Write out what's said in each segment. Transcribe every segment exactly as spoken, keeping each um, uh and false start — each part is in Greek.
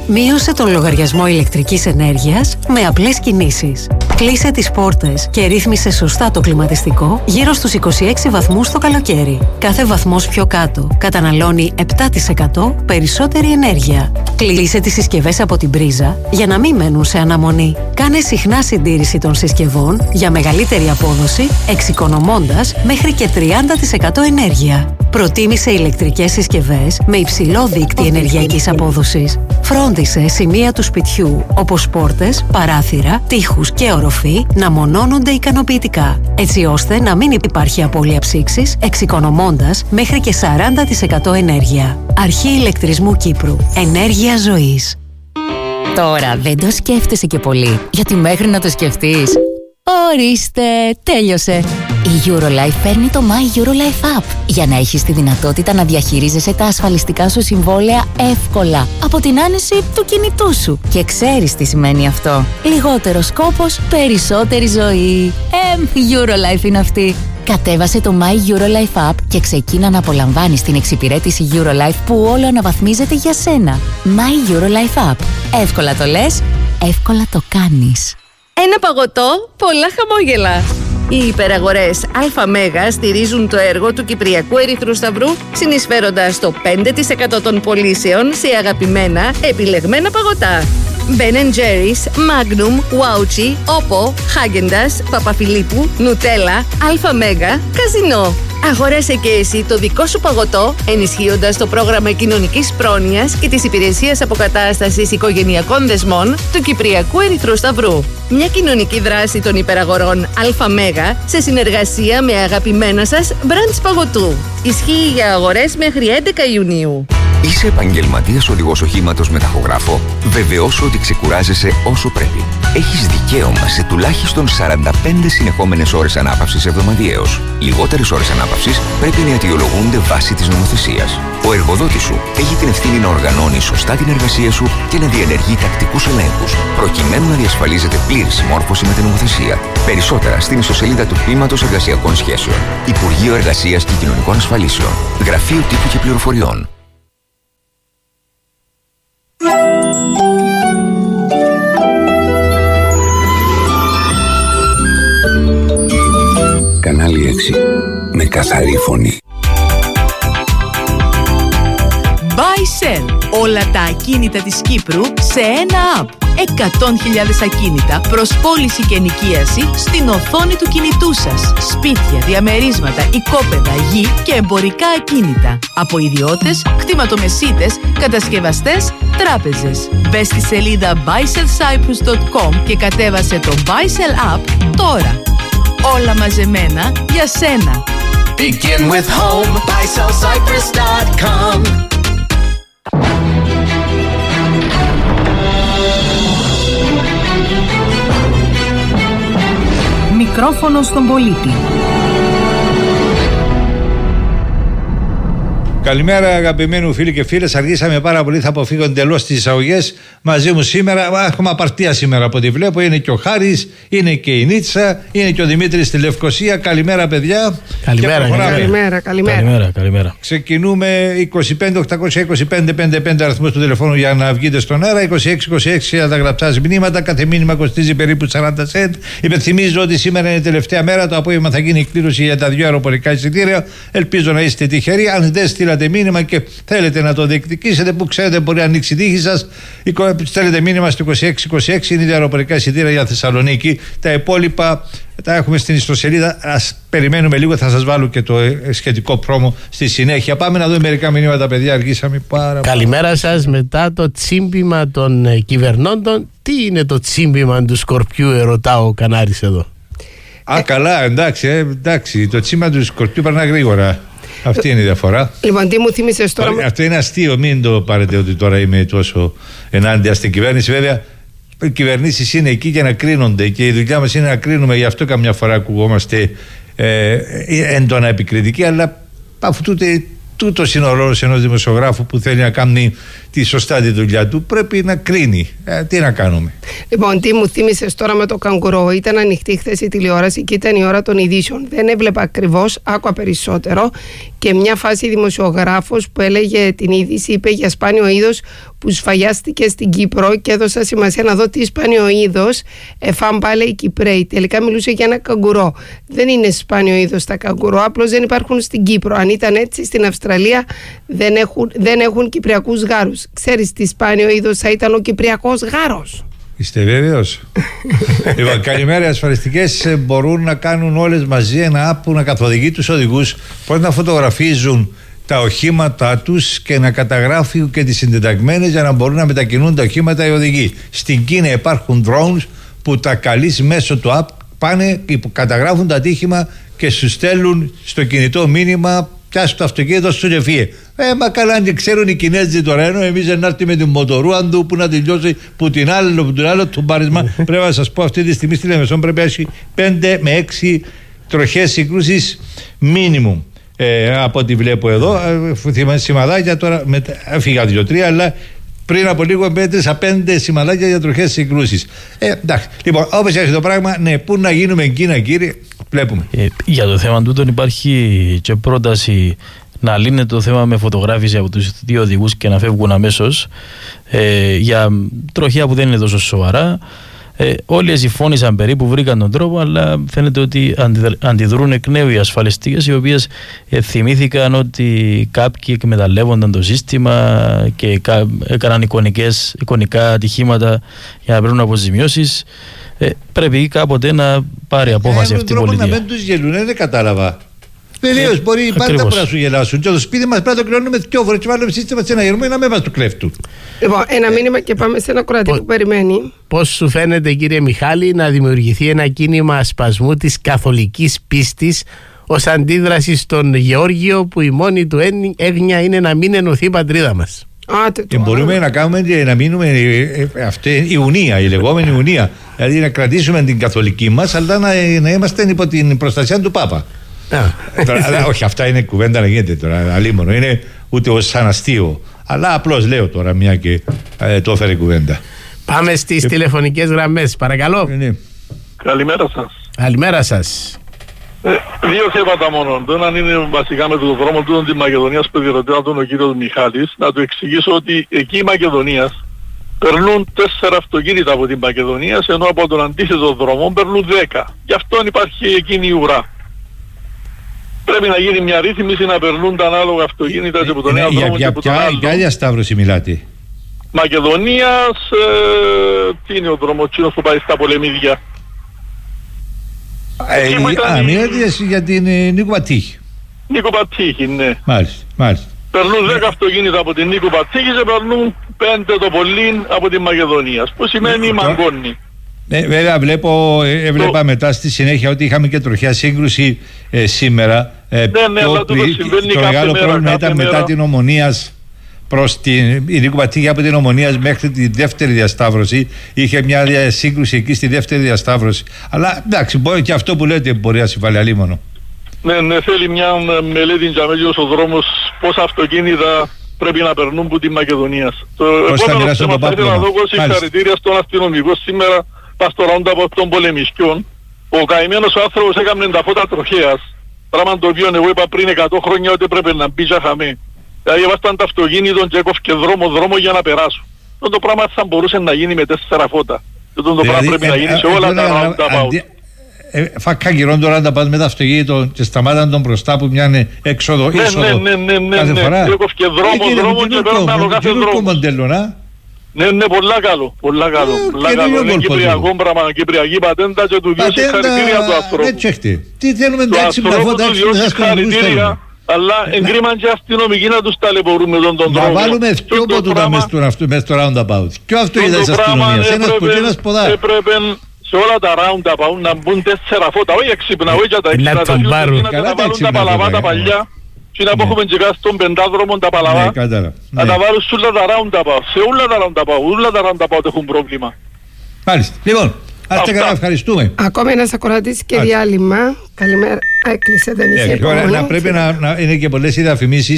Μείωσε τον λογαριασμό ηλεκτρικής ενέργειας με απλές κινήσεις. Κλείσε τις πόρτες και ρύθμισε σωστά το κλιματιστικό γύρω στους είκοσι έξι βαθμούς το καλοκαίρι. Κάθε βαθμός πιο κάτω καταναλώνει επτά τοις εκατό περισσότερη ενέργεια. Κλείσε τις συσκευές από την πρίζα για να μην μένουν σε αναμονή. Κάνε συχνά συντήρηση των συσκευών για μεγαλύτερη απόδοση, εξοικονομώντας μέχρι και τριάντα τοις εκατό ενέργεια. Προτίμησε ηλεκτρικές συσκευές με υψηλό δείκτη ενεργειακής απόδοσης. Φρόντισε σημεία του σπιτιού, όπως πόρτες, παράθυρα, τοίχους και οροφή, να μονώνονται ικανοποιητικά, έτσι ώστε να μην υπάρχει απώλεια ψήξης, εξοικονομώντας μέχρι και σαράντα τοις εκατό ενέργεια. Αρχή Ηλεκτρισμού Κύπρου. Ενέργεια ζωής. Τώρα δεν το σκέφτεσαι και πολύ, γιατί μέχρι να το σκεφτείς, ορίστε, τέλειωσε. Η Eurolife παίρνει το My Eurolife App για να έχεις τη δυνατότητα να διαχειρίζεσαι τα ασφαλιστικά σου συμβόλαια εύκολα από την άνεση του κινητού σου. Και ξέρεις τι σημαίνει αυτό. Λιγότερος κόπος, περισσότερη ζωή. Εμ, Eurolife είναι αυτή. Κατέβασε το My Eurolife App και ξεκίνα να απολαμβάνεις την εξυπηρέτηση Eurolife που όλο αναβαθμίζεται για σένα. My Eurolife App. Εύκολα το λες, εύκολα το κάνεις. Ένα παγωτό, πολλά χαμόγελα. Οι υπεραγορές ΑΜΕΓΑ στηρίζουν το έργο του Κυπριακού Ερυθρού Σταυρού, συνεισφέροντας το πέντε τοις εκατό των πωλήσεων σε αγαπημένα επιλεγμένα παγωτά. Ben and Jerry's, Magnum, Wauchi, Oppo, Häagen-Dazs, Παπαφιλίππου, Nutella, ΑΜΕΓΑ, Καζινό. Αγόρασε και εσύ το δικό σου παγωτό, ενισχύοντας το πρόγραμμα κοινωνικής πρόνοιας και της υπηρεσίας αποκατάστασης οικογενειακών δεσμών του Κυπριακού Ερυθρού Σταυρού. Μια κοινωνική δράση των υπεραγορών ΑΜΕΓΑ σε συνεργασία με αγαπημένα σας μπραντς παγωτού. Ισχύει για αγορές μέχρι έντεκα Ιουνίου. Είσαι επαγγελματίας οδηγός οχήματος με ταχογράφο? Βεβαιώσου ότι ξεκουράζεσαι όσο πρέπει. Έχεις δικαίωμα σε τουλάχιστον σαράντα πέντε συνεχόμενες ώρες ανάπαυσης εβδομαδιαίως. Λιγότερες ώρες ανάπαυσης πρέπει να αιτιολογούνται βάσει της νομοθεσίας. Ο εργοδότης σου έχει την ευθύνη να οργανώνει σωστά την εργασία σου και να διενεργεί τακτικούς ελέγχους, προκειμένου να διασφαλίζεται πλήρη συμμόρφωση με την νομοθεσία. Περισσότερα στην ιστοσελίδα του Τμήματος Εργασιακών Σχέσεων. Υπουργείο Εργασίας και Κοινωνικών Ασφαλίσεων. Γραφείο Τύπου και Πληροφοριών. Κανάλι έξι. Με καθαρή φωνή. Buy-Sell. Όλα τα ακίνητα της Κύπρου σε ένα app. εκατό χιλιάδες ακίνητα προς πώληση και ενοικίαση στην οθόνη του κινητού σας. Σπίτια, διαμερίσματα, οικόπεδα, γη και εμπορικά ακίνητα. Από ιδιώτες, κτηματομεσίτες, κατασκευαστές, τράπεζες. Μπες στη σελίδα buy sell cyprus dot com και κατέβασε το Buy-Sell app τώρα. Όλα μαζεμένα για σένα. Begin with home, buy sell cyprus dot com. Μικρόφωνο στον πολίτη. Καλημέρα αγαπημένοι φίλοι και φίλες. Αργήσαμε πάρα πολύ, θα αποφύγω εντελώς τις εισαγωγές. Μαζί μου σήμερα, έχουμε απαρτία σήμερα από ό,τι βλέπω. Είναι και ο Χάρης, είναι και η Νίτσα, είναι και ο Δημήτρης στη Λευκοσία. Καλημέρα παιδιά. Καλημέρα, καλημέρα. Καλημέρα, καλημέρα. Καλημέρα, καλημέρα. Ξεκινούμε. Είκοσι πέντε οκτακόσια είκοσι πέντε πενήντα πέντε αριθμός του τηλεφώνου για να βγείτε στον αέρα. είκοσι έξι είκοσι έξι τα γραπτά μηνύματα. Κάθε μήνυμα κοστίζει περίπου σαράντα σεντ. Υπενθυμίζω ότι σήμερα είναι η τελευταία μέρα. Το απόγευμα θα γίνει η κλήρωση για τα δύο αεροπορικά εισιτήρια. Ελπίζω να είστε τυχεροί. Αν δεν στείλατε μήνυμα και θέλετε να το διεκδικήσετε, που ξέρετε μπορεί να ανοίξει η τύχη σας, στέλνετε μήνυμα στο είκοσι έξι είκοσι έξι. Είναι τα αεροπορικά εισιτήρια για Θεσσαλονίκη. Τα υπόλοιπα τα έχουμε στην ιστοσελίδα. Ας περιμένουμε λίγο, θα σας βάλω και το σχετικό πρόμο στη συνέχεια. Πάμε να δούμε μερικά μηνύματα, παιδιά. Αργήσαμε πάρα πολύ. Καλημέρα σας. Μετά το τσίμπημα των κυβερνώντων, τι είναι το τσίμπημα του Σκορπιού, ερωτά ο Κανάρης εδώ. Α, καλά, εντάξει, ε, εντάξει. Το τσίμπημα του Σκορπιού περνά γρήγορα. Αυτή είναι η διαφορά. Λοιπόν, τι μου θύμισες τώρα. Αυτό είναι αστείο, μην το πάρετε ότι τώρα είμαι τόσο ενάντια στην κυβέρνηση. Βέβαια, οι κυβερνήσεις είναι εκεί για να κρίνονται και η δουλειά μας είναι να κρίνουμε. Γι' αυτό καμιά φορά ακουγόμαστε ε, έντονα επικριτικοί, αλλά αφού τούτε τούτος είναι ο ρόλος ενός δημοσιογράφου που θέλει να κάνει τη σωστά τη δουλειά του. Πρέπει να κρίνει. Ε, τι να κάνουμε. Λοιπόν, τι μου θύμισες τώρα με το καγκουρό. Ήταν ανοιχτή χθες η τηλεόραση και ήταν η ώρα των ειδήσεων. Δεν έβλεπα ακριβώς, άκουα περισσότερο. Και μια φάση δημοσιογράφος που έλεγε την είδηση είπε για σπάνιο είδος που σφαγιάστηκε στην Κύπρο και έδωσα σημασία να δω τι σπάνιο είδος εφάν πάλι οι Κυπραίοι. Τελικά μιλούσε για ένα καγκουρό. Δεν είναι σπάνιο είδος τα καγκουρό, απλώς δεν υπάρχουν στην Κύπρο. Αν ήταν έτσι, στην Αυστραλία δεν έχουν, δεν έχουν κυπριακούς γάρους. Ξέρεις τι σπάνιο είδος θα ήταν ο κυπριακός γάρος? Είστε βέβαιος? Λοιπόν, καλημέρα. Οι ασφαλιστικές μπορούν να κάνουν όλες μαζί ένα app που να καθοδηγεί τους οδηγούς πώς να φωτογραφίζουν τα οχήματά τους και να καταγράφουν και τις συντεταγμένες για να μπορούν να μετακινούν τα οχήματα οι οδηγοί. Στην Κίνα υπάρχουν drones που τα καλείς μέσω του app, πάνε και καταγράφουν το ατύχημα και σου στέλνουν στο κινητό μήνυμα, πιάσου το αυτοκίνητο σου και φύγε. Ε, μα καλά, αν και ξέρουν οι Κινέζοι τώρα, ενώ εμείς να έρθει με την μοτορούαν του που να τελειώσει που την άλλη, που την άλλο του μπάρισμα. Πρέπει να σας πω, αυτή τη στιγμή στη Λεμεσόν πρέπει να έχει πέντε με έξι τροχές συγκρούσεις minimum. Ε, από ό,τι βλέπω εδώ, ε, σημαδάκια τώρα, έφυγα δύο-τρία, αλλά πριν από λίγο μέτρησα πέντε σημαδάκια για τροχές συγκρούσεις. Ε, εντάξει. Λοιπόν, όπως έχει το πράγμα, ναι, πού να γίνουμε Κίνα, κύριε, βλέπουμε. Ε, για το θέμα τούτο υπάρχει και πρόταση να λύνεται το θέμα με φωτογράφηση από τους δύο οδηγούς και να φεύγουν αμέσως ε, για τροχιά που δεν είναι τόσο σοβαρά. Ε, όλοι συμφώνησαν περίπου, βρήκαν τον τρόπο, αλλά φαίνεται ότι αντιδρούν εκ νέου οι ασφαλιστικές, οι οποίες ε, θυμήθηκαν ότι κάποιοι εκμεταλλεύονταν το σύστημα και κα, έκαναν εικονικές, εικονικά ατυχήματα για να παίρνουν αποζημιώσεις. Ε, πρέπει κάποτε να πάρει απόφαση ε, αυτή η πολιτεία. Να μην τους γελούν, δεν κατάλαβα. Βεβαίως, μπορεί πάντα να σου γελάσουν. Και το σπίτι μας πρέπει να το κλείνουμε δυο φορές και βάλουμε σύστημα σε ένα γερμό για να μην μας το κλέφτουν. Λοιπόν, ένα μήνυμα και πάμε σε ένα κρατή που περιμένει. Πώς σου φαίνεται, κύριε Μιχάλη, να δημιουργηθεί ένα κίνημα ασπασμού της καθολικής πίστης ως αντίδραση στον Γεώργιο που η μόνη του έγνοια είναι να μην ενωθεί η πατρίδα μας? Άτε, και μπορούμε να κάνουμε και να μείνουμε αυτή η Ιουνία, η λεγόμενη Ιουνία. Δηλαδή να κρατήσουμε την καθολική μας, αλλά να, να είμαστε υπό την προστασία του Πάπα. Τώρα, αλλά, όχι, αυτά είναι κουβέντα να γίνεται τώρα, αλίμονο. Είναι ούτε ως σαν αστείο. Αλλά απλώς λέω τώρα, μια και ε, το έφερε κουβέντα. Πάμε στις ε, τηλεφωνικές γραμμές, παρακαλώ. Ε, ναι. Καλημέρα σας. Καλημέρα σας. Ε, δύο θέματα μόνο. Το ένα είναι βασικά με τον δρόμο του της Μακεδονίας που διερωτήρα τον ο κύριος Μιχάλης. Να του εξηγήσω ότι εκεί η Μακεδονίας περνούν τέσσερα αυτοκίνητα από την Μακεδονία, ενώ από τον αντίθετο δρόμο περνούν δέκα. Γι' αυτό υπάρχει εκείνη η ουρά. Πρέπει να γίνει μια ρύθμιση να περνούν τα ανάλογα αυτοκίνητα και από τον ένα δρόμο και από τον άλλο. Για ποια διασταύρωση μιλάτε? Μακεδονίας, ε, τι είναι ο δρόμος που πάει στα Πολεμίδια? Ε, α, μιλάτε για την ε, Νίκο Πατήχη. Νίκο Πατήχη, ναι. Μάλιστα, μάλιστα. Περνούν δέκα αυτοκίνητα από την Νίκο Πατήχη και περνούν πέντε το πολύ από την Μακεδονία, που σημαίνει μαγκώνει. Ε, βέβαια βλέπω, έβλεπα το... μετά στη συνέχεια ότι είχαμε και τροχιά σύγκρουση ε, σήμερα. Ε, ναι, ναι, αλλά το, το μεγάλο μέρα, πρόβλημα ήταν μέρα. Μετά την Ομονίας προς την η Νίκο Πατήχη από την Ομονίας μέχρι τη δεύτερη διασταύρωση. Είχε μια σύγκρουση εκεί στη δεύτερη διασταύρωση. Αλλά εντάξει, μπορεί και αυτό που λέτε μπορεί να συμβάλλει αλίμονο. Ναι, ναι, θέλει μια μελέτη για μέγιος ο δρόμος πόσα αυτοκίνητα πρέπει να περνούν από τη Μακεδονία. Το επόμενο θέμα θα ήθελα να δω συγχαρητήρια στον αστυνομικό σήμερα. Πας στο roundabout των πολεμισκιών, ο καημένος ο άνθρωπος έκαμε τα φώτα τροχέας, πράγμα το οποίο εγώ είπα πριν εκατό χρόνια ότι πρέπει να μπει για χαμέ. Δηλαδή έβασταν τα αυτοκίνητον και έκοφκε δρόμο δρόμο για να περάσουν. Αυτό το πράγμα θα μπορούσε να γίνει με τέσσερα φώτα. Αυτό το πράγμα πρέπει να γίνει σε όλα τα roundabout. Φάκα καιρόν τώρα να πας με τα αυτοκίνητο και σταμάταν τον μπροστά που μια είναι έξοδο, είσοδο κάθε φορά. Έκοφκε δρόμο, δρόμο και πέρασαν ο κάθε δρόμος. Ναι, ναι, πολλά καλό, πολλά καλό. Ε, πολλά καλό. Είναι κυπριακό πράγμα, κυπριακή πατέντα και του δύο συγχαρητήρια του ανθρώπου. Έτσι έχετε. Τι θέλουμε εντάξει με τα φώτα, έτσι με τα συγχαρητήρια, αλλά εγκρίμαν και αστυνομικοί να τους ταλαιπωρούν με τον τρόπο. Να βάλουμε δυο ποτούτα μες στο roundabout. Ποιο αυτό είδα της αστυνομίας, ένας που και ένας ποδά. Έπρεπε σε όλα τα roundabout να μπουν τέσσερα φώτα, όχι εξύπνα, όχι για τα έξυπνα, να βάλουν τα παλαβά τα παλιά. Και να έχουμε και κάτω στον πεντάδρομο τα παλαβά, να τα βάλουν σε όλα τα roundabout. Σε όλα τα roundabout, όλα τα roundabout έχουν πρόβλημα. Μάλιστα. Λοιπόν, άστε καλά, ευχαριστούμε. Ακόμη ένας ακροατής και διάλειμμα. Καλημέρα. Έκλεισε, δεν είχε επόμενο. Πρέπει να είναι και πολλές οι διαφημίσεις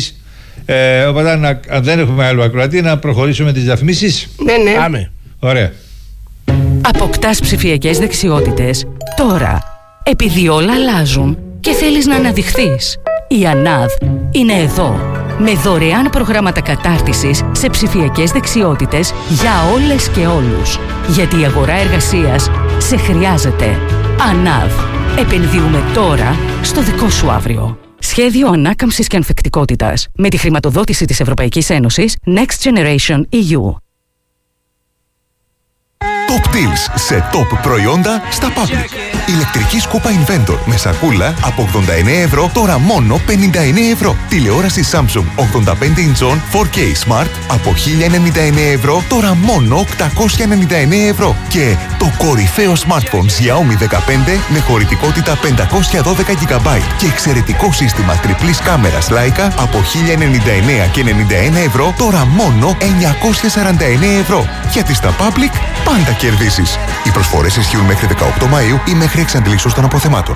Ε, οπότε, να, αν δεν έχουμε άλλο ακροατή, να προχωρήσουμε τις διαφημίσεις. Ναι, ναι. Πάμε. Ωραία. Αποκτάς ψηφιακές δεξιότητες τώρα. Επειδή όλα αλλάζουν και θέλεις να αναδειχθείς. Η ΑΝΑΔ είναι εδώ. Με δωρεάν προγράμματα κατάρτισης σε ψηφιακές δεξιότητες για όλες και όλους. Γιατί η αγορά εργασίας σε χρειάζεται. ΑΝΑΔ. Επενδύουμε τώρα στο δικό σου αύριο. Σχέδιο ανάκαμψης και ανθεκτικότητας με τη χρηματοδότηση της Ευρωπαϊκής Ένωσης Next Generation ι γιου. Top deals σε top προϊόντα στα Public. Ηλεκτρική σκούπα Inventor με σακούλα από ογδόντα εννέα ευρώ, τώρα μόνο πενήντα εννέα ευρώ. Τηλεόραση Samsung ογδόντα πέντε ιντσών φορ κέι Smart από χίλια ενενήντα εννέα ευρώ, τώρα μόνο οκτακόσια ενενήντα εννέα ευρώ. Και το κορυφαίο smartphone Xiaomi δεκαπέντε με χωρητικότητα πεντακόσια δώδεκα τζι μπι και εξαιρετικό σύστημα τριπλής κάμερας Leica από χίλια ενενήντα εννέα και ενενήντα ένα ευρώ, τώρα μόνο εννιακόσια σαράντα εννέα ευρώ. Γιατί στα Public πάντα κερδίσεις. Οι προσφορές ισχύουν μέχρι δεκαοκτώ Μαΐου ή μέχρι εξαντλήσεως των αποθεμάτων.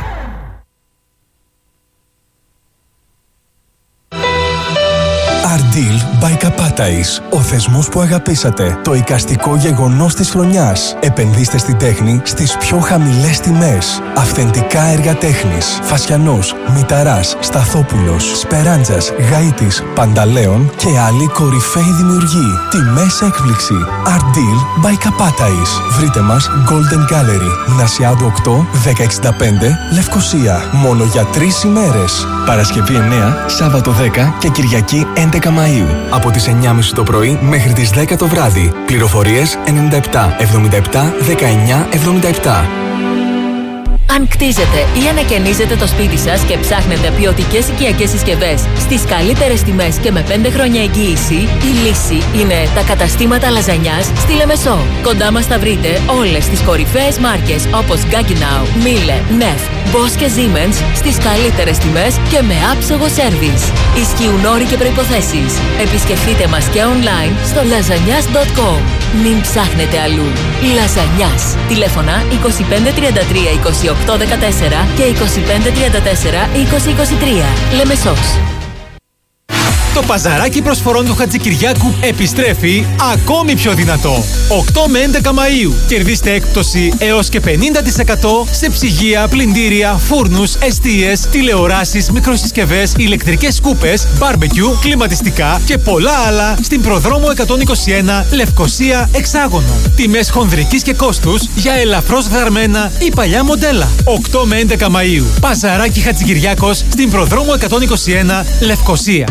Ardeal by Kapatais. Ο θεσμός που αγαπήσατε. Το εικαστικό γεγονός της χρονιάς. Επενδύστε στην τέχνη στις πιο χαμηλές τιμές. Αυθεντικά έργα τέχνης. Φασιανός, Μηταράς, Σταθόπουλος, Σπεράντζας, Γαΐτης, Πανταλέων και άλλοι κορυφαίοι δημιουργοί. Τιμές έκπληξη. Ardeal by Kapatais. Βρείτε μας Golden Gallery. Νασιάδου οκτώ, δέκα εξήντα πέντε, Λευκοσία. Μόνο για τρεις ημέρες. Παρασκευή εννέα, Σάββατο δέκα και Κυριακή έντεκα Μαΐου. Από τις εννιά και μισή το πρωί μέχρι τις δέκα το βράδυ. Πληροφορίες ενενήντα επτά εβδομήντα επτά δεκαεννιά εβδομήντα επτά. Αν κτίζετε ή ανακαινίζετε το σπίτι σας και ψάχνετε ποιοτικές οικιακές συσκευές στις καλύτερες τιμές και με πέντε χρόνια εγγύηση, η λύση είναι τα καταστήματα λαζανιάς στη Λεμεσό. Κοντά μας θα βρείτε όλες τις κορυφαίες μάρκες όπως Gaggenau, Miele, Neff, Bosch και Siemens στις καλύτερες τιμές και με άψογο σέρβις. Ισχύουν όροι και προϋποθέσεις. Επισκεφτείτε μας και online στο λαζανιάς τελεία κομ. Μην ψάχνετε αλλού. Λαζανιάς. Τηλέφωνα είκοσι πέντε τριάντα τρία είκοσι οκτώ δεκατέσσερα και είκοσι πέντε τριάντα τέσσερα είκοσι είκοσι τρία. Λεμεσός. Το παζαράκι προσφορών του Χατζικυριάκου επιστρέφει ακόμη πιο δυνατό. οκτώ με έντεκα Μαΐου. Κερδίστε έκπτωση έως και πενήντα τοις εκατό σε ψυγεία, πλυντήρια, φούρνους, εστίες, τηλεοράσεις, μικροσυσκευές, ηλεκτρικές σκούπες, μπάρμπεκιου, κλιματιστικά και πολλά άλλα στην Προδρόμο εκατόν είκοσι ένα Λευκοσία Εξάγωνο. Τιμές χονδρικής και κόστους για ελαφρώς γραμμένα ή παλιά μοντέλα. οκτώ με έντεκα Μαΐου. Παζαράκι Χατζικυριάκος στην Προδρόμο εκατόν είκοσι ένα Λευκοσία.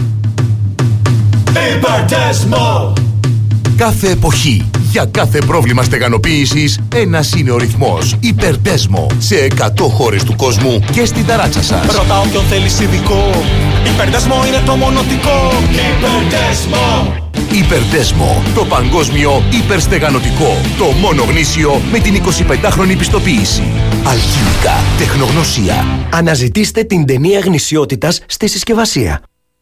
Υπερτέσμο! Κάθε εποχή, για κάθε πρόβλημα στεγανοποίησης, ένας είναι ο ρυθμός. Υπερτέσμο! Σε εκατό χώρες του κόσμου και στην ταράτσα σας. Ρώτα όποιον θέλεις ειδικό. Υπερτέσμο είναι το μονοτικό. Υπερτέσμο! Υπερτέσμο, το παγκόσμιο υπερστεγανωτικό. Το μόνο γνήσιο με την εικοσιπεντάχρονη πιστοποίηση. Αλχημικά, τεχνογνωσία. Αναζητήστε την ταινία γνησιότητας στη συσκευασία.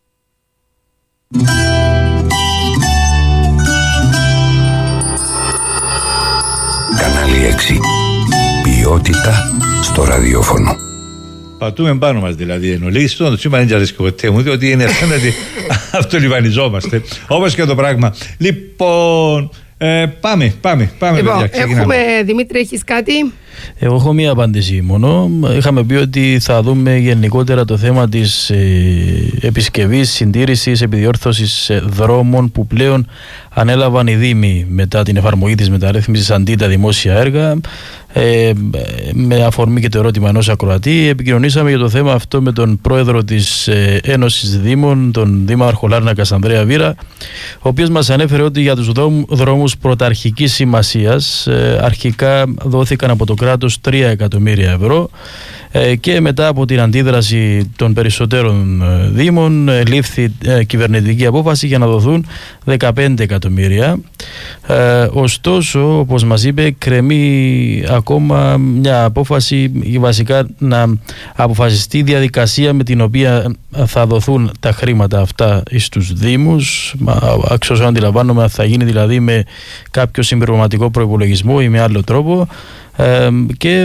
Κανάλι έξι. Ποιότητα στο ραδιόφωνο. Πατούμε πάνω μας δηλαδή εν ολίγης. Το σήμερα δεν αρέσει ποτέ μου, διότι είναι φαίνεται αυτολιβανιζόμαστε. Όπως και το πράγμα. Λοιπόν, ε, πάμε, πάμε, πάμε. Λοιπόν, παιδιά, έχουμε, Δημήτρη, έχεις κάτι? Εγώ έχω μία απάντηση μόνο. Είχαμε πει ότι θα δούμε γενικότερα το θέμα της ε, επισκευής, συντήρησης, επιδιόρθωσης δρόμων που πλέον ανέλαβαν οι Δήμοι μετά την εφαρμογή της μεταρρύθμισης αντί τα δημόσια έργα. Ε, με αφορμή και το ερώτημα ενός ακροατή, επικοινωνήσαμε για το θέμα αυτό με τον πρόεδρο της ε, Ένωσης Δήμων, τον Δήμαρχο Λάρνακας Ανδρέα Βίρα, ο οποίος μας ανέφερε ότι για τους δρόμους πρωταρχικής σημασίας ε, αρχικά δόθηκαν από το κράτος τρία εκατομμύρια ευρώ ε, και μετά από την αντίδραση των περισσότερων ε, Δήμων ε, λήφθη ε, κυβερνητική απόφαση για να δοθούν δεκαπέντε εκατομμύρια. Ε, ωστόσο, όπως μας είπε, κρεμεί ακόμα μια απόφαση, βασικά να αποφασιστεί η διαδικασία με την οποία θα δοθούν τα χρήματα αυτά στους Δήμους. Εξ όσων αντιλαμβάνομαι, θα γίνει δηλαδή με κάποιο συμπληρωματικό προϋπολογισμό ή με άλλο τρόπο. Ε, και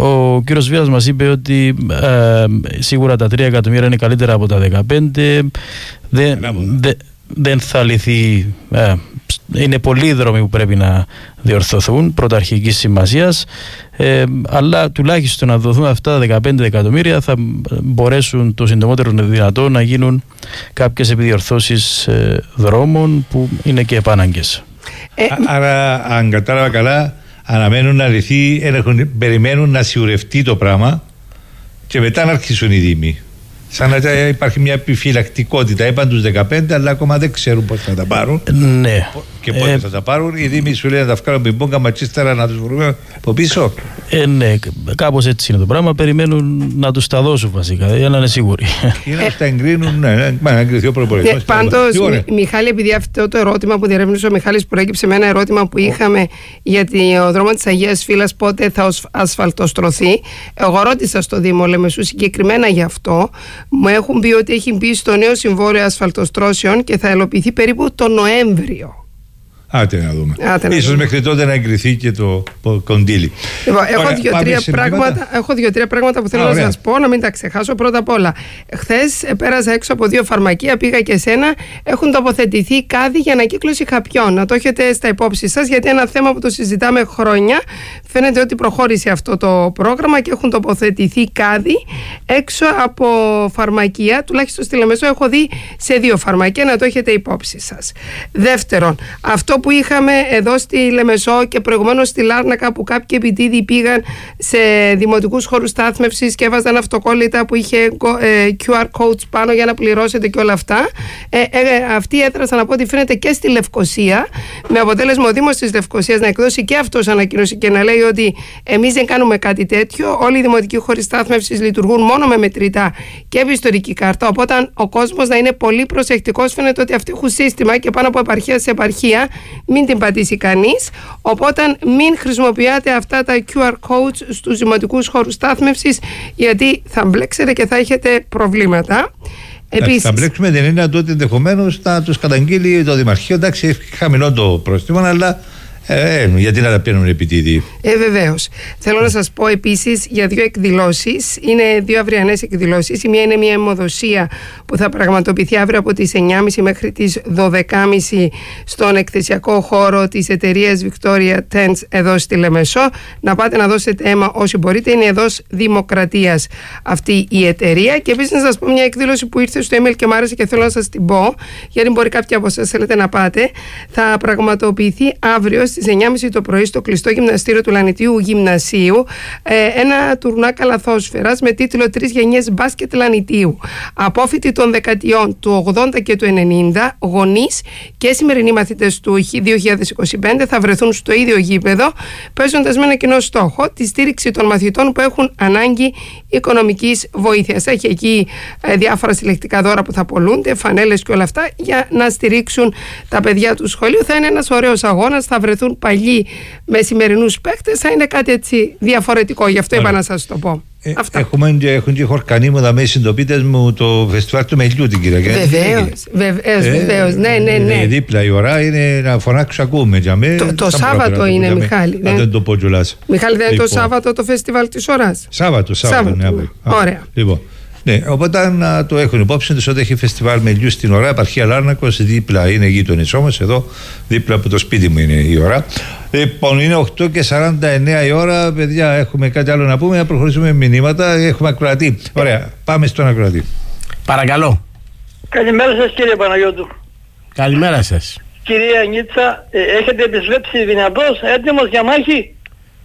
ο κύριος Βίας μας είπε ότι ε, σίγουρα τα τρία εκατομμύρια είναι καλύτερα από τα δεκαπέντε. Δεν, δε, δεν θα λυθεί. Ε, είναι πολλοί δρόμοι που πρέπει να διορθωθούν πρωταρχικής σημασίας, ε, αλλά τουλάχιστον να δοθούν αυτά τα δεκαπέντε εκατομμύρια θα μπορέσουν το συντομότερο δυνατό να γίνουν κάποιες επιδιορθώσεις ε, δρόμων που είναι και επάναγκες. Ε, άρα αν κατάλαβα καλά, αναμένουν να λυθεί, περιμένουν να σιουρευτεί το πράγμα και μετά να αρχίσουν οι δήμοι. Σαν να υπάρχει μια επιφυλακτικότητα. Είπαν τους δεκαπέντε, αλλά ακόμα δεν ξέρουν πώς θα τα πάρουν. Ναι. Και πότε ε, θα τα πάρουν. Οι δήμοι σου λένε να τα βγάλουν πιμπόγκα ματσίστερα να τους βρούμε από πίσω. Ε, ναι, κάπως έτσι είναι το πράγμα. Περιμένουν να τους τα δώσουν βασικά, για να είναι σίγουροι. Ή να τα εγκρίνουν, ναι, ναι, να εγκριθεί ο προπολογισμός. Ναι, πάντως, Μιχάλη, επειδή αυτό το ερώτημα που διερεύνησε ο Μιχάλης προέκυψε με ένα ερώτημα που είχαμε για το δρόμο της Αγίας Φύλας, πότε θα ασφαλτοστρωθεί. Εγώ ρώτησα στο Δήμο Λεμεσού συγκεκριμένα γι' αυτό. Μου έχουν πει ότι έχει μπει στο νέο συμβόλαιο ασφαλτοστρώσεων και θα ελοποιηθεί περίπου το Νοέμβριο. Άτε να δούμε. Άτε να Ίσως δούμε. μέχρι τότε να εγκριθεί και το κοντήλι. Λοιπόν, έχω δύο-τρία πράγματα, έχω δύο-τρία πράγματα που θέλω Α, να σας πω, να μην τα ξεχάσω. Πρώτα απ' όλα, χθες πέρασα έξω από δύο φαρμακεία, πήγα και σένα. Έχουν τοποθετηθεί κάδοι για ανακύκλωση χαπιών. Να το έχετε στα υπόψη σας, γιατί ένα θέμα που το συζητάμε χρόνια. Φαίνεται ότι προχώρησε αυτό το πρόγραμμα και έχουν τοποθετηθεί κάδοι έξω από φαρμακεία. Τουλάχιστον στη Λεμεσό έχω δει σε δύο φαρμακεία, να το έχετε υπόψη σας. Δεύτερον, αυτό που είχαμε εδώ στη Λεμεσό και προηγουμένως στη Λάρνακα, που κάποιοι επιτίδοι πήγαν σε δημοτικούς χώρους στάθμευσης και έβαζαν αυτοκόλλητα που είχε κιου αρ codes πάνω για να πληρώσετε και όλα αυτά. Ε, ε, αυτοί έδρασαν από ό,τι φαίνεται και στη Λευκοσία, με αποτέλεσμα ο Δήμος της Λευκοσίας να εκδώσει και αυτός ανακοίνωση και να λέει ότι εμείς δεν κάνουμε κάτι τέτοιο. Όλοι οι δημοτικοί χώροι στάθμευσης λειτουργούν μόνο με μετρητά και επιστορική κάρτα. Οπότε ο κόσμος να είναι πολύ προσεκτικός. Φαίνεται ότι αυτοί έχουν σύστημα και πάνω από επαρχία σε επαρχία μην την πατήσει κανείς. Οπότε μην χρησιμοποιάτε αυτά τα κιου αρ codes στους δημοτικούς χώρους στάθμευσης, γιατί θα μπλέξετε και θα έχετε προβλήματα. Επίσης, θα μπλέξουμε, δεν είναι τότε ενδεχομένως να τους καταγγείλει το Δημαρχείο. Εντάξει, έχει χαμηλό το πρόστιμο, αλλά Ε, γιατί να τα παίρνουν επιτίδη. Ε, βεβαίως. Θέλω να σας πω επίσης για δύο εκδηλώσεις. Είναι δύο αυριανές εκδηλώσεις. Η μία είναι μια αιμοδοσία που θα πραγματοποιηθεί αύριο από τις εννιά και τριάντα μέχρι τις δώδεκα και τριάντα στον εκθεσιακό χώρο της εταιρείας Victoria Tents εδώ στη Λεμεσό. Να πάτε να δώσετε αίμα όσοι μπορείτε. Είναι εδώ Δημοκρατίας αυτή η εταιρεία. Και επίσης να σας πω μια εκδήλωση που ήρθε στο email και μου άρεσε και θέλω να σας την πω, γιατί μπορεί κάποιοι από εσάς θέλετε να πάτε. Θα πραγματοποιηθεί αύριο στις εννιά και τριάντα το πρωί στο κλειστό γυμναστήριο του Λανιτίου Γυμνασίου ε, ένα τουρνά καλαθόσφαιρας με τίτλο «Τρεις γενιές μπάσκετ Λανιτίου». Απόφοιτοι των δεκαετιών του ογδόντα και του ενενήντα, γονείς και σημερινοί μαθητές του δύο χιλιάδες είκοσι πέντε θα βρεθούν στο ίδιο γήπεδο, παίζοντας με ένα κοινό στόχο, τη στήριξη των μαθητών που έχουν ανάγκη οικονομικής βοήθειας. Έχει εκεί ε, διάφορα συλλεκτικά δώρα που θα πολλούνται, φανέλες και όλα αυτά, για να στηρίξουν τα παιδιά του σχολείου. Θα είναι ένας ωραίος αγώνας, θα βρεθούν παλιοί με σημερινούς παίκτες, θα είναι κάτι έτσι διαφορετικό. Γι' αυτό είπα να σας το πω. Ε, έχουμε και, έχουν και χορκανοί μου δαμέ συντοπίτες μου το φεστιβάλ του Μελιού την Κυριακή. Βεβαίως, βεβαίως, ε, βεβαίως, ναι, ναι, ναι. Είναι δίπλα η ώρα, είναι να φωνάξω ακούμε. Για μέ, το το Σάββατο είναι, για Μιχάλη. Ναι. Αν δεν το πω κιόλας. Μιχάλη, δεν είναι λοιπόν. το Σάββατο το φεστιβάλ της ώρας. Σάββατο, Σάββατο, Σάββατο. Ναι, ωραία. Λοιπόν. Ναι, οπότε να το έχουν υπόψη τους ότι έχει φεστιβάλ Μελιού στην ώρα, επαρχία Λάρνακος, δίπλα είναι γείτονες όμως, εδώ δίπλα από το σπίτι μου είναι η ώρα. Λοιπόν, είναι οκτώ και σαράντα εννέα η ώρα, παιδιά, έχουμε κάτι άλλο να πούμε, να προχωρήσουμε με μηνύματα, έχουμε ακροατή. Ωραία, πάμε στον ακροατή. Παρακαλώ. Καλημέρα σας κύριε Παναγιώτου. Καλημέρα σας. Κυρία Νίτσα, ε, έχετε επισλέψει δυνατός, έτοιμος για μάχη?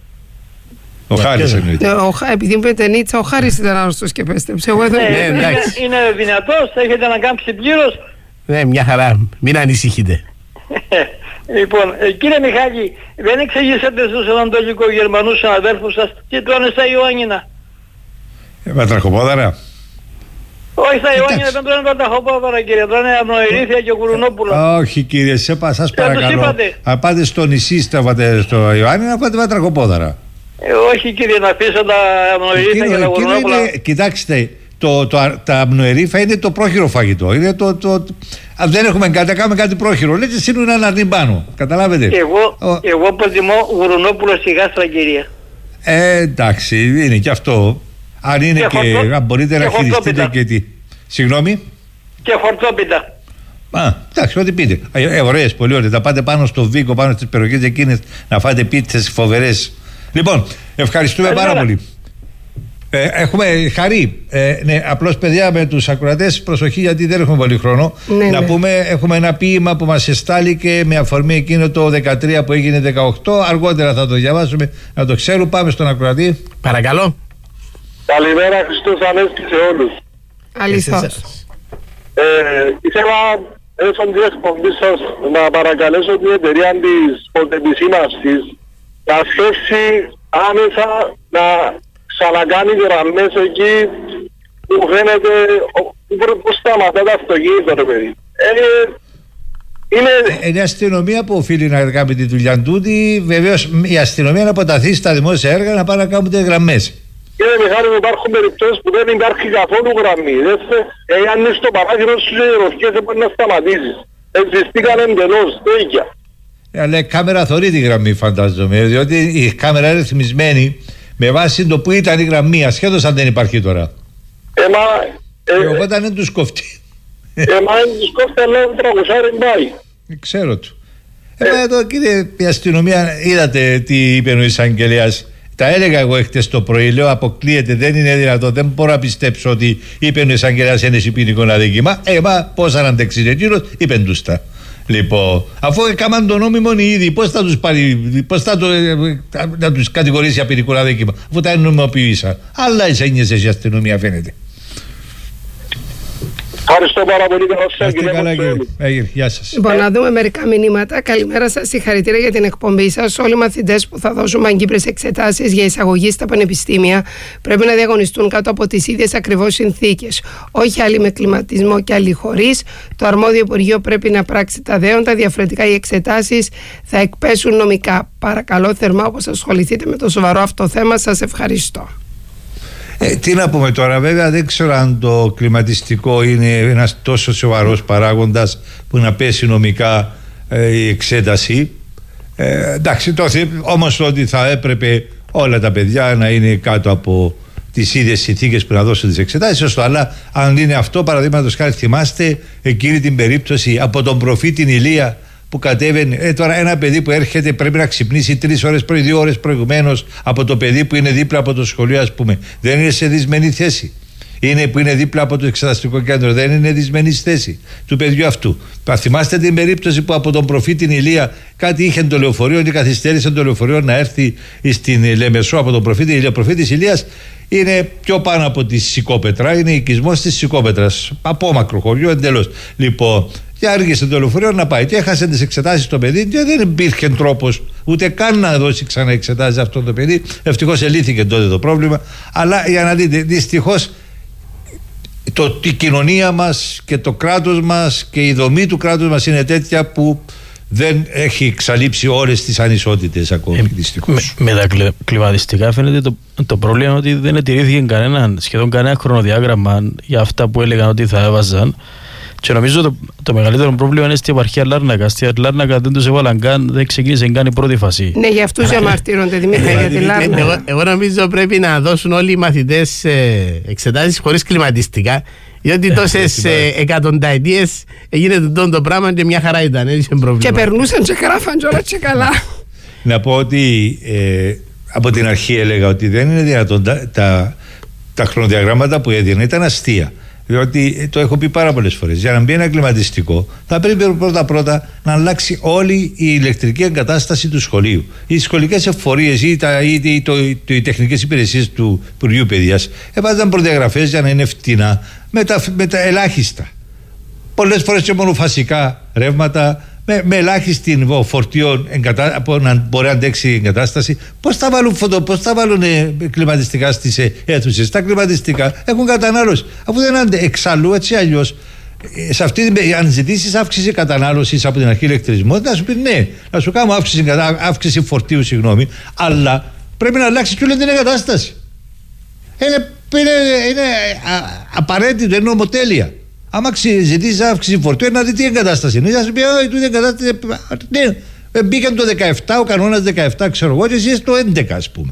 Ο Χάρης εννοείται. Επειδή μου πείτε Νίτσα, ο Χάρης ήταν άρρωστος και πέστρεψε. Ναι, είναι, είναι δυνατός, έχετε ανακάμψει πλήρως? Ναι, μια χαρά, μην ανησυχείτε. Λοιπόν, ε, κύριε Μιχάλη, δεν εξηγήσατε στους ανατολικογερμανούς συναδέλφους σας τι τρώνε στα Ιωάννινα? Ε, Βατραχοπόδαρα. Όχι στα Ιωάννινα, δεν τρώνε βατραχοπόδαρα κύριε, τρώνε αμνοηρήθια και κουρουνόπουλα. Όχι κύριε, σε, σας παρακαλώ. Αν πάτε στο νησί στο Ιωάννινα, να πάτε βατραχοπόδαρα. Ε, όχι κύριε, να αφήσω τα αμνοηρήθια και τα κουρουνόπουλα. Κοιτάξτε, το, το, τα αμνοερήφα είναι το πρόχειρο φαγητό. Είναι το, το, το, αν δεν έχουμε κάτι, κάνουμε κάτι πρόχειρο. Λέτε σύνουν ένα αρνί πάνω. Καταλάβετε. Εγώ, Ο... εγώ προτιμώ γουρουνόπουλο στη γάστρα, κυρία. Ε, εντάξει, είναι και αυτό. Αν είναι και, και χορτό, αν μπορείτε και να χειριστείτε και τι. Συγγνώμη. Και χορτόπιτα. Α, εντάξει, ό,τι πείτε. Ε, ωραίες, πολύ ωραίες. Θα πάτε πάνω στο Βίκο, πάνω στις περιοχές εκείνες να φάτε πίτσες φοβερές. Λοιπόν, ευχαριστούμε πάρα πολύ. Ε, έχουμε χαρή. Ε, ναι, απλώς παιδιά με τους ακροατές, προσοχή γιατί δεν έχουμε πολύ χρόνο. Ναι, να ναι. πούμε, έχουμε ένα ποίημα που μας εστάληκε με αφορμή εκείνο το δεκατρία που έγινε δεκαοκτώ. Αργότερα θα το διαβάσουμε, να το ξέρουμε. Πάμε στον ακροατή. Παρακαλώ. Καλημέρα, Χριστός Ανέστη σε όλους. Αληθώς. Ε, ήθελα έσω την εκπομπή σας να παρακαλέσω την εταιρεία της ποντεπισήμαυσης να θέσει άμεσα να ξανακάνει γραμμές εκεί που φαίνεται που σταματά το αυτοκίνητο ρε παιδί. Ε, είναι... είναι αστυνομία που οφείλει να κάνει τη δουλειά τούτη. Βεβαίως η αστυνομία να αποταθεί στα δημόσια έργα να πάνε να κάνουν τις γραμμές. Κύριε Μιχάλη, υπάρχουν περιπτώσεις που δεν υπάρχει καθόλου γραμμή. Εάν είναι στο παράθυρο στους αεροφιές δεν μπορεί να σταματήσεις. Εξιστήκαν εντελώς, τέτοια. Αλλά η κάμερα θωρεί τη γραμμή φαντάζομαι, διότι η κάμερα είναι ρυθμισμένη με βάση το που ήταν η γραμμή, ασχέτως αν δεν υπάρχει τώρα. Εμα... Και ε, οπότε δεν τους κόφτει. Εμα δεν τους κόφτει, αλλά δεν τραγουσάρει πάει. Ξέρω του. Ε, ε, εδώ κύριε η αστυνομία, είδατε τι είπε ο εισαγγελέας. Τα έλεγα εγώ χτες το πρωί, λέω αποκλείεται, δεν είναι δυνατό, δεν μπορώ να πιστέψω ότι είπε ο εισαγγελέας είναι ποινικό αδίκημα. Ε, μα πώς αν αντέξει εκείνος, είπεν τους τα. Λοιπόν, αφού έκαναν το νόμιμο ήδη, πώς θα τους πάρει, πώς θα το, να τους κατηγορήσει για ποινικό αδίκημα, αφού τα νομιμοποίησαν. Αλλά εισαγγελέας η αστυνομία φαίνεται. Ευχαριστώ πάρα πολύ. Είστε καλά κύριε. Γεια σας. Λοιπόν, να δούμε μερικά μηνύματα. Καλημέρα σας, συγχαρητήρια για την εκπομπή σας. Όλοι οι μαθητές που θα δώσουν μαγκύπρες εξετάσεις για εισαγωγή στα πανεπιστήμια πρέπει να διαγωνιστούν κάτω από τις ίδιες ακριβώς συνθήκες. Όχι άλλοι με κλιματισμό και άλλοι χωρίς. Το αρμόδιο Υπουργείο πρέπει να πράξει τα δέοντα. Διαφορετικά οι εξετάσεις θα εκπέσουν νομικά. Παρακαλώ θερμά όπως ασχοληθείτε με το σοβαρό αυτό θέμα. Σας ευχαριστώ. Ε, τι να πούμε τώρα, βέβαια δεν ξέρω αν το κλιματιστικό είναι ένας τόσο σοβαρός παράγοντας που να πέσει νομικά ε, η εξέταση. Ε, εντάξει, τότε όμως ότι θα έπρεπε όλα τα παιδιά να είναι κάτω από τις ίδιες συνθήκες που να δώσουν τις εξετάσεις, σωστό. Αλλά αν είναι αυτό, παραδείγματος χάρη, θυμάστε εκείνη την περίπτωση από τον προφήτη Ηλία που κατέβαινε. Ε, τώρα ένα παιδί που έρχεται πρέπει να ξυπνήσει τρεις ώρες πριν, δύο ώρες προηγουμένως από το παιδί που είναι δίπλα από το σχολείο, ας πούμε. Δεν είναι σε δυσμενή θέση. Είναι που είναι δίπλα από το εξεταστικό κέντρο. Δεν είναι δυσμενή θέση του παιδιού αυτού. Θα θυμάστε την περίπτωση που από τον προφήτη Ηλία κάτι είχε το λεωφορείο και καθυστέρησε το λεωφορείο να έρθει στην Λεμεσό από τον προφήτη Ηλία. Ο προφήτης Ηλίας είναι πιο πάνω από τη Σικόπετρα, είναι οικισμός της Σικόπετρας. Απόμακρο χωριό εντελώς. Λοιπόν, και άργησε το λεωφορείο να πάει και έχασε τις εξετάσεις στο παιδί και δεν υπήρχε τρόπος ούτε καν να δώσει ξανά εξετάσεις αυτό το παιδί. Ευτυχώς ελύθηκε τότε το πρόβλημα. Αλλά για να δείτε, δυστυχώς το, η κοινωνία μας και το κράτος μας και η δομή του κράτους μας είναι τέτοια που δεν έχει εξαλείψει όλες τις ανισότητες ακόμη. Ε, δυστυχώς. Με, με τα κλιματιστικά φαίνεται το, το πρόβλημα ότι δεν ετηρήθηκε κανένα, σχεδόν κανένα χρονοδιάγραμμα για αυτά που έλεγαν ότι θα έβαζαν. Και νομίζω το, το μεγαλύτερο πρόβλημα είναι στην επαρχία Λάρνακα. Στη Λάρνακα δεν τους έβαλαν καν, δεν ξεκίνησε καν η πρώτη φάση. Ναι, για αυτούς διαμαρτύρονται, Δημήτρη, για τη Λάρνακα. Εγώ, εγώ νομίζω πρέπει να δώσουν όλοι οι μαθητές ε, εξετάσεις χωρίς κλιματιστικά. Διότι τόσες ε, εκατονταετίες έγινε το, το πράγμα και μια χαρά ήταν. Και περνούσαν και γράφαν και όλα και καλά. Να πω ότι ε, από την αρχή έλεγα ότι δεν είναι δυνατόν τα, τα, τα χρονοδιαγράμματα που έδινε ήταν αστεία. Διότι το έχω πει πάρα πολλές φορές. Για να μπει ένα κλιματιστικό, θα πρέπει πρώτα-πρώτα να αλλάξει όλη η ηλεκτρική εγκατάσταση του σχολείου. Οι σχολικές εφορίες ή, τα, ή, ή το, το, οι τεχνικές υπηρεσίες του Υπουργείου Παιδείας έβαζαν προδιαγραφές για να είναι φτηνά με τα, με τα ελάχιστα. Πολλές φορές και μονοφασικά ρεύματα, με, με ελάχιστη φορτίων εγκατα... να μπορεί να αντέξει η εγκατάσταση. Πώς θα βάλουν, φωτο... Πώς θα βάλουν ε, κλιματιστικά στις ε, αίθουσες? Τα κλιματιστικά έχουν κατανάλωση. Αφού δεν είναι εξαλλού, έτσι αλλιώς, ε, σε αυτή την... αν ζητήσεις αύξηση κατανάλωσης από την αρχή ηλεκτρισμού, θα σου πει ναι, να σου κάνω αύξηση, αύξηση φορτίου, συγγνώμη, αλλά πρέπει να αλλάξει και όλη την εγκατάσταση. Είναι, είναι, είναι α, απαραίτητο, είναι νομοτέλεια. Άμα ζητήσει αύξηση φορτίου, να δει τι εγκατάσταση είναι. Θα σου πει, όχι, τούτη εγκατάσταση. Ναι, μπήκαν το δεκαεπτά, ο κανόνας δεκαεπτά, ξέρω εγώ, και εσύ στο έντεκα, ας πούμε.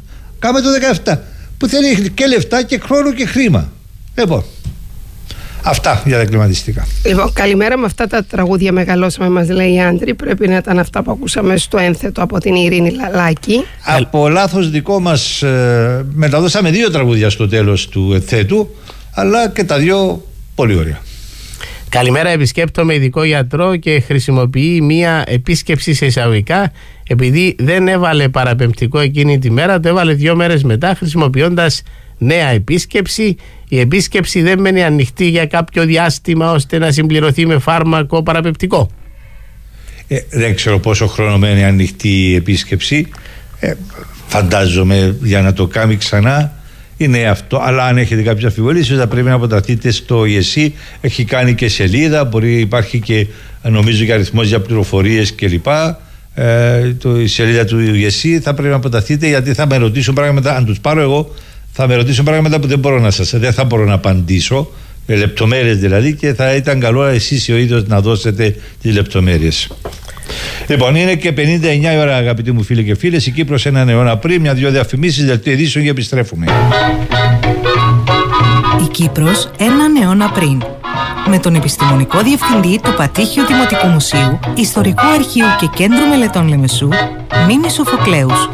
Κάμε το δεκαεπτά. Που θέλει και λεφτά και χρόνο και χρήμα. Λοιπόν, αυτά για τα κλιματιστικά. Λοιπόν, καλημέρα. Με αυτά τα τραγούδια μεγαλώσαμε, μας λέει η Άντρη. Πρέπει να ήταν αυτά που ακούσαμε στο ένθετο από την Ειρήνη Λαλάκη. Από λάθος δικό μας, ε, μεταδώσαμε δύο τραγούδια στο τέλος του ενθέτου, αλλά και τα δύο πολύ ωραία. Καλημέρα, επισκέπτομαι ειδικό γιατρό και χρησιμοποιεί μία επίσκεψη σε εισαγωγικά, επειδή δεν έβαλε παραπεμπτικό εκείνη τη μέρα, το έβαλε δύο μέρες μετά χρησιμοποιώντας νέα επίσκεψη. Η επίσκεψη δεν μένει ανοιχτή για κάποιο διάστημα ώστε να συμπληρωθεί με φάρμακο παραπεμπτικό. Ε, δεν ξέρω πόσο χρόνο μένει ανοιχτή η επίσκεψη. Ε, φαντάζομαι για να το κάνει ξανά είναι αυτό. Αλλά αν έχετε κάποιες αμφιβολίες, θα πρέπει να αποταθείτε στο ι ες σι. Έχει κάνει και σελίδα, μπορεί, υπάρχει και νομίζω και αριθμός για πληροφορίες κλπ. Ε, το, η σελίδα του ι ες σι θα πρέπει να αποταθείτε, γιατί θα με ρωτήσουν πράγματα. Αν τους πάρω εγώ, θα με ρωτήσουν πράγματα που δεν μπορώ να σας, δεν θα μπορώ να απαντήσω, λεπτομέρειες δηλαδή, και θα ήταν καλό εσείς ο ίδιος να δώσετε τις λεπτομέρειες. Λοιπόν, είναι και πενήντα εννιά η ώρα, αγαπητοί μου φίλοι και φίλες. Η Κύπρος έναν αιώνα πριν, μια-δυο διαφημίσεις, δελτίο ειδήσεων και επιστρέφουμε. Η Κύπρος έναν αιώνα πριν. Με τον επιστημονικό διευθυντή του Πατήχιου Δημοτικού Μουσείου, Ιστορικού Αρχείου και Κέντρου Μελετών Λεμεσού, Μίμη Σοφοκλέους.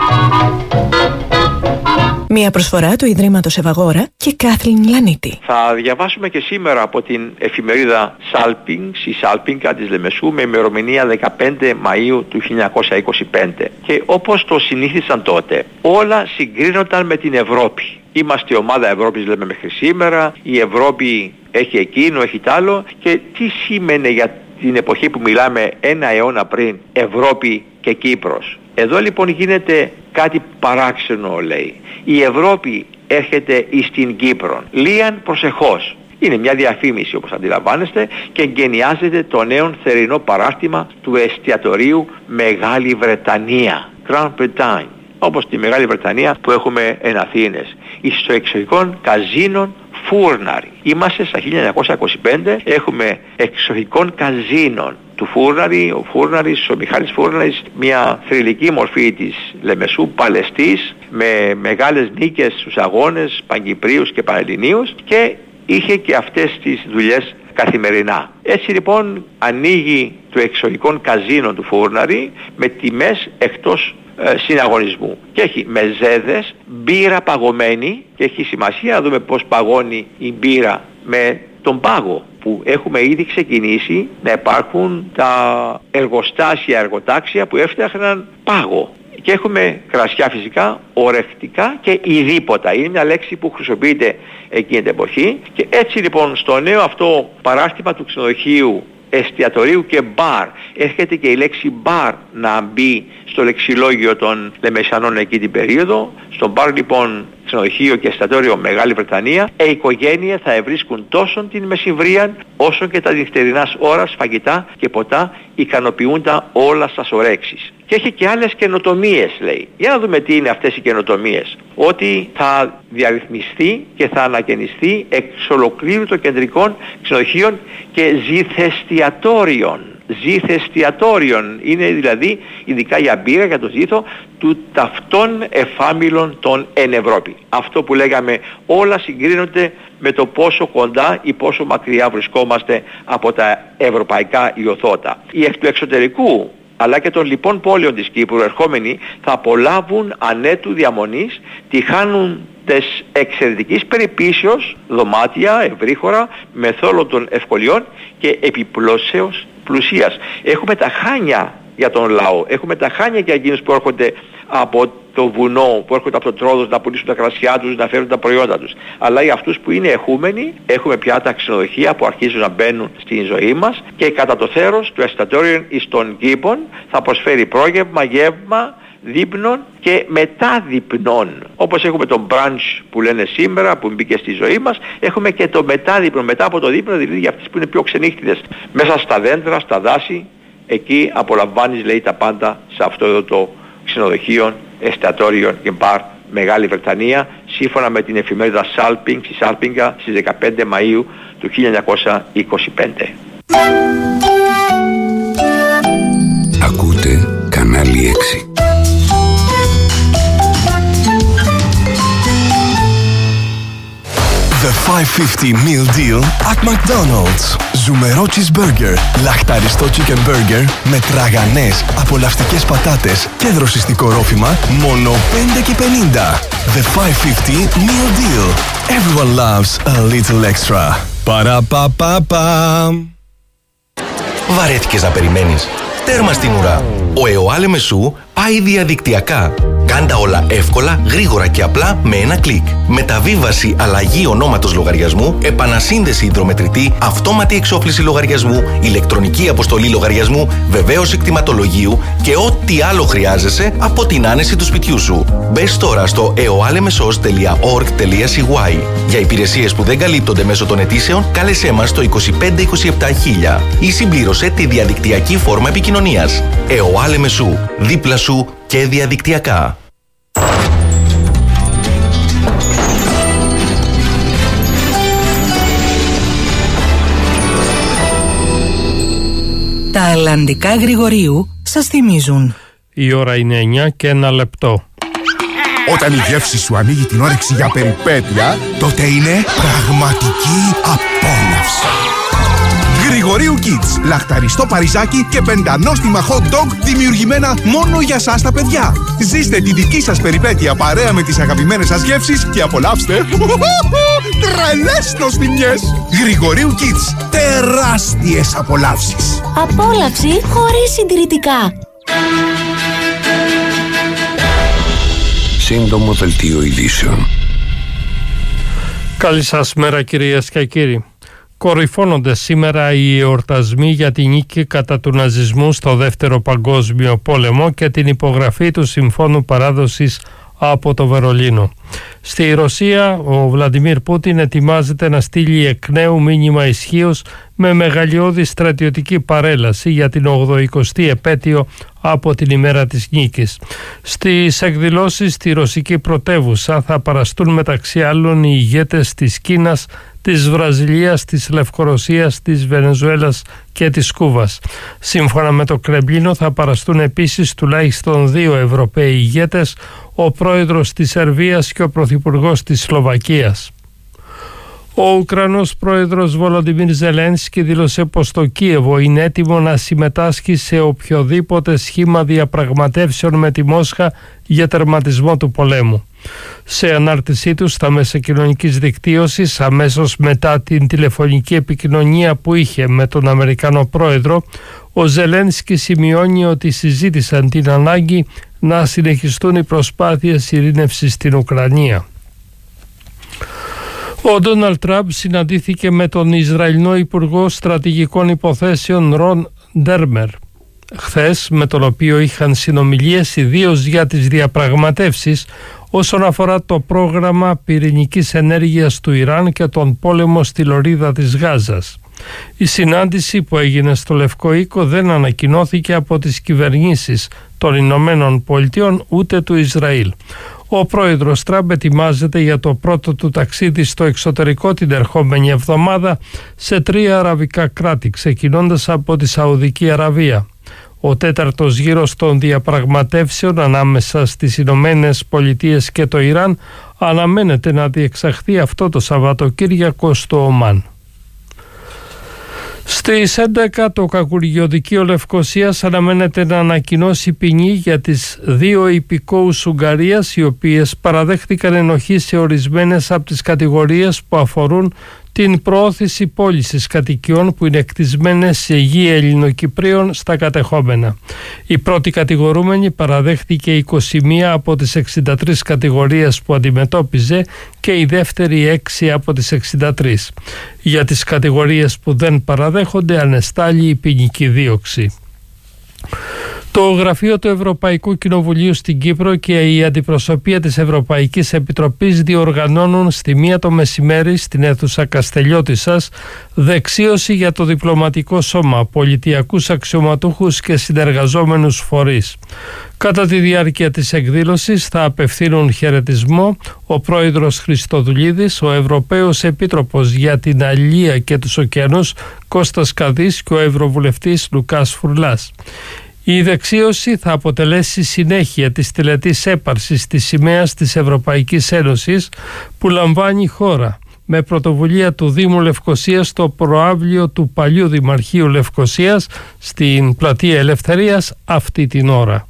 Μια προσφορά του Ιδρύματος Ευαγόρα και Κάθλιν Λανίτη. Θα διαβάσουμε και σήμερα από την εφημερίδα Σάλπινγκς, η Σάλπιγγα της Λεμεσού, με ημερομηνία δεκαπέντε Μαΐου του χίλια εννιακόσια είκοσι πέντε. Και όπως το συνήθισαν τότε, όλα συγκρίνονταν με την Ευρώπη. Είμαστε ομάδα Ευρώπης, λέμε μέχρι σήμερα, η Ευρώπη έχει εκείνο, έχει τ' άλλο, και τι σήμαινε για την εποχή που μιλάμε ένα αιώνα πριν Ευρώπη και Κύπρος. Εδώ λοιπόν γίνεται κάτι παράξενο, λέει. Η Ευρώπη έρχεται εις την Κύπρο. Λίαν προσεχώς. Είναι μια διαφήμιση, όπως αντιλαμβάνεστε, και εγκαινιάζεται το νέο θερινό παράρτημα του εστιατορίου Μεγάλη Βρετανία, Grand Bretagne, όπως τη Μεγάλη Βρετανία που έχουμε εν Αθήνες, εις το εξωτερικών καζίνων Φούρναρη. Είμαστε στα χίλια εννιακόσια είκοσι πέντε, έχουμε εξωτερικών καζίνων του Φούρναρη. Ο Φούρναρης, ο Μιχάλης Φούρναρης, μια θρυλική μορφή της Λεμεσού, παλαιστής, με μεγάλες νίκες στους αγώνες Παγκυπρίους και Πανελληνίους, και είχε και αυτές τις δουλειές καθημερινά. Έτσι λοιπόν ανοίγει το εξωτερικών καζίνων του Φούρναρη με τιμές εκτός ε, συναγωνισμού, και έχει μεζέδες, μπύρα παγωμένη, και έχει σημασία να δούμε πώς παγώνει η μπύρα με τον πάγο, που έχουμε ήδη ξεκινήσει να υπάρχουν τα εργοστάσια, εργοτάξια που έφτιαχναν πάγο. Και έχουμε κρασιά φυσικά, ορεκτικά και ειδήποτα. Είναι μια λέξη που χρησιμοποιείται εκείνη την εποχή. Και έτσι λοιπόν στο νέο αυτό παράρτημα του ξενοδοχείου, εστιατορίου και μπαρ, έρχεται και η λέξη μπαρ να μπει στο λεξιλόγιο των Λεμεσανών εκείνη την περίοδο. Στο μπαρ λοιπόν, ξενοδοχείο και εστιατόριο Μεγάλη Βρετανία, οι οικογένειες θα ευρίσκουν τόσο την μεσημβρία όσο και τα νυχτερινά ώρας φαγητά και ποτά, ικανοποιούντα όλα σας ορέξεις. Και έχει και άλλες καινοτομίες, λέει. Για να δούμε τι είναι αυτές οι καινοτομίες. Ότι θα διαρρυθμιστεί και θα ανακαινιστεί εξ ολοκλήρου των κεντρικών ξενοδοχείων και ζυθεστιατόριων. Ζυθεστιατόριων είναι δηλαδή, ειδικά για μπύρα, για το ζύθο, του ταυτών εφάμιλων των εν Ευρώπη. Αυτό που λέγαμε, όλα συγκρίνονται με το πόσο κοντά ή πόσο μακριά βρισκόμαστε από τα ευρωπαϊκά ιωθώτα. Οι εκ του εξωτερικού αλλά και των λοιπών πόλεων της Κύπρου ερχόμενοι θα απολαύουν ανέτου διαμονής, τυχάνουν της εξαιρετικής περιποίησεως, δωμάτια, ευρύχωρα, μεθόλων των ευκολιών και επιπλώσεως πλουσίας. Έχουμε τα χάνια για τον λαό, έχουμε τα χάνια για εκείνους που έρχονται από το βουνό, που έρχονται από τον Τρόδος να πουλήσουν τα κρασιά τους, να φέρουν τα προϊόντα τους. Αλλά για αυτούς που είναι εχούμενοι, έχουμε πια τα ξενοδοχεία που αρχίζουν να μπαίνουν στην ζωή μας, και κατά το θέρος του εστιατόριου εις των κήπων θα προσφέρει πρόγευμα, γεύμα, δείπνων και μετά δείπνων. Όπως έχουμε τον brunch που λένε σήμερα, που μπήκε στη ζωή μας, έχουμε και το μετάδείπνο, μετά από το δείπνο, δηλαδή για αυτές που είναι πιο ξενύχτιδες. Μέσα στα δέντρα, στα δάση, εκεί απολαμβάνεις, λέει, τα πάντα σε αυτό εδώ το ξενοδοχείο, εστιατόριο και μπαρ Μεγάλη Βρετανία, σύμφωνα με την εφημερίδα Σάλπινγκς, η Σάλπιγγα, στις δεκαπέντε Μαΐου του χίλια εννιακόσια είκοσι πέντε. Ακούτε κανάλι έξι. πενήντα meal deal at McDonald's. Ζουμερό cheeseburger, λαχταριστό chicken burger με τραγανές απολαυστικές πατάτες και δροσιστικό ρόφημα, μόνο πέντε και πενήντα. The πεντακόσια πενήντα meal deal. Everyone loves a little extra. Παραπαπαπα. Βαρέθηκες να περιμένεις? Τέρμα στην ουρά. Ο ΕΟΑ Λεμεσού πάει διαδικτυακά. Κάντα όλα εύκολα, γρήγορα και απλά με ένα κλικ. Μεταβίβαση αλλαγή ονόματος λογαριασμού, επανασύνδεση υδρομετρητή, αυτόματη εξόφληση λογαριασμού, ηλεκτρονική αποστολή λογαριασμού, βεβαίωση κτηματολογίου και ό,τι άλλο χρειάζεσαι από την άνεση του σπιτιού σου. Μπες τώρα στο e o a lemesos τελεία org τελεία c y. Για υπηρεσίες που δεν καλύπτονται μέσω των αιτήσεων, κάλεσέ μας στο είκοσι πέντε είκοσι επτά χίλια ή συμπλήρωσε τη διαδικτυακή φόρμα επικοινωνίας. ΕΟΑ Λεμεσού, δίπλα σου και διαδικτυακά. Τα αλλαντικά Γρηγορίου σας θυμίζουν. Η ώρα είναι εννιά και ένα λεπτό. Όταν η γεύση σου ανοίγει την όρεξη για περιπέτεια, τότε είναι πραγματική απόλαυση. Γρηγορίου Kids. Λαχταριστό παριζάκι και πεντανόστιμα hot dog δημιουργημένα μόνο για σας τα παιδιά. Ζήστε τη δική σας περιπέτεια παρέα με τις αγαπημένες σας γεύσεις και απολαύστε τρελές νοστιμιές. Γρηγορίου Kids. Τεράστιες απολαύσεις. Απόλαυση χωρίς συντηρητικά. Σύντομο δελτίο ειδήσεων. Καλή σας μέρα κυρίες και κύριοι. Κορυφώνονται σήμερα οι εορτασμοί για την νίκη κατά του ναζισμού στο Δεύτερο Παγκόσμιο Πόλεμο και την υπογραφή του Συμφώνου Παράδοσης από το Βερολίνο. Στη Ρωσία, ο Βλαντιμίρ Πούτιν ετοιμάζεται να στείλει εκ νέου μήνυμα ισχύως με μεγαλειώδη στρατιωτική παρέλαση για την ογδοηκοστή επέτειο από την ημέρα της νίκης. Στις εκδηλώσεις στη ρωσική πρωτεύουσα θα παραστούν μεταξύ άλλων οι ηγέτες της Κίνας, της Βραζιλίας, της Λευκορωσίας, της Βενεζουέλας και της Κούβας. Σύμφωνα με το Κρεμλίνο θα παραστούν επίσης τουλάχιστον δύο Ευρωπαίοι ηγέτες, ο πρόεδρος της Σερβίας και ο πρωθυπουργός της Σλοβακίας. Ο Ουκρανός πρόεδρος Βολοντιμίρ Ζελένσκι δήλωσε πως το Κίεβο είναι έτοιμο να συμμετάσχει σε οποιοδήποτε σχήμα διαπραγματεύσεων με τη Μόσχα για τερματισμό του πολέμου. Σε ανάρτησή του στα μέσα κοινωνικής δικτύωσης αμέσως μετά την τηλεφωνική επικοινωνία που είχε με τον Αμερικανό πρόεδρο, ο Ζελένσκι σημειώνει ότι συζήτησαν την ανάγκη να συνεχιστούν οι προσπάθειες ειρήνευσης στην Ουκρανία. Ο Ντόναλντ Τραμπ συναντήθηκε με τον Ισραηλινό Υπουργό Στρατηγικών Υποθέσεων Ρον Ντέρμερ χθες, με τον οποίο είχαν συνομιλίες ιδίως για τις διαπραγματεύσεις όσον αφορά το πρόγραμμα πυρηνικής ενέργειας του Ιράν και τον πόλεμο στη λωρίδα της Γάζας. Η συνάντηση που έγινε στο Λευκό Οίκο δεν ανακοινώθηκε από τις κυβερνήσεις των Ηνωμένων Πολιτειών ούτε του Ισραήλ. Ο πρόεδρος Τραμπ ετοιμάζεται για το πρώτο του ταξίδι στο εξωτερικό την ερχόμενη εβδομάδα σε τρία αραβικά κράτη, ξεκινώντας από τη Σαουδική Αραβία. Ο τέταρτος γύρος των διαπραγματεύσεων ανάμεσα στις Ηνωμένες Πολιτείες και το Ιράν αναμένεται να διεξαχθεί αυτό το Σαββατοκύριακο στο Ομάν. Στις έντεκα το Κακουργιοδικείο Λευκωσίας αναμένεται να ανακοινώσει ποινή για τις δύο υπηκόους Ουγγαρίας, οι οποίες παραδέχτηκαν ενοχή σε ορισμένες από τις κατηγορίες που αφορούν την προώθηση πώλησης κατοικιών που είναι κτισμένες σε γη Ελληνοκυπρίων στα κατεχόμενα. Η πρώτη κατηγορούμενη παραδέχτηκε είκοσι μία από τις εξήντα τρεις κατηγορίες που αντιμετώπιζε και η δεύτερη έξι από τις εξήντα τρεις. Για τις κατηγορίες που δεν παραδέχονται ανεστάλλει η ποινική δίωξη. Το γραφείο του Ευρωπαϊκού Κοινοβουλίου στην Κύπρο και η αντιπροσωπεία της Ευρωπαϊκής Επιτροπής διοργανώνουν στη μία το μεσημέρι στην αίθουσα Καστελιώτισσας δεξίωση για το διπλωματικό σώμα, πολιτιακούς αξιωματούχους και συνεργαζόμενους φορείς. Κατά τη διάρκεια της εκδήλωσης θα απευθύνουν χαιρετισμό ο πρόεδρος Χριστοδουλίδης, ο Ευρωπαίος Επίτροπος για την Αλληλεία και τους Ωκεανούς Κώστας Καδής και ο Ευρωβουλευτής Λουκάς Φουρλάς. Η δεξίωση θα αποτελέσει συνέχεια της τελετής έπαρσης της σημαίας της Ευρωπαϊκής Ένωσης που λαμβάνει η χώρα με πρωτοβουλία του Δήμου Λευκωσίας στο προαύλιο του παλιού Δημαρχείου Λευκωσίας στην Πλατεία Ελευθερίας αυτή την ώρα.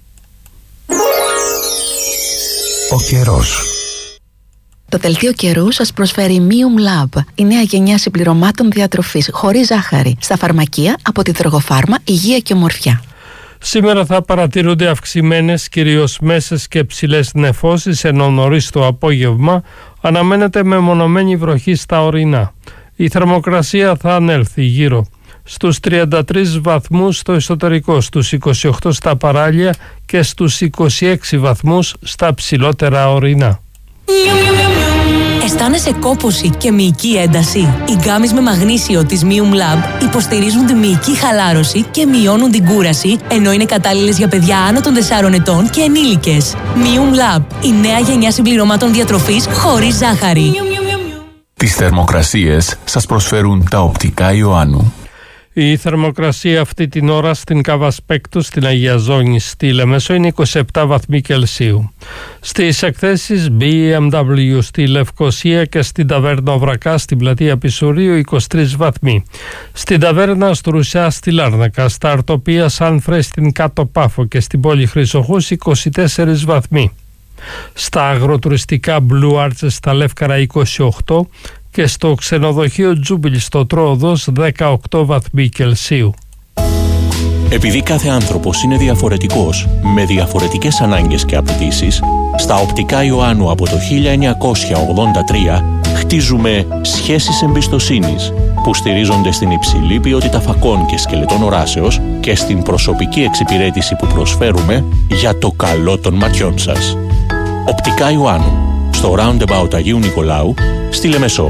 Ο καιρός. Το δελτίο καιρού σας προσφέρει Mium Lab, η νέα γενιά συμπληρωμάτων διατροφής χωρίς ζάχαρη, στα φαρμακεία από τη Δρογοφάρμα Υγεία και Ομορφιά. Σήμερα θα παρατηρούνται αυξημένες, κυρίως μέσες και ψηλές νεφώσεις, ενώ νωρίς το απόγευμα αναμένεται μεμονωμένη βροχή στα ορεινά. Η θερμοκρασία θα ανέλθει γύρω στους τριάντα τρεις βαθμούς στο εσωτερικό, στους είκοσι οκτώ στα παράλια και στους είκοσι έξι βαθμούς στα ψηλότερα ορεινά. Αισθάνεσαι κόπωση και μυϊκή ένταση? Οι γκάμεις με μαγνήσιο της Mium Lab υποστηρίζουν τη μυϊκή χαλάρωση και μειώνουν την κούραση, ενώ είναι κατάλληλες για παιδιά άνω των τεσσάρων ετών και ενήλικες. Mium Lab, η νέα γενιά συμπληρωμάτων διατροφής χωρίς ζάχαρη. Τις θερμοκρασίες σας προσφέρουν τα οπτικά Ιωάννου. Η θερμοκρασία αυτή την ώρα στην Καβασπέκτου, στην Αγία Ζώνη, στη Λεμεσό είναι είκοσι επτά βαθμοί Κελσίου. Στις εκθέσεις μπι εμ ντάμπλιου στη Λευκωσία και στην Ταβέρνα Οβρακά στην Πλατεία Πισουρίου είκοσι τρεις βαθμοί. Στην Ταβέρνα Στρουσιά στη Λάρνακα, στα Αρτοπία Σάνφρε στην Κάτω Πάφο και στην πόλη Χρυσοχούς είκοσι τέσσερις βαθμοί. Στα αγροτουριστικά Blue Arches στα Λεύκαρα είκοσι οκτώ και στο ξενοδοχείο Τζούμπιλ στο Τρόοδος δεκαοκτώ βαθμοί Κελσίου. Επειδή κάθε άνθρωπος είναι διαφορετικός, με διαφορετικές ανάγκες και απαιτήσεις, στα οπτικά Ιωάννου από το χίλια εννιακόσια ογδόντα τρία χτίζουμε σχέσεις εμπιστοσύνης που στηρίζονται στην υψηλή ποιότητα φακών και σκελετών οράσεως και στην προσωπική εξυπηρέτηση που προσφέρουμε για το καλό των ματιών σας. Οπτικά Ιωάννου, στο Roundabout Αγίου Νικολάου, στη Λεμεσό.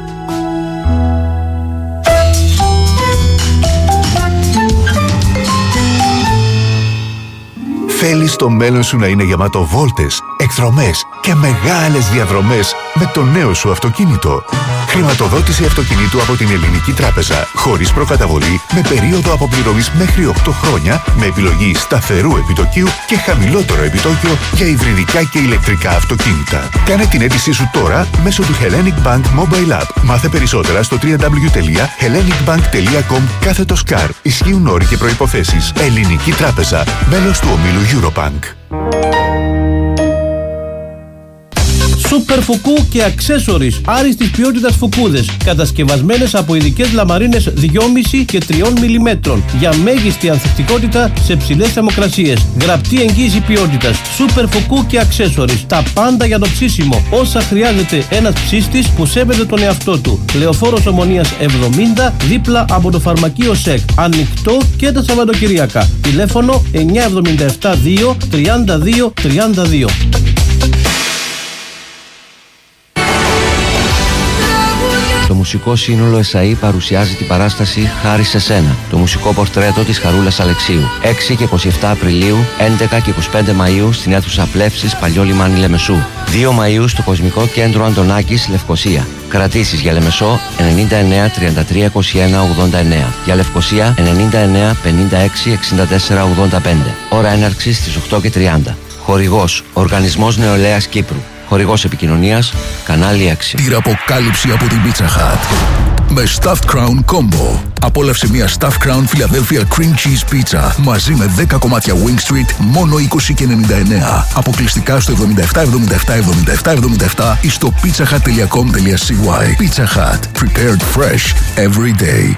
Θέλεις το μέλλον σου να είναι γεμάτο βόλτες, εκδρομές και μεγάλες διαδρομές με το νέο σου αυτοκίνητο. Χρηματοδότηση αυτοκινήτου από την Ελληνική Τράπεζα, χωρίς προκαταβολή, με περίοδο αποπληρωμής μέχρι οκτώ χρόνια, με επιλογή σταθερού επιτοκίου και χαμηλότερο επιτόκιο για υβριδικά και ηλεκτρικά αυτοκίνητα. Κάνε την αίτησή σου τώρα μέσω του Hellenic Bank Mobile App. Μάθε περισσότερα στο double-u double-u double-u τελεία hellenic bank τελεία com κάθετος car. Ισχύουν όροι και προϋποθέσεις. Ελληνική Τράπεζα, μέλος του ομίλου Eurobank. Σούπερ φουκού και αξέσορις άριστης ποιότητας φουκούδες, κατασκευασμένες από ειδικές λαμαρίνες δυόμισι και τρία μιλιμέτρων για μέγιστη ανθεκτικότητα σε ψηλές θερμοκρασίες. Γραπτή εγγύηση ποιότητας. Σούπερ φουκού και αξέσορις. Τα πάντα για το ψήσιμο. Όσα χρειάζεται ένας ψύστης που σέβεται τον εαυτό του. Λεωφόρος Ομονίας εβδομήντα, δίπλα από το φαρμακείο ΣΕΚ. Ανοιχτό και τα Σαββατοκυριακά. Τηλέφωνο εννιά εβδομήντα επτά δύο τριάντα δύο τριάντα δύο. Το μουσικό σύνολο ΕΣΑΗ παρουσιάζει την παράσταση «Χάρη σε σένα», το μουσικό πορτρέτο της Χαρούλας Αλεξίου. έξι και είκοσι επτά Απριλίου, έντεκα και είκοσι πέντε Μαΐου στην αίθουσα Πλεύσης, Παλιό Λιμάνι Λεμεσού. δύο Μαΐου στο Κοσμικό Κέντρο Αντωνάκης, Λευκωσία. Κρατήσεις για Λεμεσό ενενήντα εννέα τριάντα τρία είκοσι ένα ογδόντα εννέα. Για Λευκωσία ενενήντα εννέα πενήντα έξι εξήντα τέσσερα ογδόντα πέντε. Ώρα έναρξης στις οκτώ και τριάντα. Χορηγός Οργανισμός Νεολαίας Κύπρου. Χορηγός επικοινωνίας Κανάλι έξι. Τυραποκάλυψη από την Pizza Hut. Με Stuffed Crown Combo. Απόλαυσε μια Stuffed Crown Philadelphia Cream Cheese Pizza μαζί με δέκα κομμάτια Wing Street μόνο είκοσι και ενενήντα εννέα. Αποκλειστικά στο εβδομήντα επτά εβδομήντα επτά εβδομήντα επτά εβδομήντα επτά ή στο pizza hut τελεία com τελεία c y. Pizza Hut. Prepared fresh every day.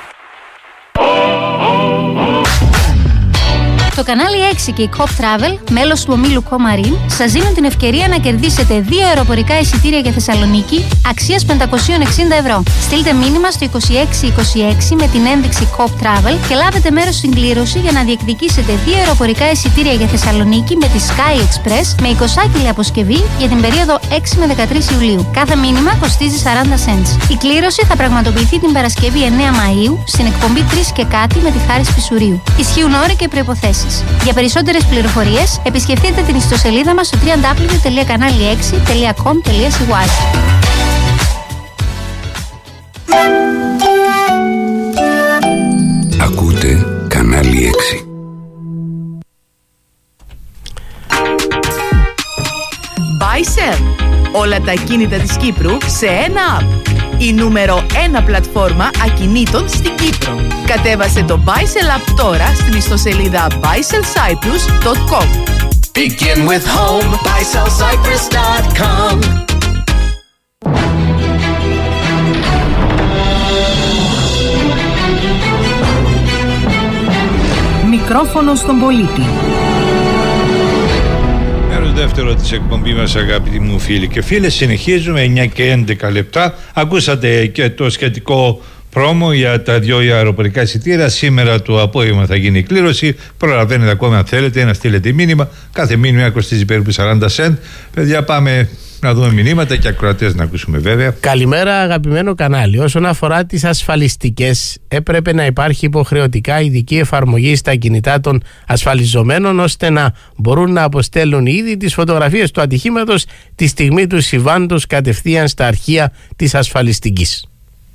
Το κανάλι έξι και η Cop Travel, μέλος του ομίλου Comarin, σας δίνουν την ευκαιρία να κερδίσετε δύο αεροπορικά εισιτήρια για Θεσσαλονίκη αξίας πεντακόσια εξήντα ευρώ. Στείλτε μήνυμα στο είκοσι έξι είκοσι έξι με την ένδειξη Cop Travel και λάβετε μέρος στην κλήρωση για να διεκδικήσετε δύο αεροπορικά εισιτήρια για Θεσσαλονίκη με τη Sky Express με εικοσάκιλη αποσκευή για την περίοδο έξι με δεκατρείς Ιουλίου. Κάθε μήνυμα κοστίζει σαράντα cents. Η κλήρωση θα πραγματοποιηθεί την Παρασκευή εννέα Μαΐου στην εκπομπή τρεις και κάτι με τη Χάρη Πισουρίου. Ισχύουν όροι και προϋποθέσεις. Για περισσότερες πληροφορίες επισκεφτείτε την ιστοσελίδα μας στο double-u double-u double-u τελεία κανάλι έξι τελεία com τελεία c y. Ακούτε Κανάλι έξι. Buy Sell. Όλα τα κίνητα της Κύπρου σε ένα app. η νούμερο ένα πλατφόρμα ακινήτων στην Κύπρο. Κατέβασε το Buysell App τώρα στην ιστοσελίδα buy sell cyprus dot com. Begin with home, buy sell cyprus dot com. Μικρόφωνο στον πολίτη. Μέρος δεύτερο της εκπομπής μας, αγαπητοί μου φίλοι και φίλες. Συνεχίζουμε εννιά και έντεκα λεπτά. Ακούσατε και το σχετικό πρόμο για τα δύο αεροπορικά εισιτήρια. Σήμερα το απόγευμα θα γίνει η κλήρωση. Προλαβαίνετε ακόμα αν θέλετε να στείλετε μήνυμα. Κάθε μήνυμα κοστίζει περίπου σαράντα σεντ. Παιδιά, πάμε να δούμε μηνύματα και ακροατές να ακούσουμε βέβαια. Καλημέρα, αγαπημένο κανάλι. Όσον αφορά τις ασφαλιστικές, έπρεπε να υπάρχει υποχρεωτικά ειδική εφαρμογή στα κινητά των ασφαλιζομένων, ώστε να μπορούν να αποστέλουν ήδη τις φωτογραφίες του ατυχήματος τη στιγμή του συμβάντος κατευθείαν στα αρχεία της ασφαλιστικής.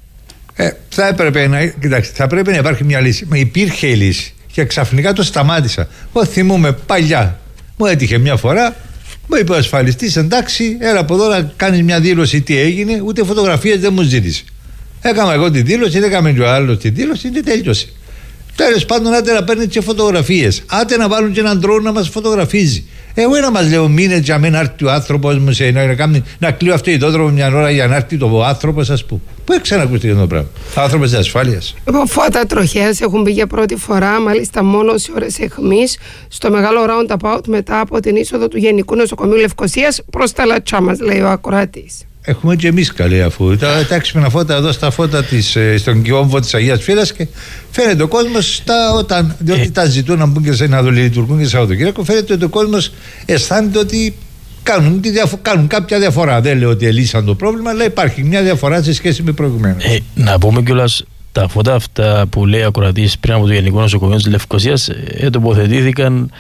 Ε, θα έπρεπε να, κοιτάξτε, θα πρέπει να υπάρχει μια λύση. Μα υπήρχε η λύση και ξαφνικά το σταμάτησα. Εγώ θυμούμαι παλιά, μου έτυχε μια φορά, μου είπε ο ασφαλιστής, εντάξει, έλα από εδώ να κάνεις μια δήλωση τι έγινε, ούτε φωτογραφίες δεν μου ζήτησε. Έκανα εγώ τη δήλωση, έκαμε και ο άλλος τη δήλωση και τέλειωσε. Τέλος πάντων, άτε να παίρνει και φωτογραφίες, άτε να βάλουν και έναν drone να μας φωτογραφίζει. Εγώ να μας λέω μήνες για να έρθει ο άνθρωπος μου σε, να, να, να κλείω αυτό το δρόμο μια ώρα για να έρθει το άνθρωπος, ας πούμε. Πού έχει ξανακούστηκε αυτό το πράγμα. Άνθρωπος της ασφάλειας. Φώτα τροχέας έχουν μπει για πρώτη φορά, μάλιστα μόνο σε ώρες αιχμής, στο μεγάλο roundabout μετά από την είσοδο του Γενικού Νοσοκομείου Λευκωσίας προς τα Λατσά μας, λέει ο ακροατής. Έχουμε και εμείς καλή, αφού τα, τα έξυπνα φώτα εδώ στα φώτα της, στον κόμβο της Αγίας Φύλας και φαίνεται ο κόσμος τα, όταν, διότι ε. τα ζητούν να μπουν και σε να λειτουργούν και Σαββατοκύριακο, φαίνεται ότι ο κόσμος αισθάνεται ότι κάνουν, κάνουν κάποια διαφορά. Δεν λέω ότι ελύσαν το πρόβλημα, αλλά υπάρχει μια διαφορά σε σχέση με προηγουμένως. Ε, να πούμε κιόλας, τα φώτα αυτά που λέει ακροατής πριν από το Γενικό Νοσοκομείο της Λευκωσίας ε, τοποθετήθηκαν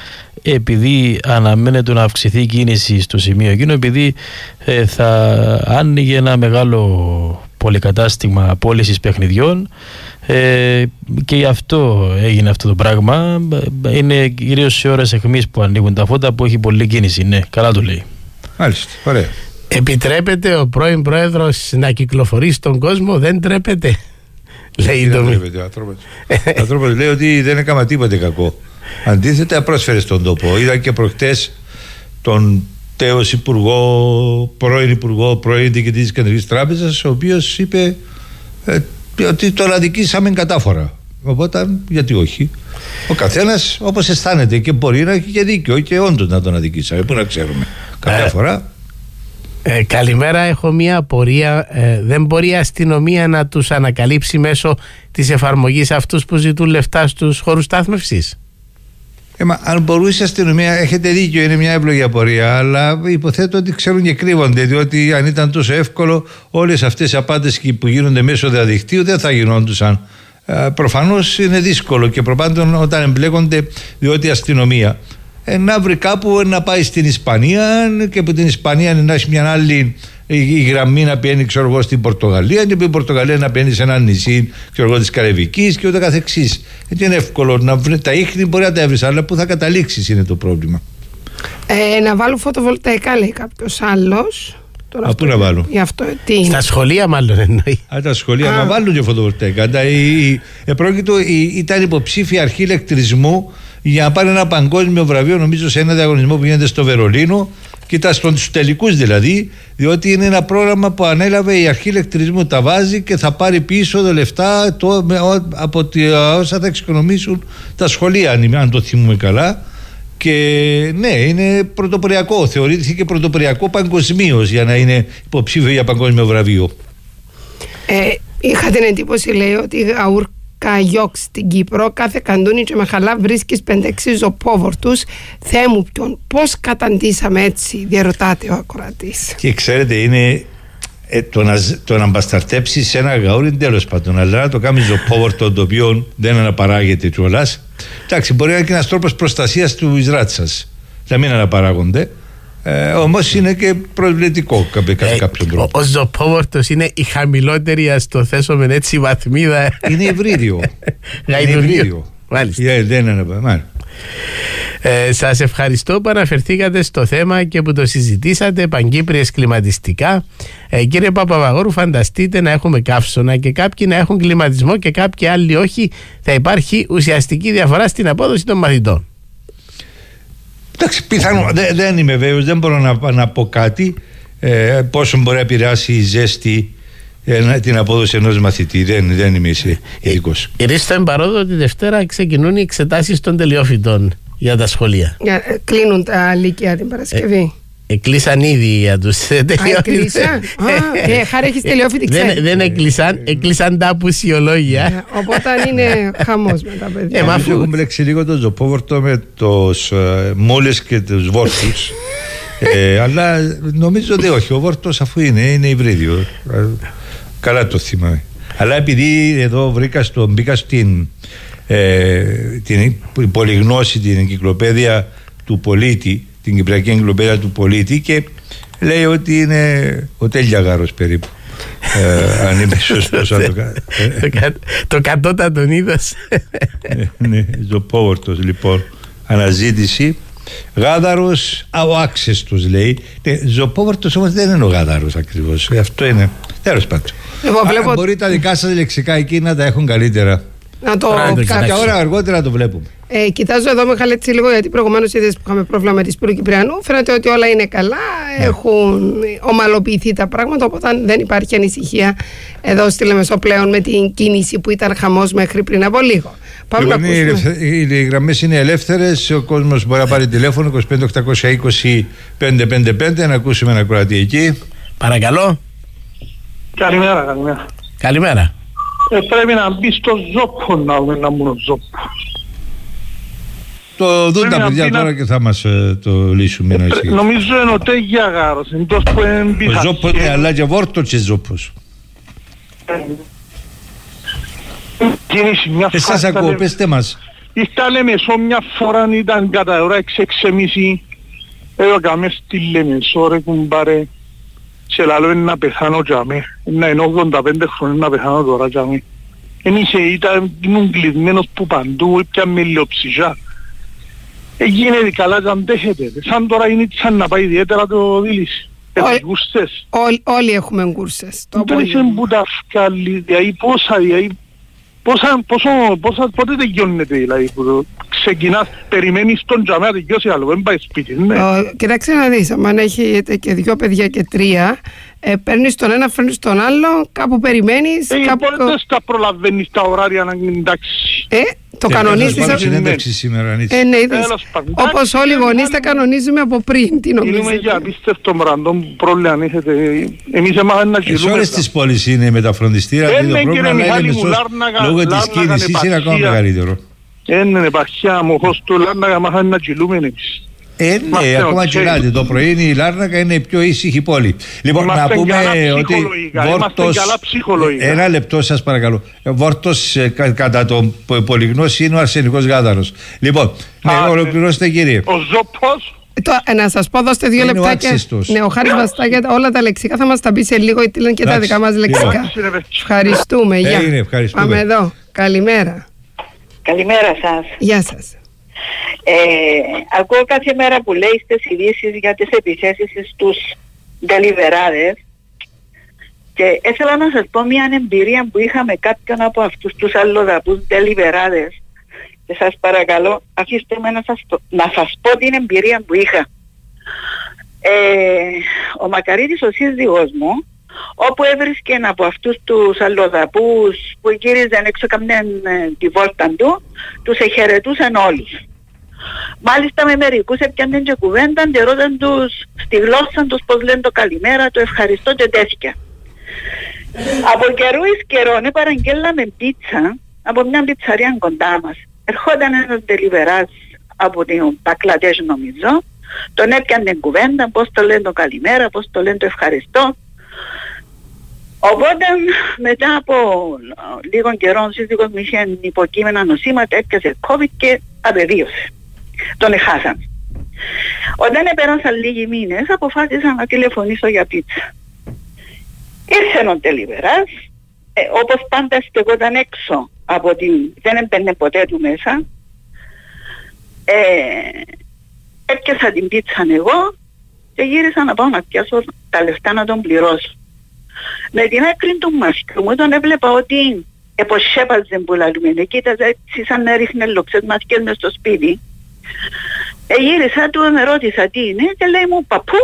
επειδή αναμένεται να αυξηθεί η κίνηση στο σημείο εκείνο, επειδή ε, θα άνοιγε ένα μεγάλο πολυκατάστημα πώλησης παιχνιδιών ε, και γι' αυτό έγινε αυτό το πράγμα. Είναι κυρίως σε ώρες αιχμής που ανοίγουν τα φώτα, που έχει πολλή κίνηση. Ναι, καλά το λέει. Μάλιστα, ωραία. Επιτρέπεται ο πρώην πρόεδρος να κυκλοφορεί στον κόσμο? Δεν τρέπεται. Λέει δεν τρέπεται ο άνθρωπος. Ο άνθρωπος λέει ότι δεν έκανα τίποτε κακό. Αντίθετα, πρόσφερε στον τόπο. Είδα και προχτές τον τέος υπουργό, πρώην υπουργό, πρώην διοικητής της Κεντρικής Τράπεζας, ο οποίος είπε ε, ότι τον αδικήσαμε κατάφορα. Οπότε, γιατί όχι. Ο καθένας όπως αισθάνεται και μπορεί να έχει και δίκιο και όντως να τον αδικήσαμε. Πού να ξέρουμε. Κάποια ε, φορά. Ε, καλημέρα, έχω μια απορία. Ε, δεν μπορεί η αστυνομία να τους ανακαλύψει μέσω της εφαρμογής αυτούς που ζητούν λεφτά στους χώρους στάθμευσης? Ε, μα, αν μπορούσε η αστυνομία, έχετε δίκιο, είναι μια εύλογη απορία, αλλά υποθέτω ότι ξέρουν και κρύβονται, διότι αν ήταν τόσο εύκολο, όλες αυτές οι απάτες που γίνονται μέσω διαδικτύου δεν θα γινόντουσαν. Ε, προφανώς είναι δύσκολο και προπάντων όταν εμπλέκονται, διότι η αστυνομία ε, να βρει κάπου να πάει στην Ισπανία και από την Ισπανία να έχει μια άλλη η γραμμή να πιένει, ξέρω εγώ, στην Πορτογαλία και από την Πορτογαλία να πιένει σε ένα νησί, ξέρω εγώ, της Καραϊβικής και ούτε καθεξής. Έτσι είναι εύκολο να βρει τα ίχνη, μπορεί να τα έβρεις, αλλά που θα καταλήξεις είναι το πρόβλημα. Ε, να βάλουν φωτοβολταϊκά, λέει κάποιος άλλος. Α, πού να βάλουν? Αυτό, τι... Στα σχολεία μάλλον εννοεί. Α, τα σχολεία Α. να βάλουν και φωτοβολταϊκά. Τα, η, η, επρόκειτο, η, ήταν υποψήφια αρχή ηλεκτρισμού για να πάρει ένα παγκόσμιο βραβείο, νομίζω, σε ένα διαγωνισμό που γίνεται στο Βερολίνο. Κοίτα, στους τελικούς δηλαδή, διότι είναι ένα πρόγραμμα που ανέλαβε η αρχή ηλεκτρισμού, τα βάζει και θα πάρει πίσω τα λεφτά το, με, ο, από τη, όσα θα εξοικονομήσουν τα σχολεία, αν, αν το θυμούμε καλά. Και ναι, είναι πρωτοποριακό, θεωρήθηκε πρωτοποριακό παγκοσμίως για να είναι υποψήφιο για παγκόσμιο βραβείο. Ε, είχα την εντύπωση, λέει, ότι η Γαούρκα Γιόξ στην Κύπρο, κάθε καντούνι και μαχαλά βρίσκεις πέντε-έξι ζωοπόβορτους. Θεέ μου, ποιον, πώς καταντήσαμε έτσι, διαρωτάται ο ακροατής. Και ξέρετε, είναι ε, το, να, το να μπασταρτέψει σε ένα γαούρι τέλος πάντων, αλλά να το κάνει ζωοπόβορτο το οποίο δεν αναπαράγεται κιόλας. Εντάξει, μπορεί να είναι και ένας τρόπος προστασίας του εισράτσας, να μην αναπαράγονται. Ε, όμως είναι και προσβλητικό κατά ε, κάποιον τρόπο. Ο, ο ζωοπόβορτος είναι η χαμηλότερη, ας το θέσουμε έτσι, βαθμίδα. Είναι υβρίδιο. Είναι υβρίδιο. Μάλιστα. Yeah, δεν είναι, μάλιστα. Ε, σας ευχαριστώ που αναφερθήκατε στο θέμα και που το συζητήσατε. Παγκύπριες κλιματιστικά. Ε, κύριε Παπαβαγόρου, φανταστείτε να έχουμε καύσωνα και κάποιοι να έχουν κλιματισμό και κάποιοι άλλοι όχι. Θα υπάρχει ουσιαστική διαφορά στην απόδοση των μαθητών. Εντάξει, πιθανό, δεν, δεν είμαι βέβαιος, δεν μπορώ να, να πω κάτι ε, πόσο μπορεί να επηρεάσει η ζέστη ε, την απόδοση ενός μαθητή. Δεν, δεν είμαι ειδικός. Ε, Ρίστο εμπαρόδο τη Δευτέρα ξεκινούν οι εξετάσεις των τελειόφοιτων για τα σχολεία. Για, κλείνουν τα λύκεια την Παρασκευή. Ε, Εκλείσαν ήδη για τους τελειόφοιτους. Εκλείσαν. Ε, χάρη έχεις τελειόφοιτη, ξέρει. Δεν, δεν εκλείσαν, εκλείσαν τα απουσιολόγια. Οπότε είναι χαμός με τα παιδιά. Εμάς έχουμε μπλέξει λίγο το ζωπόβορτο με τους μόλες και τους βόρτους. ε, αλλά νομίζω ότι όχι. Ο βόρτος, αφού είναι, είναι υβρίδιο. Καλά το θυμάμαι. Αλλά επειδή εδώ βρήκα στο, μπήκα στην ε, την πολυγνώση, την εγκυκλοπαίδεια του πολίτη, την Κυπριακή Εγκυκλοπαίδεια του πολίτη, και λέει ότι είναι ο Τέλιαγάρος περίπου. ε, αν είμαι σωστός. το, το κατώτατον είδος. Ναι, ζωπόβορτος λοιπόν. Αναζήτηση. Γάδαρος, α, ο άξεστος λέει. Ναι, ζωπόβορτος όμως δεν είναι ο γάδαρος ακριβώς. Αυτό είναι. Τέλος πάντων. Βλέπω... Μπορεί τα δικά σας λεξικά εκεί να τα έχουν καλύτερα. Να το κάποια ώρα αργότερα το βλέπουμε. Ε, κοιτάζω εδώ, Μιχάλη, έτσι λίγο, γιατί προηγουμένως είδες που είχαμε πρόβλημα με τη Σπύρου Κυπριανού. Φαίνεται ότι όλα είναι καλά, yeah. έχουν ομαλοποιηθεί τα πράγματα, οπότε δεν υπάρχει ανησυχία εδώ στη Λεμεσό πλέον με την κίνηση που ήταν χαμός μέχρι πριν από λίγο. Πάμε λοιπόν, να ακούσουμε. Οι, οι γραμμές είναι ελεύθερες, ο κόσμος μπορεί να πάρει τηλέφωνο είκοσι πέντε οκτακόσια είκοσι πεντακόσια πενήντα πέντε, να ακούσουμε ένα κροατή εκεί. Παρακαλώ. Καλημέρα, καλημέρα. Καλημέρα. Ε, πρέπει να μπει στο ζόπο να δούμε να μου ζόπο. Το δουν τα παιδιά τώρα να... και θα μας ε, το λύσουμε. Ε, πρέ... Νομίζω είναι ο Τέγιαγάρος, εντός που εμπήχα. Ο ζόπος είναι αλλά και βόρτο και ζόπος. Κίνηση μια φορά. Εσάς ακούω, πέστε μας. Ήρθα Λεμεσό μια φορά, ήταν κατά ώρα έξι έξι και μισή. Έκαμε στη Λεμεσό ρε κουμπάρε. Σε λαλό είναι να πεθάνω για μέ. Να είναι ογδόντα πέντε χρόνια να πεθάνω τώρα για μέ. Εμείς ήταν κλεισμένος που παντού, πια με λιοψυχιά. Έγινε καλά και αντέχετε. Σαν τώρα είναι σαν να πάει ιδιαίτερα το δίληση. Έχουν κουρσές. Όλοι έχουμε κουρσές. Τώρα είσαι που τα φκάλει, δηλαδή πόσα, δηλαδή πόσα, πόσο, πόσα, πότε τελειώνεται δηλαδή που ξεκινάς, περιμένεις τον τζαμέ να τελειώσει άλλο, δεν πάει σπίτι, ναι. Κοιτάξτε να δεις, αν έχετε και δύο παιδιά και τρία, ε, παίρνεις τον ένα, φέρνεις τον άλλο, κάπου περιμένεις. Ε, κάπου... πότε στα προλαβαίνεις τα ωράρια να είναι εντάξει. Ε, το κανονίζεις. Ε, ναι, όπως όλοι οι γονείς τα κανονίζουμε από πριν, τι νομίζετε. Μιλούμε για απίστευτο μπραντών πρόβλημα αν έχετε. Εμείς εμάς να κυλούμε. Σε όλες τις πόλεις είναι με τα φροντιστήρα, το πρόβλημα να είναι λόγω της κίνησης είναι ακόμα μεγαλύτερο. Είναι επαρχία μοχώς του Λάρνακα μάχανε να κυλούμε εμείς. Ε, ναι, ακόμα κυλάτε. Το πρωί η Λάρνακα είναι η πιο ήσυχη πόλη. Λοιπόν, να πούμε ότι Βόρτος... Ένα λεπτό σας παρακαλώ. Βόρτος κατά τον πολυγνώση είναι ο αρσενικός γάδαρος. Λοιπόν, ναι, ολοκληρώστε κύριε. Ο Ζόπος. Το, να σας πω, δώστε δύο λεπτάκια. Ναι, ο Χάρης Βαστάκια, όλα τα λεξικά θα μας τα πει σε λίγο, γιατί λένε και τα δικά μας λεξικά. Ευχαριστούμε. Γεια. Πάμε εδώ. Καλημέρα. Καλημέρα σας. Γεια σας. Ε, ακούω κάθε μέρα που λέει στις ειδήσεις για τις επιθέσεις στους ντελιβεράδες και ήθελα να σας πω μια εμπειρία που είχα με κάποιον από αυτούς τους αλλοδαπούς ντελιβεράδες και σας παρακαλώ αφήστε με να σας, να σας πω την εμπειρία που είχα. Ε, ο Μακαρίτης ο σύζυγός μου, όπου έβρισκε από αυτούς τους αλλοδαπούς που γύριζαν έξω καμνέν τη βόλτα του, τους εχαιρετούσαν όλους. Μάλιστα με μερικούς έπιαναν και κουβέντα και ρώταν τους στη γλώσσα τους πως λένε το καλημέρα, το ευχαριστώ και τέτοια. Από καιρού εις καιρών παραγγέλαμε πίτσα από μια πιτσαρία κοντά μας. Ερχόταν ένας τελιβεράς από την Πακλατές νομίζω, τον έπιανε κουβέντα πως το λένε το καλημέρα, πως το λένε το ευχαριστώ. Οπότε μετά από λίγο καιρό ο σύζυγος μου είχε υποκείμενα νοσήματα, έπιασε COVID και απεβίωσε. Τον εχάσαν. Όταν επέρασαν λίγοι μήνες αποφάσισα να τηλεφωνήσω για πίτσα. Ήρθε ο τελιβεράς, ε, όπως πάντα στεκόταν έξω από την... δεν έμπαινε ποτέ του μέσα. Ε, έπιασα την πίτσα εγώ και γύρισα να πάω να πιάσω τα λεφτά να τον πληρώσω. Με την άκρη του μάτιου μου τον έβλεπα ότι εποσέπαζε που λαλούμε. Κοίταζε έτσι σαν να ρίχνε λοξές μαθηκές μες στο σπίτι. Ε, γύρισα του, με ρώτησα τι είναι και λέει μου παππού.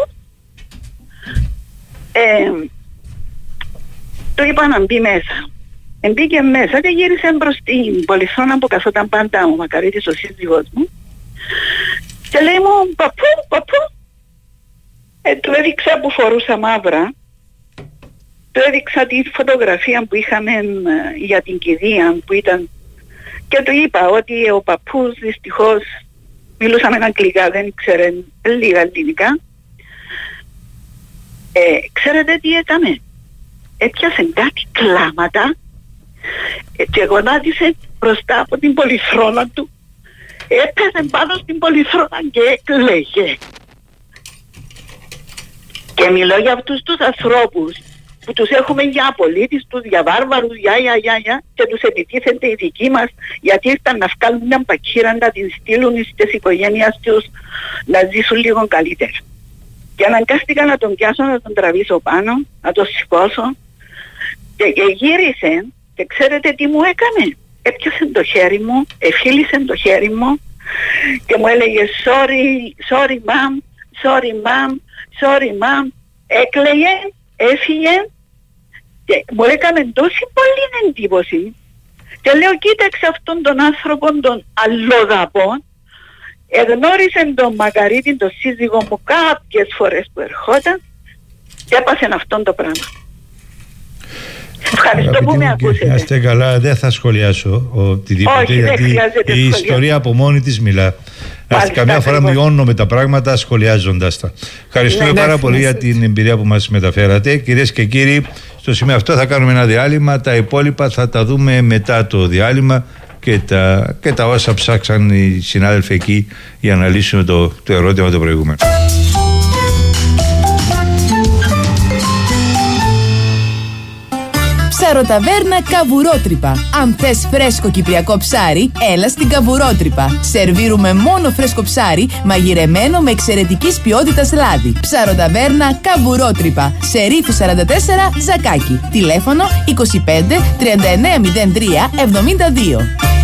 Ε, του είπα να μπει μέσα. Ε, μπήκε μέσα και γύρισε μπρος στην πολυθρόνα που καθόταν πάντα ο Μακαρίτης, ο σύζυγός μου. Και λέει μου παππού, παππού. Ε, του έδειξα που φορούσα μαύρα. Του έδειξα τη φωτογραφία που είχαμε για την κηδεία που ήταν και του είπα ότι ο παππούς δυστυχώς μιλούσαμε αγγλικά, δεν ήξερε λίγα ελληνικά. Ε, ξέρετε τι έκαμε? Έπιασε κάτι κλάματα ε, και γονάτισε μπροστά από την πολυθρόνα του. Έπεσε πάνω στην πολυθρόνα και έκλαιγε. Και μιλώ για αυτούς τους ανθρώπους που τους έχουμε για απολύτες, τους για βάρβαρους, για, για, για, για, και τους επιτίθενται οι δικοί μας γιατί ήρθαν να βγάλουν μια πακύρα να την στείλουν στις οικογένειες τους να ζήσουν λίγο καλύτερα. Και αναγκάστηκα να τον πιάσω, να τον τραβήσω πάνω, να τον σηκώσω και, και γύρισε και ξέρετε τι μου έκανε? Έπιασε το χέρι μου, εφίλησε το χέρι μου και μου έλεγε sorry, sorry mom, sorry mom, sorry mom. Έκλαιγε, έφυγε και μου έκανε τόση πολύ εντύπωση και λέω κοίταξε αυτόν τον άνθρωπο τον αλλοδαπών. Εγνώρισε τον Μακαρίτη, τον σύζυγο μου κάποιες φορές που ερχόταν και έπασε αυτόν το πράγμα. Ευχαριστώ που με ακούσετε. Να είστε καλά, δεν θα σχολιάσω οτιδήποτε. Όχι, γιατί η σχολιάσω. ιστορία από μόνη της μιλά. Μάλιστα, καμιά φορά μειώνουμε τα πράγματα σχολιάζοντας τα. Ευχαριστούμε ναι, πάρα ναι, πολύ ναι, για την εμπειρία που μας μεταφέρατε. Κυρίες και κύριοι, στο σημείο αυτό θα κάνουμε ένα διάλειμμα. Τα υπόλοιπα θα τα δούμε μετά το διάλειμμα και τα, και τα όσα ψάξαν οι συνάδελφοι εκεί για να λύσουν το, το ερώτημα το προηγούμενο. Ψαροταβέρνα Καβουρότρυπα. Αν θες φρέσκο κυπριακό ψάρι, έλα στην Καβουρότρυπα. Σερβίρουμε μόνο φρέσκο ψάρι, μαγειρεμένο με εξαιρετικής ποιότητας λάδι. Ψαροταβέρνα Καβουρότρυπα. Σε Ρήθου σαράντα τέσσερα, Ζακάκι. Τηλέφωνο είκοσι πέντε τριάντα εννέα μηδέν τρία εβδομήντα δύο.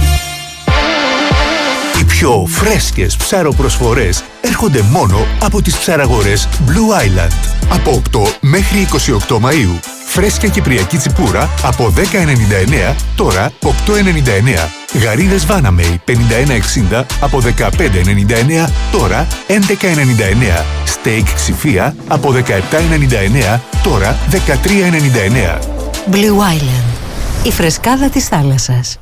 Οι πιο φρέσκες ψαροπροσφορές έρχονται μόνο από τις ψαραγορές Blue Island. Από οκτώ μέχρι είκοσι οκτώ Μαΐου. Φρέσκια κυπριακή τσιπούρα από δέκα ενενήντα εννέα, τώρα οκτώ ενενήντα εννέα. Γαρίδες Βάναμεϊ πενήντα ένα εξήντα από δεκαπέντε ενενήντα εννέα, τώρα έντεκα ενενήντα εννέα. Στέικ Ξηφία από δεκαεπτά ενενήντα εννέα, τώρα δεκατρία ενενήντα εννέα. Blue Island, η φρεσκάδα της θάλασσας.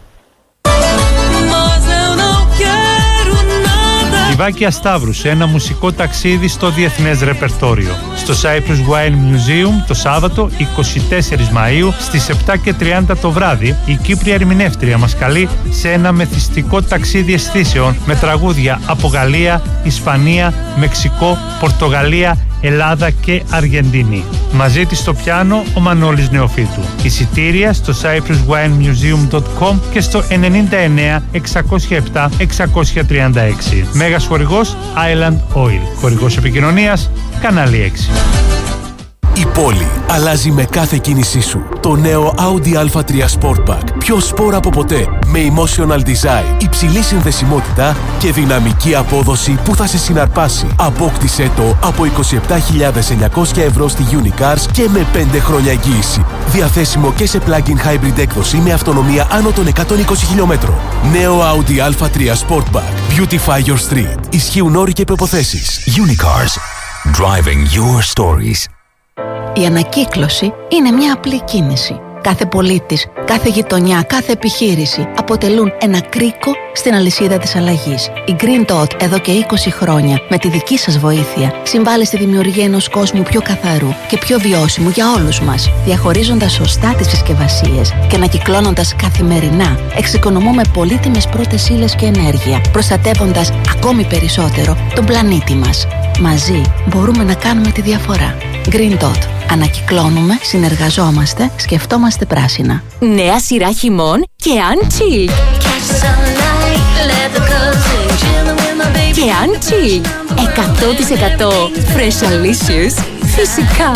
Η Βάκια Σταύρου σε ένα μουσικό ταξίδι στο διεθνές ρεπερτόριο. Στο Cyprus Wine Museum το Σάββατο εικοστή τέταρτη Μαΐου στις επτά και τριάντα το βράδυ η Κύπρια ερμηνεύτρια μας καλεί σε ένα μεθυστικό ταξίδι αισθήσεων με τραγούδια από Γαλλία, Ισπανία, Μεξικό, Πορτογαλία, Ελλάδα και Αργεντινή. Μαζί της στο πιάνο ο Μανώλης Νεοφύτου. Εισιτήρια στο cyprus wine museum dot com και στο ενενήντα εννέα εξακόσια επτά εξακόσια τριάντα έξι. Μέγας χορηγός Island Oil. Χορηγός επικοινωνίας Κανάλι έξι. Η πόλη αλλάζει με κάθε κίνησή σου. Το νέο Audi α τρία Sportback. Πιο σπόρα από ποτέ. Με emotional design, υψηλή συνδεσιμότητα και δυναμική απόδοση που θα σε συναρπάσει. Απόκτησέ το από είκοσι επτά χιλιάδες εννιακόσια ευρώ στη Unicars και με πέντε χρόνια εγγύηση. Διαθέσιμο και σε plug-in hybrid έκδοση με αυτονομία άνω των εκατόν είκοσι χιλιομέτρων. Νέο Audi α τρία Sportback. Beautify your street. Ισχύουν όροι και προϋποθέσεις. Unicars. Driving your stories. Η ανακύκλωση είναι μια απλή κίνηση. Κάθε πολίτης, κάθε γειτονιά, κάθε επιχείρηση αποτελούν ένα κρίκο στην αλυσίδα της αλλαγής. Η Green Dot εδώ και είκοσι χρόνια, με τη δική σας βοήθεια, συμβάλλει στη δημιουργία ενός κόσμου πιο καθαρού και πιο βιώσιμου για όλους μας. Διαχωρίζοντας σωστά τις συσκευασίες και ανακυκλώνοντας καθημερινά, εξοικονομούμε πολύτιμες πρώτες ύλες και ενέργεια, προστατεύοντας ακόμη περισσότερο τον πλανήτη μας. Μαζί μπορούμε να κάνουμε τη διαφορά. Green Dot. Ανακυκλώνουμε, συνεργαζόμαστε, σκεφτόμαστε πράσινα. Νέα σειρά χειμών και Unchilled. Και αν chill, εκατό τοις εκατό Freshalicious, φυσικά.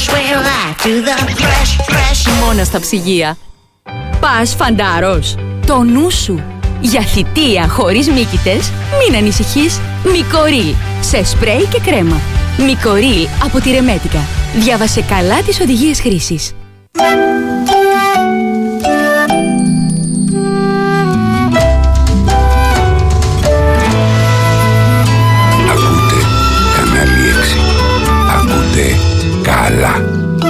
Μόνο στα ψυγεία. Πας φαντάρος, το νου σου. Για θητεία χωρίς μύκητες, μην ανησυχείς. Μικορίλ, σε σπρέι και κρέμα. Μικορίλ από τη Ρεμέτικα. Διάβασε καλά τις οδηγίες χρήσης. Ακούτε κανάλι έξι. Ακούτε καλά.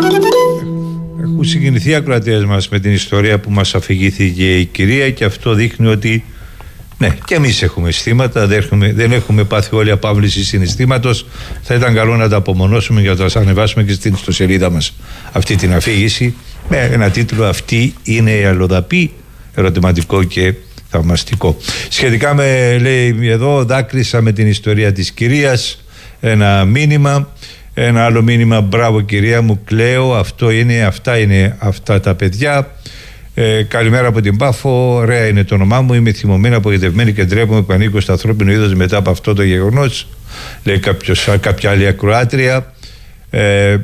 Έχουν συγκινηθεί οι ακροατές μας με την ιστορία που μας αφηγήθηκε η κυρία, και αυτό δείχνει ότι ναι, και εμείς έχουμε αισθήματα, δεν έχουμε, δεν έχουμε πάθει όλη απάβληση συναισθήματος. Θα ήταν καλό να τα απομονώσουμε για να τα ανεβάσουμε και στην ιστοσελίδα μας αυτή την αφήγηση με ένα τίτλο «Αυτή είναι η αλλοδαπή», ερωτηματικό και θαυμαστικό. Σχετικά με, λέει εδώ, δάκρυσα με την ιστορία της κυρίας, ένα μήνυμα. Ένα άλλο μήνυμα: μπράβο κυρία μου, κλαίω, αυτό είναι, αυτά είναι αυτά τα παιδιά. Ε, καλημέρα από την Πάφο, ωραία είναι το όνομά μου, είμαι θυμωμένη, απογοητευμένη και ντρέπομαι που ανήκω στο ανθρώπινο είδος μετά από αυτό το γεγονός, λέει κάποιος, κάποια άλλη ακροάτρια. Ε,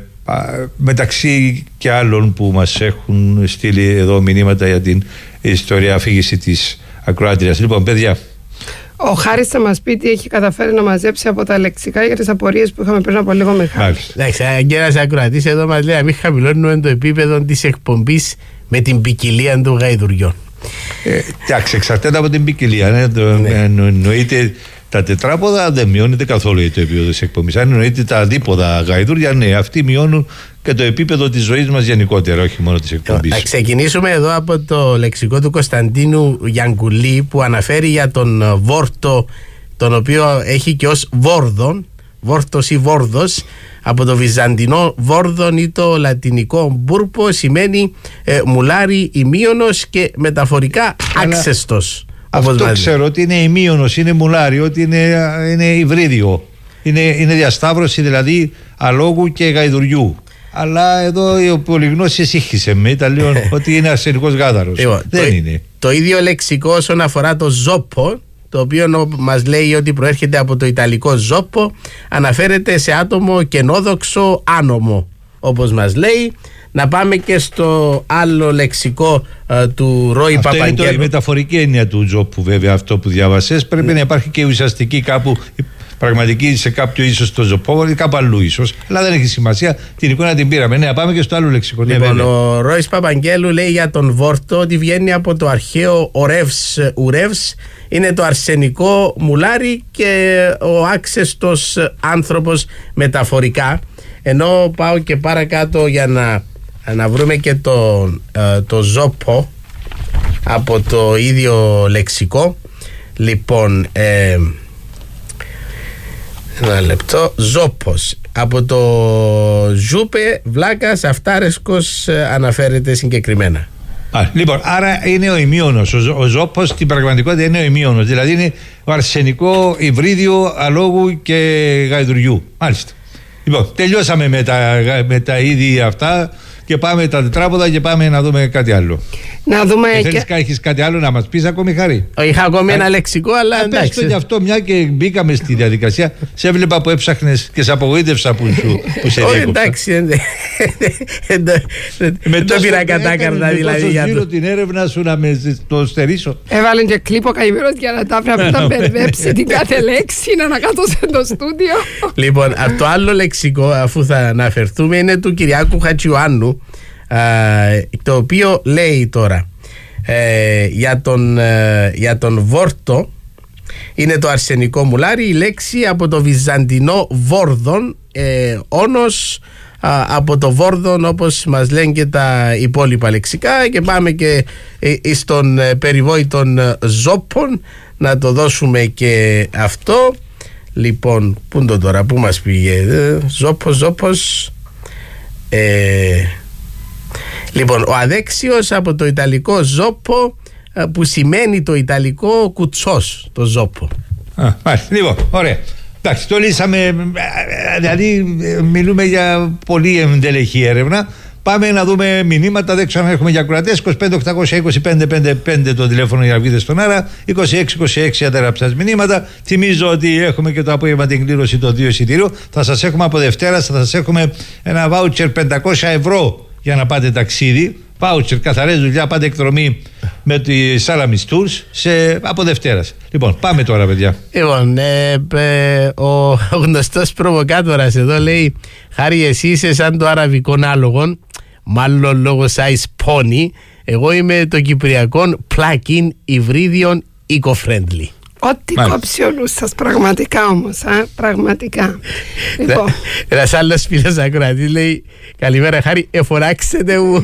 μεταξύ και άλλων που μας έχουν στείλει εδώ μηνύματα για την ιστορία αφήγηση της ακροάτριας. Λοιπόν, παιδιά, ο Χάρης θα μας πει τι έχει καταφέρει να μαζέψει από τα λεξικά για τις απορίες που είχαμε πριν από λίγο με Χάρη. Εντάξει, και ένας ακροατής εδώ μας λέει να μην χαμηλώνουμε το επίπεδο της εκπομπής με την ποικιλία των γαϊδουριών. Εντάξει, εξαρτάται από την ποικιλία. Ναι, το, ναι. Εννοείται τα τετράποδα δεν μειώνεται καθόλου το επίπεδο της εκπομπής. Αν εννοείται τα δίποδα γαϊδούρια, ναι, αυτοί μειώνουν και το επίπεδο της ζωής μας γενικότερα, όχι μόνο της εκπομπής. Θα ξεκινήσουμε εδώ από το λεξικό του Κωνσταντίνου Γιανκουλή, που αναφέρει για τον βόρτο, τον οποίο έχει και ως βόρδον, βόρτος ή βόρδος, από το βυζαντινό βόρδον ή το λατινικό μπούρπο, σημαίνει ε, μουλάρι ημίωνος και μεταφορικά άξεστος. Αυτό ξέρω ότι είναι ημίωνος, είναι μουλάρι, ότι είναι, είναι υβρίδιο. Είναι, είναι διασταύρωση δηλαδή αλόγου και γαϊδουριού. Αλλά εδώ ο πολυγνώσης σύγχυσε με, τα λέω ότι είναι αρσενικός γάδαρος. Λοιπόν, δεν το, είναι. Το ίδιο λεξικό όσον αφορά το ζόπο, το οποίο μας λέει ότι προέρχεται από το ιταλικό ζόπο, αναφέρεται σε άτομο κενόδοξο άνομο, όπως μας λέει. Να πάμε και στο άλλο λεξικό uh, του Ρόι Παπαγγέλου. Αυτό είναι το, η μεταφορική έννοια του ζόπου, βέβαια, αυτό που διάβασες. Πρέπει mm. να υπάρχει και ουσιαστική κάπου, πραγματική σε κάποιο ίσως το ζωπό, κάπου αλλού ίσως. Αλλά δεν έχει σημασία. Την εικόνα την πήραμε. Ναι, πάμε και στο άλλο λεξικό. Λοιπόν, ναι, ο Ρόι Παπαγγέλου λέει για τον βόρτο ότι βγαίνει από το αρχαίο ορεύς ουρεύς. Είναι το αρσενικό μουλάρι και ο άξεστος άνθρωπος μεταφορικά. Ενώ πάω και παρακάτω για να, να βρούμε και το, ε, το ζόπο από το ίδιο λεξικό. Λοιπόν, ε, ένα λεπτό. Ζόπος από το ζούπε, βλάκας, αυτάρεσκος, ε, αναφέρεται συγκεκριμένα. Α, λοιπόν, άρα είναι ο ημίωνος. Ο, ο ζόπος στην πραγματικότητα είναι ο ημίωνος. Δηλαδή είναι ο αρσενικό υβρίδιο αλόγου και γαϊδουριού. Μάλιστα. Λοιπόν, τελειώσαμε με τα, με τα είδη αυτά και πάμε τα τετράποδα και πάμε να δούμε κάτι άλλο. Να δούμε. Και θέλεις και... έχεις κάτι άλλο να μας πεις ακόμη, Χαρή? Είχα ακόμη ένα λεξικό, αλλά Α, εντάξει. Πες το γι' αυτό, μια και μπήκαμε στη διαδικασία. Σε έβλεπα που έψαχνες και σε απογοήτευσα που, σου, που σε διέκοψα. Εντάξει, δεν το πήρα κατάκαρτα δηλαδή. Για το την έρευνα σου να με το στερήσω. Έβαλε και κλίπο καημέρος για να τα πρέπει να μπερδέψει την κάθε λέξη, να ανακάτωσε το στούντιο. Λοιπόν, το άλλο λεξικό, αφού θα αναφερθούμε, είναι του Κυριάκου Χατζιωάννου, το οποίο λέει τώρα ε, για, τον, ε, για τον βόρτο, είναι το αρσενικό μουλάρι, η λέξη από το βυζαντινό βόρδον, ε, όνος α, από το βόρδον, όπως μας λένε και τα υπόλοιπα λεξικά. Και πάμε και ε, στον ε, περιβόητων ζόπων, να το δώσουμε και αυτό. Λοιπόν, πού είναι το τώρα, πού μας πήγε, ε, ζόπος, ζόπος, ε, λοιπόν, ο αδέξιος από το ιταλικό ζόπο, που σημαίνει το ιταλικό κουτσός, το ζόπο. Α, μάλιστα. Λοιπόν, ωραία. Εντάξει, το λύσαμε. Δηλαδή, μιλούμε για πολύ εντελεχή έρευνα. Πάμε να δούμε μηνύματα. Δεν ξέρω αν έχουμε για ακροατές. είκοσι πέντε οκτακόσια είκοσι πέντε πενήντα πέντε το τηλέφωνο για να βγείτε στον αέρα. είκοσι έξι είκοσι έξι αντέγραψα μηνύματα. Θυμίζω ότι έχουμε και το απόγευμα την κλήρωση των δύο εισιτήριων. Θα σας έχουμε από Δευτέρα, θα σας έχουμε ένα βάουτσερ πεντακόσια ευρώ για να πάτε ταξίδι. Βάουτσερ, καθαρές δουλειά, πάτε εκδρομή με τη Salamis Tours σε, από Δευτέρας. Λοιπόν, πάμε τώρα, παιδιά. Λοιπόν, ε, ε, ο γνωστός προβοκάτορας εδώ λέει: Χάρη, εσύ είσαι σαν το αραβικό άλογο, μάλλον λόγω size pony. Εγώ είμαι το κυπριακό plug-in υβρίδιον eco-friendly. Ό,τι κόψει ο νους σας, πραγματικά όμως, α, πραγματικά. Λοιπόν. Ένας άλλος φίλος ακροατής λέει: καλημέρα Χάρη, εφοράξετε μου.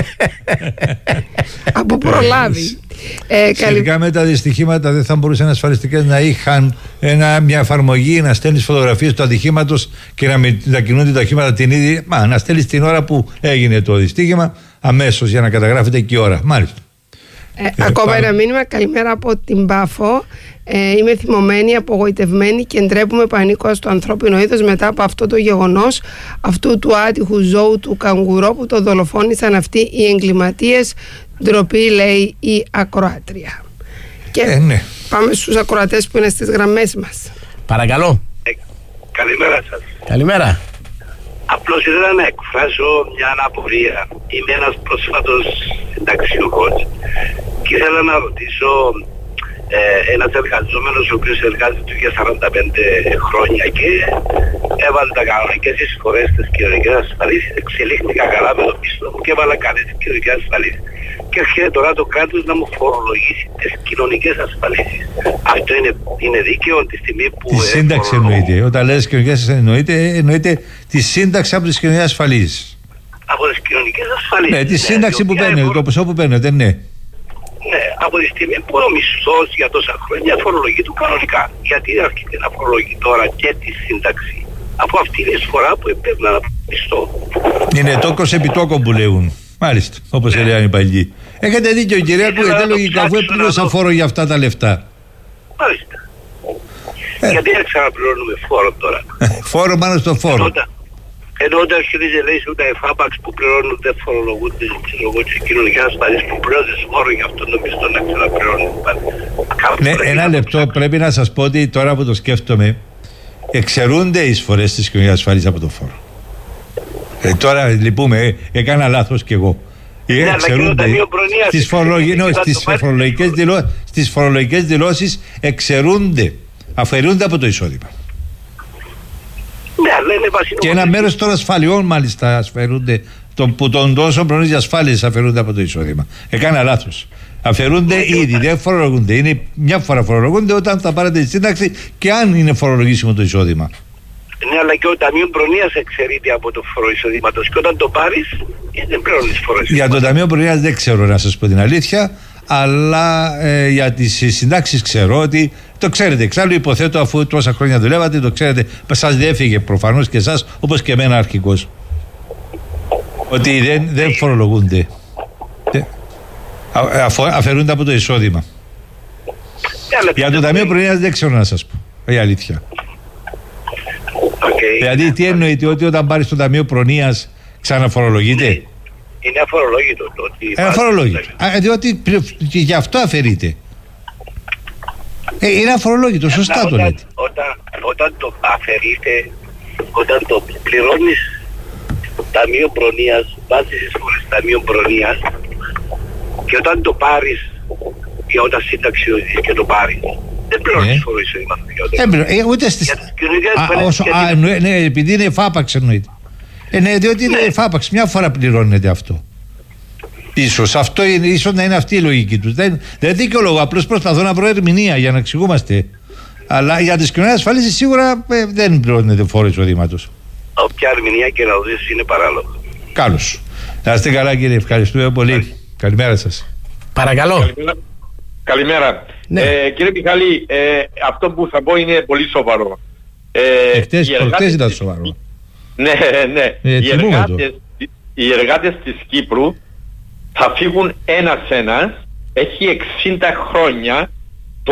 Από προλάβει. Ε, Σχετικά καλυ... με τα δυστυχήματα, δεν θα μπορούσαν οι ασφαλιστικές να είχαν ένα, μια εφαρμογή να στέλνεις φωτογραφίες του ατυχήματος και να μετακινούνται τα οχήματα την ίδια. Μα να στέλνεις την ώρα που έγινε το δυστύχημα αμέσως για να καταγράφεται και η ώρα. Μάλιστα. Ε, ε, ακόμα πάμε. Ένα μήνυμα. Καλημέρα από την Πάφο. Ε, είμαι θυμωμένη, απογοητευμένη και ντρέπουμε πανίκο στο ανθρώπινο είδος μετά από αυτό το γεγονός αυτού του άτυχου ζώου του καγκουρό που το δολοφόνησαν αυτοί οι εγκληματίες. Ντροπή, λέει η ακροάτρια. Και ε, ναι. πάμε στους ακροατές που είναι στις γραμμές μας. Παρακαλώ. Ε, καλημέρα σας. Καλημέρα. Απλώς ήθελα να εκφράσω μια αναπορία. Είμαι ένας πρόσφατος συνταξιούχος και ήθελα να ρωτήσω ε, ένας εργαζόμενος ο οποίος εργάζεται για σαράντα πέντε χρόνια και έβαλε τα κανονικές εισφορές στις κοινωνικές ασφαλίσεις, εξελίχθηκα καλά με το πίστο μου και έβαλα καλές στις κοινωνικές ασφαλίσεις. Και έρχεται τώρα το κράτος να μου φορολογήσει τις κοινωνικές ασφαλίσεις. Αυτό είναι, είναι δίκαιο τη στιγμή που... Τη σύνταξη εννοείται. Όταν λες κοινωνικές εννοείται, εννοείται τη σύνταξη από τις κοινωνικές ασφαλίσεις. Από τις κοινωνικές ασφαλίσεις. Ναι, τη σύνταξη ναι, που παίρνετε, το ποσό που παίρνετε, ναι. Ναι, από τη στιγμή που ο μισθός για τόσα χρόνια φορολογεί του κανονικά. Γιατί έρχεται να φορολογεί τώρα και τη σύνταξη. Από αυτή είναι η εισφορά που έπαιρνα από μισθό. Είναι τόκος επί τόκο που λέγουν. Μάλιστα, όπως ναι. έλεγαν οι παλιοί. Έχετε δίκιο, κυρία που γιατί λογικά αφού έπληρωσα φόρο για αυτά τα λεφτά. Μάλιστα. Ε. Γιατί δεν ξαναπληρώνουμε φόρο τώρα. Φόρο πάνω στο φόρο. Ενώ όταν αρχίζει λέει ούτε εφάπαξ που πληρώνουν δεν φορολογούνται τις κοινωνικές ασφαλίσεις που πληρώνουν φόρο για αυτό το μισθό να ξαναπληρώνουν. Ναι, ένα λεπτό πρέπει να σας πω ότι τώρα που το σκέφτομαι εξαιρούνται οι εισφορές της κοινωνικής ασφαλίσης από το φόρο. Ε, τώρα λυπούμε, ε, έκανα λάθος κι εγώ. Ε, ναι, εξαιρούνται στις, φορολογι... no, στις, φορολογικές δηλώ... στις φορολογικές δηλώσεις εξαιρούνται, αφαιρούνται από το εισόδημα. Ναι, αλλά είναι βασικό. Και ένα μέρος των ασφαλιών μάλιστα αφαιρούνται, τον, που τον τόσο προνείς για ασφάλειες αφαιρούνται από το εισόδημα. Έκανα λάθος. Αφαιρούνται ναι, ήδη, δεν φορολογούνται. Είναι μια φορά φορολογούνται όταν θα πάρετε τη σύνταξη και αν είναι φορολογήσιμο το εισόδημα. Ναι, αλλά και ο Ταμείο Προνοίας εξαιρείται από το φόρο εισοδήματος και όταν το πάρεις δεν πληρώνεις φόρο εισοδήματος. Για το Ταμείο Προνοίας δεν ξέρω να σας πω την αλήθεια, αλλά ε, για τις συντάξεις ξέρω ότι το ξέρετε. Εξάλλου υποθέτω αφού τόσα χρόνια δουλεύατε, το ξέρετε, σας διέφυγε προφανώς και εσάς όπως και εμένα αρχικώς. Ότι δεν, δεν φορολογούνται. Αφ, αφαιρούνται από το εισόδημα. Yeah, για το Ταμείο Προνοίας δεν ξέρω να σας πω η αλήθεια. Okay. Δηλαδή τι εννοείται, ότι όταν πάρεις το Ταμείο Προνοίας ξαναφορολογείται? Είναι αφορολόγητο το ότι... Είναι αφορολόγητο. Διότι και γι' αυτό αφαιρείται. Ε, είναι αφορολόγητο, σωστά όταν, το λέτε. Όταν, όταν το αφαιρείται, όταν το πληρώνεις Ταμείο Προνοίας, βάζεις εισφορές Ταμείο Προνοίας και όταν το πάρεις και όταν συνταξιοδοτείς και το πάρεις, δεν πληρώνεις φόρο εισοδήματος. Ε, ούτε στις... Ναι, επειδή είναι εφάπαξ εννοείται. Ε, ναι, διότι είναι εφάπαξ. Μια φορά πληρώνεται αυτό. Ίσως αυτό είναι, ίσως να είναι αυτή η λογική του. Δεν, δεν δικαιολογώ. Απλώς προσπαθώ να βρω ερμηνεία για να εξηγούμαστε. Αλλά για τις κοινωνικές ασφαλίσεις σίγουρα ε, δεν πληρώνεται φόρο εισοδήματος. Όποια ερμηνεία και να δώσεις είναι παράλογο. Καλώς. Να είστε καλά, κύριε. Ευχαριστούμε πολύ. Καλημέρα σας. Παρακαλώ. Καλημέρα. Καλημέρα. Ναι. Ε, κύριε Μιχάλη, ε, αυτό που θα πω είναι πολύ σοβαρό. Ε, Εχθές, προχτές ήταν σοβαρό. Ναι, ναι. Ε, οι, εργάτες, οι εργάτες της Κύπρου θα φύγουν ένας-ένας. Έχει εξήντα χρόνια. Το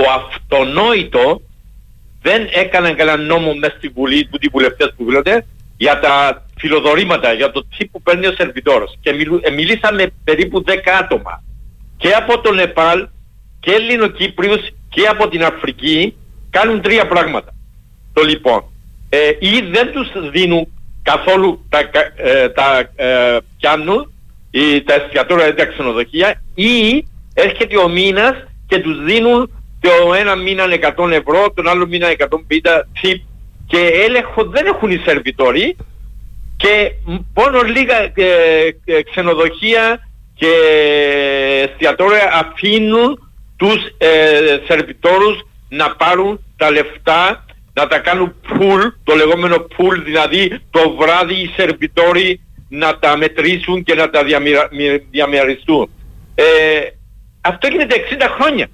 αυτονόητο δεν έκαναν κανένα νόμο μέσα στη Βουλή, που οι βουλευτές που βουλεύονται, για τα φιλοδορήματα για το τι που παίρνει ο σερβιτόρος και μιλου, ε, μιλήσαμε περίπου δέκα άτομα και από το Νεπάλ και Ελληνοκύπριους και από την Αφρική κάνουν τρία πράγματα. Το λοιπόν, ε, ή δεν τους δίνουν καθόλου τα, ε, τα ε, πιάνουν ή τα εστιατόρια ή τα ξενοδοχεία, ή έρχεται ο μήνας και τους δίνουν το ένα μήνα εκατό ευρώ, τον άλλο μήνα εκατόν πενήντα tip, και έλεγχο δεν έχουν οι σερβιτόροι και μόνο λίγα ε, ε, ξενοδοχεία και εστιατόρια αφήνουν τους ε, σερβιτόρους να πάρουν τα λεφτά, να τα κάνουν pool, το λεγόμενο pool, δηλαδή το βράδυ οι σερβιτόροι να τα μετρήσουν και να τα διαμοιρα, διαμεριστούν. Ε, αυτό γίνεται εξήντα χρόνια.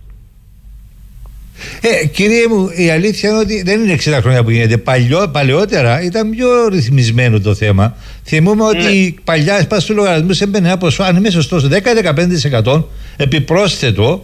Ε, κύριε μου, η αλήθεια είναι ότι δεν είναι εξήντα χρόνια που γίνεται. Παλιό, παλαιότερα ήταν πιο ρυθμισμένο το θέμα. Θυμούμε ότι mm. παλιά έσπασε του λογαριασμού έμπαινε ένα ποσό, αν είμαι σωστός, δέκα με δεκαπέντε τοις εκατό επιπρόσθετο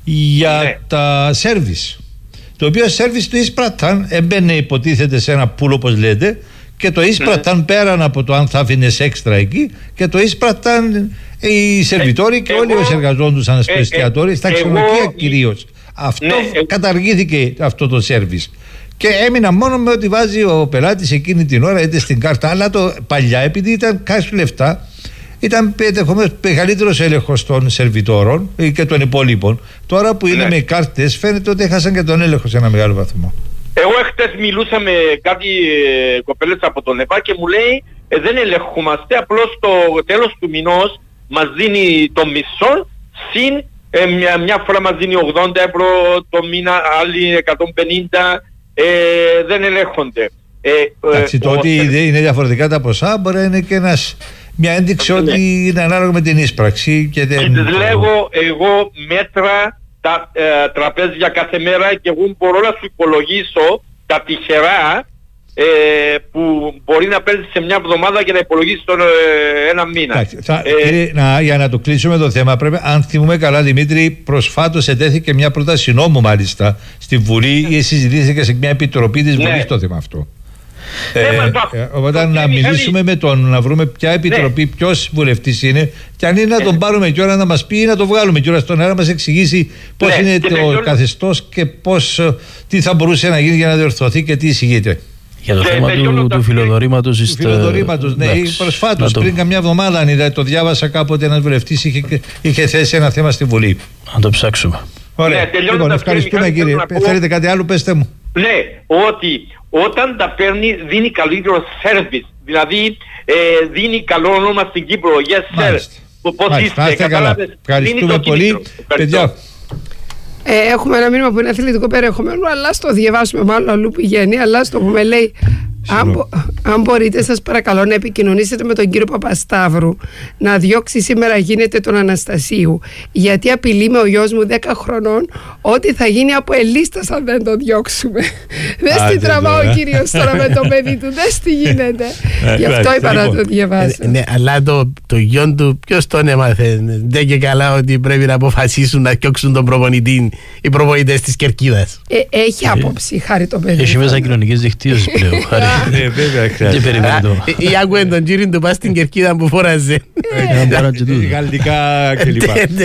για mm. τα σέρβις. Το οποίο σέρβις του εισπράτταν, έμπαινε υποτίθεται σε ένα πουλ όπως λέτε, και το εισπράτταν mm. πέραν από το αν θα άφηνες έξτρα εκεί, και το εισπράτταν οι σερβιτόροι ε, και εγώ, όλοι όσοι εργαζόντουσαν στο ε, εστιατόριο, ε, στα ξενοδοχεία κυρίως. Αυτό ναι, καταργήθηκε αυτό το σέρβις και έμεινα μόνο με ότι βάζει ο πελάτης εκείνη την ώρα είτε στην κάρτα, αλλά το παλιά επειδή ήταν cash λεφτά ήταν ενδεχομένως μεγαλύτερος έλεγχος των σερβιτόρων και των υπόλοιπων. Τώρα που είναι ναι. με κάρτες φαίνεται ότι έχασαν και τον έλεγχο σε ένα μεγάλο βαθμό. Εγώ χτες μιλούσα με κάτι ε, κοπέλες από τον ΕΠΑ και μου λέει ε, δεν ελεγχόμαστε, απλώς το τέλος του μηνός μας δίνει το μισό συν Ε, μια, μια φορά μας δίνει ογδόντα ευρώ το μήνα, άλλοι εκατόν πενήντα, ε, δεν ελέγχονται. Ε, Εντάξει, το ότι είναι διαφορετικά τα ποσά μπορεί να είναι και ένας, μια ένδειξη ότι ναι. είναι ανάλογα με την ίσπραξη. Και δεν... και λέγω εγώ μέτρα τα ε, τραπέζια κάθε μέρα και εγώ μπορώ να σου υπολογίσω τα τυχερά ε, που μπορεί να παίρνει σε μια εβδομάδα και να υπολογίσει τον ε, ένα μήνα. Θα, ε, κύριε, να, για να το κλείσουμε το θέμα, πρέπει, αν θυμούμε καλά, Δημήτρη, προσφάτως ετέθηκε μια πρόταση νόμου μάλιστα στη Βουλή ή συζητήθηκε σε μια επιτροπή της Βουλής ναι. το θέμα αυτό. Ε, ε, ε, οπότε να μιλήσουμε με τον, να βρούμε ποια επιτροπή, ναι. ποιος βουλευτής είναι, και αν είναι να τον πάρουμε κιόλα να μας πει ή να το βγάλουμε κιόλα στον αέρα, να μας εξηγήσει πώς ναι, είναι το τελειώνω... καθεστώς και πώς, τι θα μπορούσε να γίνει για να διορθωθεί και τι εισηγείται. Για το θέμα του, του φιλοδορήματος. Του φιλοδορήματος, ναι. Προσφάτως, το... πριν καμιά εβδομάδα, αν είδα, το διάβασα κάποτε, ένας βουλευτής είχε, είχε θέσει ένα θέμα στη Βουλή. Να το ψάξουμε. Ωραία. Ναι, λοιπόν, ευχαριστούμε κύριε. Πω... Θέλετε κάτι άλλο, πέστε μου. Ναι, ότι όταν τα παίρνει δίνει καλύτερο service. Δηλαδή ε, δίνει καλό όνομα στην Κύπρο. Yes, sir. Πώς είστε, κατάλαβες. Ευχαριστούμε πολύ. Παιδιά. Ε, έχουμε ένα μήνυμα που είναι αθλητικό περιεχομένο, αλλά στο διαβάσουμε, μάλλον αλλού πηγαίνει, αλλά στο πούμε λέει αν, αν μπορείτε σας παρακαλώ να επικοινωνήσετε με τον κύριο Παπασταύρου να διώξει σήμερα γίνεται τον Αναστασίου, γιατί απειλεί με ο γιος μου δέκα χρονών ότι θα γίνει από ελίστας αν δεν τον διώξουμε. Δες τι τραβά ο κύριος τώρα με το παιδί του, δες τι γίνεται. Γι' αυτό είπα να το διαβάσω. Ναι, αλλά το, το γιον του ποιος τον έμαθε? Δεν και καλά ότι πρέπει να αποφασίσουν να διώξουν τον προπονητή, οι προπονητές της Κερκίδας. Ε, έχει άποψη, χάρη το παιδί. Έχει μέσα κοινωνικές δικτύωσεις πλέον. Ναι, βέβαια, χρειάζεται. Ή άκουε τον κύριο του πας στην Κερκίδα που φόραζε. Γαλλικά κλπ.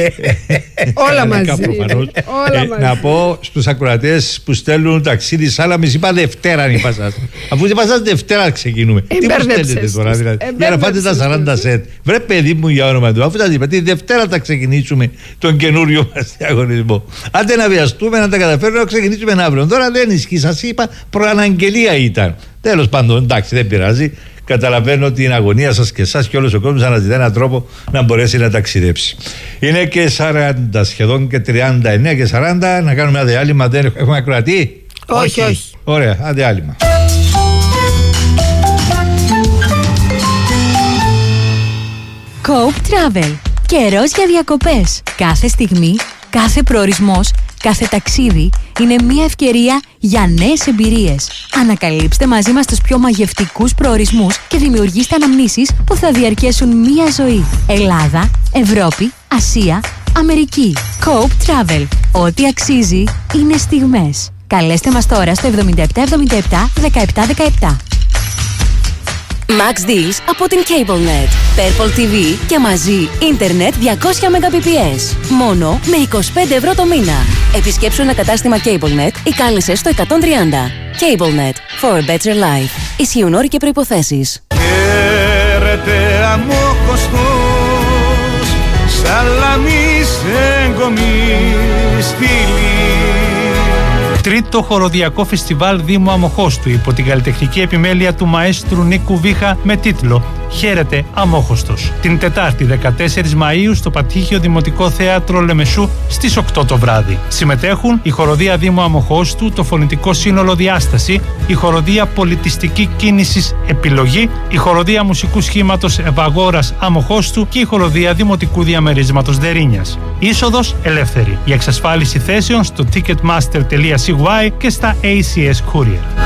Όλα μαζί. Να πω στους ακροατές που στέλνουν ταξίδι Σάλαμις, είπα Δευτέρα αν είπα σας. Αφού είπα σας Δευτέρα ξεκινούμε. Τι μου στέλνετε τώρα δηλαδή? Για να φάτε τα σαράντα σετ. Βρε παιδί μου για όνομα του. Αφού σας είπα τη Δευτέρα θα ξεκινήσουμε τον καινούριο μας διαγωνισμό. Άντε να βιαστούμε να τα καταφέρουμε να ξεκινήσουμε αύριο. Τώρα δεν ισχύει. Σας είπα προαναγγελία ήταν. Τέλος πάντων, εντάξει, δεν πειράζει. Καταλαβαίνω την αγωνία σας και εσάς και όλος ο κόσμος αναζητά έναν τρόπο να μπορέσει να ταξιδέψει. Είναι και σαράντα, σχεδόν και τριάντα εννέα και σαράντα. Να κάνουμε ένα διάλειμμα. Δεν έχουμε ακροατή? Όχι, όχι. Ωραία, ένα διάλειμμα. Coop Travel. Καιρός για διακοπές. Κάθε στιγμή, κάθε προορισμός, κάθε ταξίδι είναι μια ευκαιρία για νέες εμπειρίες. Ανακαλύψτε μαζί μας τους πιο μαγευτικούς προορισμούς και δημιουργήστε αναμνήσεις που θα διαρκέσουν μια ζωή. Ελλάδα, Ευρώπη, Ασία, Αμερική. Coop Travel. Ό,τι αξίζει είναι στιγμές. Καλέστε μας τώρα στο εβδομήντα επτά εβδομήντα επτά δεκαεπτά δεκαεπτά. Max Deals από την CableNet. Purple τι βι και μαζί ίντερνετ διακόσια μεγαμπιτ. Μόνο με είκοσι πέντε ευρώ το μήνα. Επισκέψου ένα κατάστημα CableNet ή κάλεσε στο εκατόν τριάντα. CableNet. For a better life. Ισχύουν όροι και προϋποθέσεις. Χαίρετε αμόχωστος, σαλαμίς εγκομής στήλη. Τρίτο χοροδιακό φεστιβάλ Δήμου Αμοχώστου υπό την καλλιτεχνική επιμέλεια του μαέστρου Νίκου Βίχα με τίτλο «Χαίρετε Αμόχωστος». Την Τετάρτη δεκατέσσερις Μαΐου στο Πατήχιο Δημοτικό Θέατρο Λεμεσού στις οκτώ το βράδυ. Συμμετέχουν η Χοροδία Δήμου Αμοχώστου, το Φωνητικό Σύνολο Διάσταση, η Χοροδία Πολιτιστική Κίνησης Επιλογή, η Χοροδία Μουσικού Σχήματος Ευαγόρας Αμοχώστου και η Χοροδία Δημοτικού Διαμερίσματος Δερίνιας. Είσοδος ελεύθερη. Για εξασφάλιση θέσεων στο ticketmaster τελεία σι γουάι και στα έι σι ες Courier.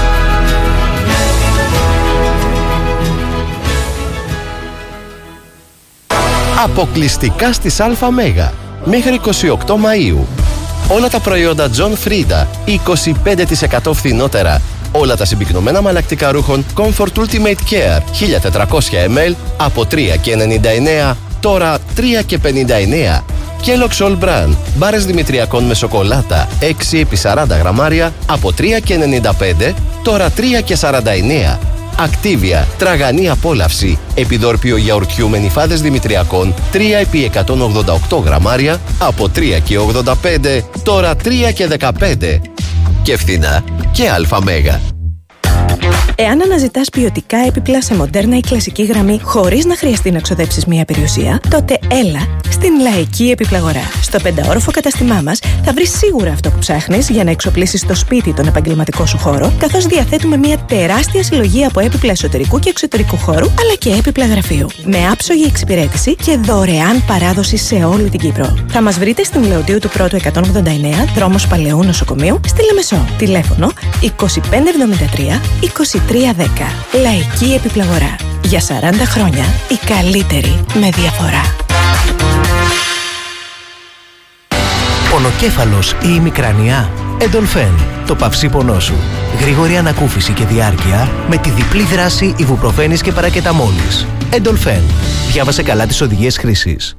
Αποκλειστικά στις ΑΜ μέχρι είκοσι οκτώ Μαΐου. Όλα τα προϊόντα John Frieda είκοσι πέντε τοις εκατό φθηνότερα. Όλα τα συμπυκνωμένα μαλακτικά ρούχων Comfort Ultimate Care χίλια τετρακόσια μιλιλίτρα από τρία και ενενήντα εννέα, τώρα τρία και πενήντα εννέα. Kellogg's All Brand, μπάρες δημητριακών με σοκολάτα έξι επί σαράντα γραμμάρια από τρία και ενενήντα πέντε, τώρα τρία και σαράντα εννέα. Activia, τραγανή απόλαυση, επιδόρπιο γιαουρτιού με νυφάδες δημητριακών τρία επί εκατόν ογδόντα οκτώ γραμμάρια από τρία και ογδόντα πέντε, τώρα τρία και δεκαπέντε. Και φθηνά και αλφα μέγα. Εάν αναζητάς ποιοτικά έπιπλα σε μοντέρνα ή κλασική γραμμή χωρίς να χρειαστεί να ξοδέψεις μία περιουσία, τότε έλα στην Λαϊκή Επιπλαγορά. Στο πενταόροφο καταστημά μας θα βρεις σίγουρα αυτό που ψάχνεις για να εξοπλίσεις το σπίτι τον επαγγελματικό σου χώρο, καθώς διαθέτουμε μία τεράστια συλλογή από έπιπλα εσωτερικού και εξωτερικού χώρου, αλλά και έπιπλα γραφείου. Με άψογη εξυπηρέτηση και δωρεάν παράδοση σε όλη την Κύπρο. Θα μας βρείτε στην Λεωτίου του Πρώτου εκατόν ογδόντα εννέα, δρόμος Παλαιού Νοσοκομείου, στη Λεμεσό. Τηλέφωνο είκοσι πέντε εβδομήντα τρία είκοσι τρία δέκα. Λαϊκή Επιπλαγορά. Για σαράντα χρόνια η καλύτερη με διαφορά. Πονοκέφαλος ή ημικρανιά? Εντολφέν, το παυσίπονό σου. Γρήγορη ανακούφιση και διάρκεια με τη διπλή δράση ιβουπροφένης και παρακεταμόλης. Εντολφέν. Διάβασε καλά τις οδηγίες χρήσης.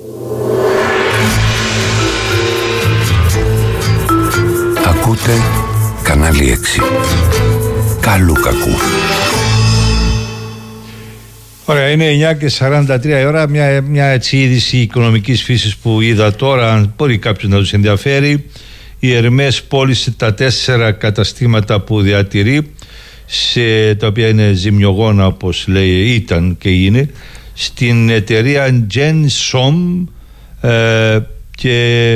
Ακούτε κανάλι έξι. Καλού κακού. Ωραία, είναι εννιά και σαράντα τρία η ώρα. Μια, μια έτσι είδηση οικονομικής φύσης που είδα τώρα, αν μπορεί κάποιος να τους ενδιαφέρει. Η Ερμές πώλησε τα τέσσερα καταστήματα που διατηρεί, σε, τα οποία είναι ζημιογόνα όπως λέει, ήταν και είναι, στην εταιρεία Gensom, ε, και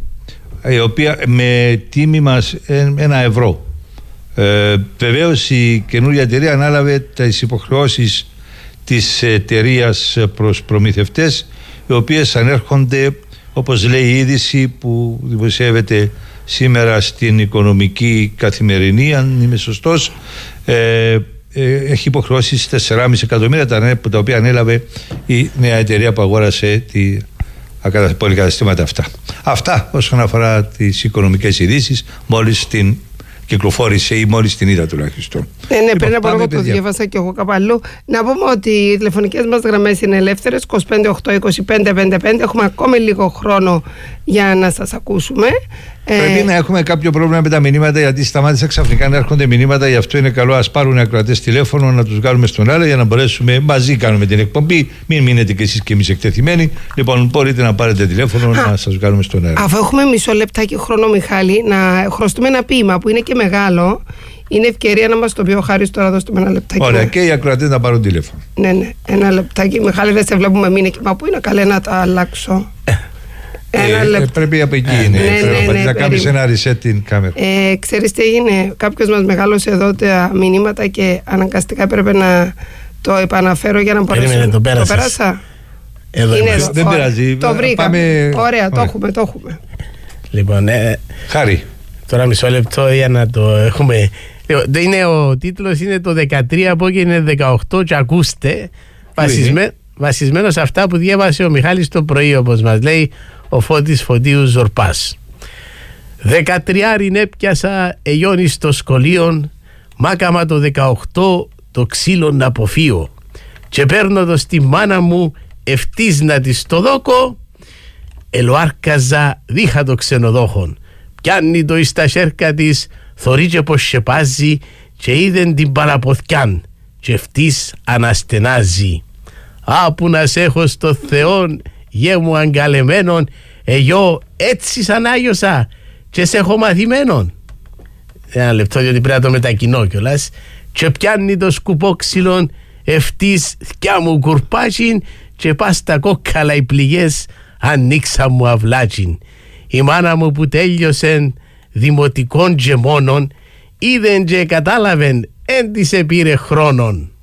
η οποία με τίμημα ένα ευρώ. Ε, βεβαίως η καινούργια εταιρεία ανάλαβε τις υποχρεώσεις της εταιρείας προς προμηθευτές, οι οποίες ανέρχονται, όπως λέει η είδηση που δημοσιεύεται σήμερα στην Οικονομική Καθημερινή, αν είμαι σωστός, ε, ε, έχει υποχρεώσεις τέσσερα κόμμα πέντε εκατομμύρια, τα, τα οποία ανέλαβε η νέα εταιρεία που αγόρασε τη πολυκαταστήματα αυτά. Αυτά όσον αφορά τις οικονομικές ειδήσεις, μόλις την κυκλοφόρησε ή μόλις την είδα τουλάχιστον. Ναι, ναι, πριν από λίγο το διάβασα και εγώ κάπου αλλού. Να πούμε ότι οι τηλεφωνικές μας γραμμές είναι ελεύθερες, είκοσι πέντε οκτώ είκοσι πέντε πενήντα πέντε. Έχουμε ακόμη λίγο χρόνο για να σας ακούσουμε. Πρέπει ε... να έχουμε κάποιο πρόβλημα με τα μηνύματα, γιατί σταμάτησα ξαφνικά να έρχονται μηνύματα. Γι' αυτό είναι καλό, ας πάρουν οι ακροατές τηλέφωνο, να τους βγάλουμε στον άλλο για να μπορέσουμε μαζί κάνουμε την εκπομπή. Μην μείνετε κι εσείς και εμείς εκτεθειμένοι. Λοιπόν, μπορείτε να πάρετε τηλέφωνο Α, να σας βγάλουμε στον αέρα. Αφού έχουμε μισό λεπτάκι χρόνο, Μιχάλη, να χρωστούμε ένα ποίημα που είναι και μεγάλο. Είναι ευκαιρία να μας το πει ο Χάρης τώρα, δώστε ένα λεπτάκι. Ωραία, και οι ακροατές να πάρουν τηλέφωνο. Ναι, ναι, ένα λεπτάκι. Μιχάλη, δεν σε βλέπουμε μήνυ. Μα πού είναι, καλέ να τα αλλάξω. Ε, ε, πρέπει από εκεί, είναι. Ναι, ναι, ναι, να κάνεις ένα reset την κάμερα. Ε, ξέρεις τι έγινε, κάποιος μας μεγάλωσε εδώ τα μηνύματα και αναγκαστικά έπρεπε να το επαναφέρω για να μπορέσω. Περίμενε, το πέρασα. Το πέρασα. Εδώ είναι εδώ. Δεν πειράζει. Το βρήκα. Πάμε... Ωραία, το έχουμε, το έχουμε. Λοιπόν, ε, Χάρη. Τώρα μισό λεπτό για να το έχουμε. Είναι, ο τίτλος είναι το δεκατρία, από εκεί είναι δεκαοκτώ και ακούστε, βασισμέ, βασισμένο σε αυτά που διάβασε ο Μιχάλης το πρωί, όπως μας λέει ο Φώτης Φωτίου Ζορπάς. Δεκατριάριν έπιασα εγιώνει στο σχολείο, μάκαμα το δεκαοκτώ το ξύλο να αποφύω. και παίρνω το στη μάνα μου ευτής να της το δώκω, ελοάρκαζα δίχα το ξενοδόχον. Πιάνει το εις τα σέρκα της, θωρεί και πως σεπάζει και είδεν την παραποθκιάν και ευτής αναστενάζει. Άπου να σ' έχω στο Θεόν γε μου αγκαλεμένον, εγιώ έτσι σαν άγιωσα και σ' έχω μαθημένον. Ένα λεπτό διότι πρέπει να το μετακινώ κιόλας. Και πιάνει το σκουπό ξυλον ευτής θκιά μου κουρπάτσιν και πας τα κόκκαλα οι πληγές ανοίξα μου αυλάτσιν. Η μάνα μου που τέλειωσεν δημοτικών και μόνον είδεν και κατάλαβεν εν της επήρε χρόνον.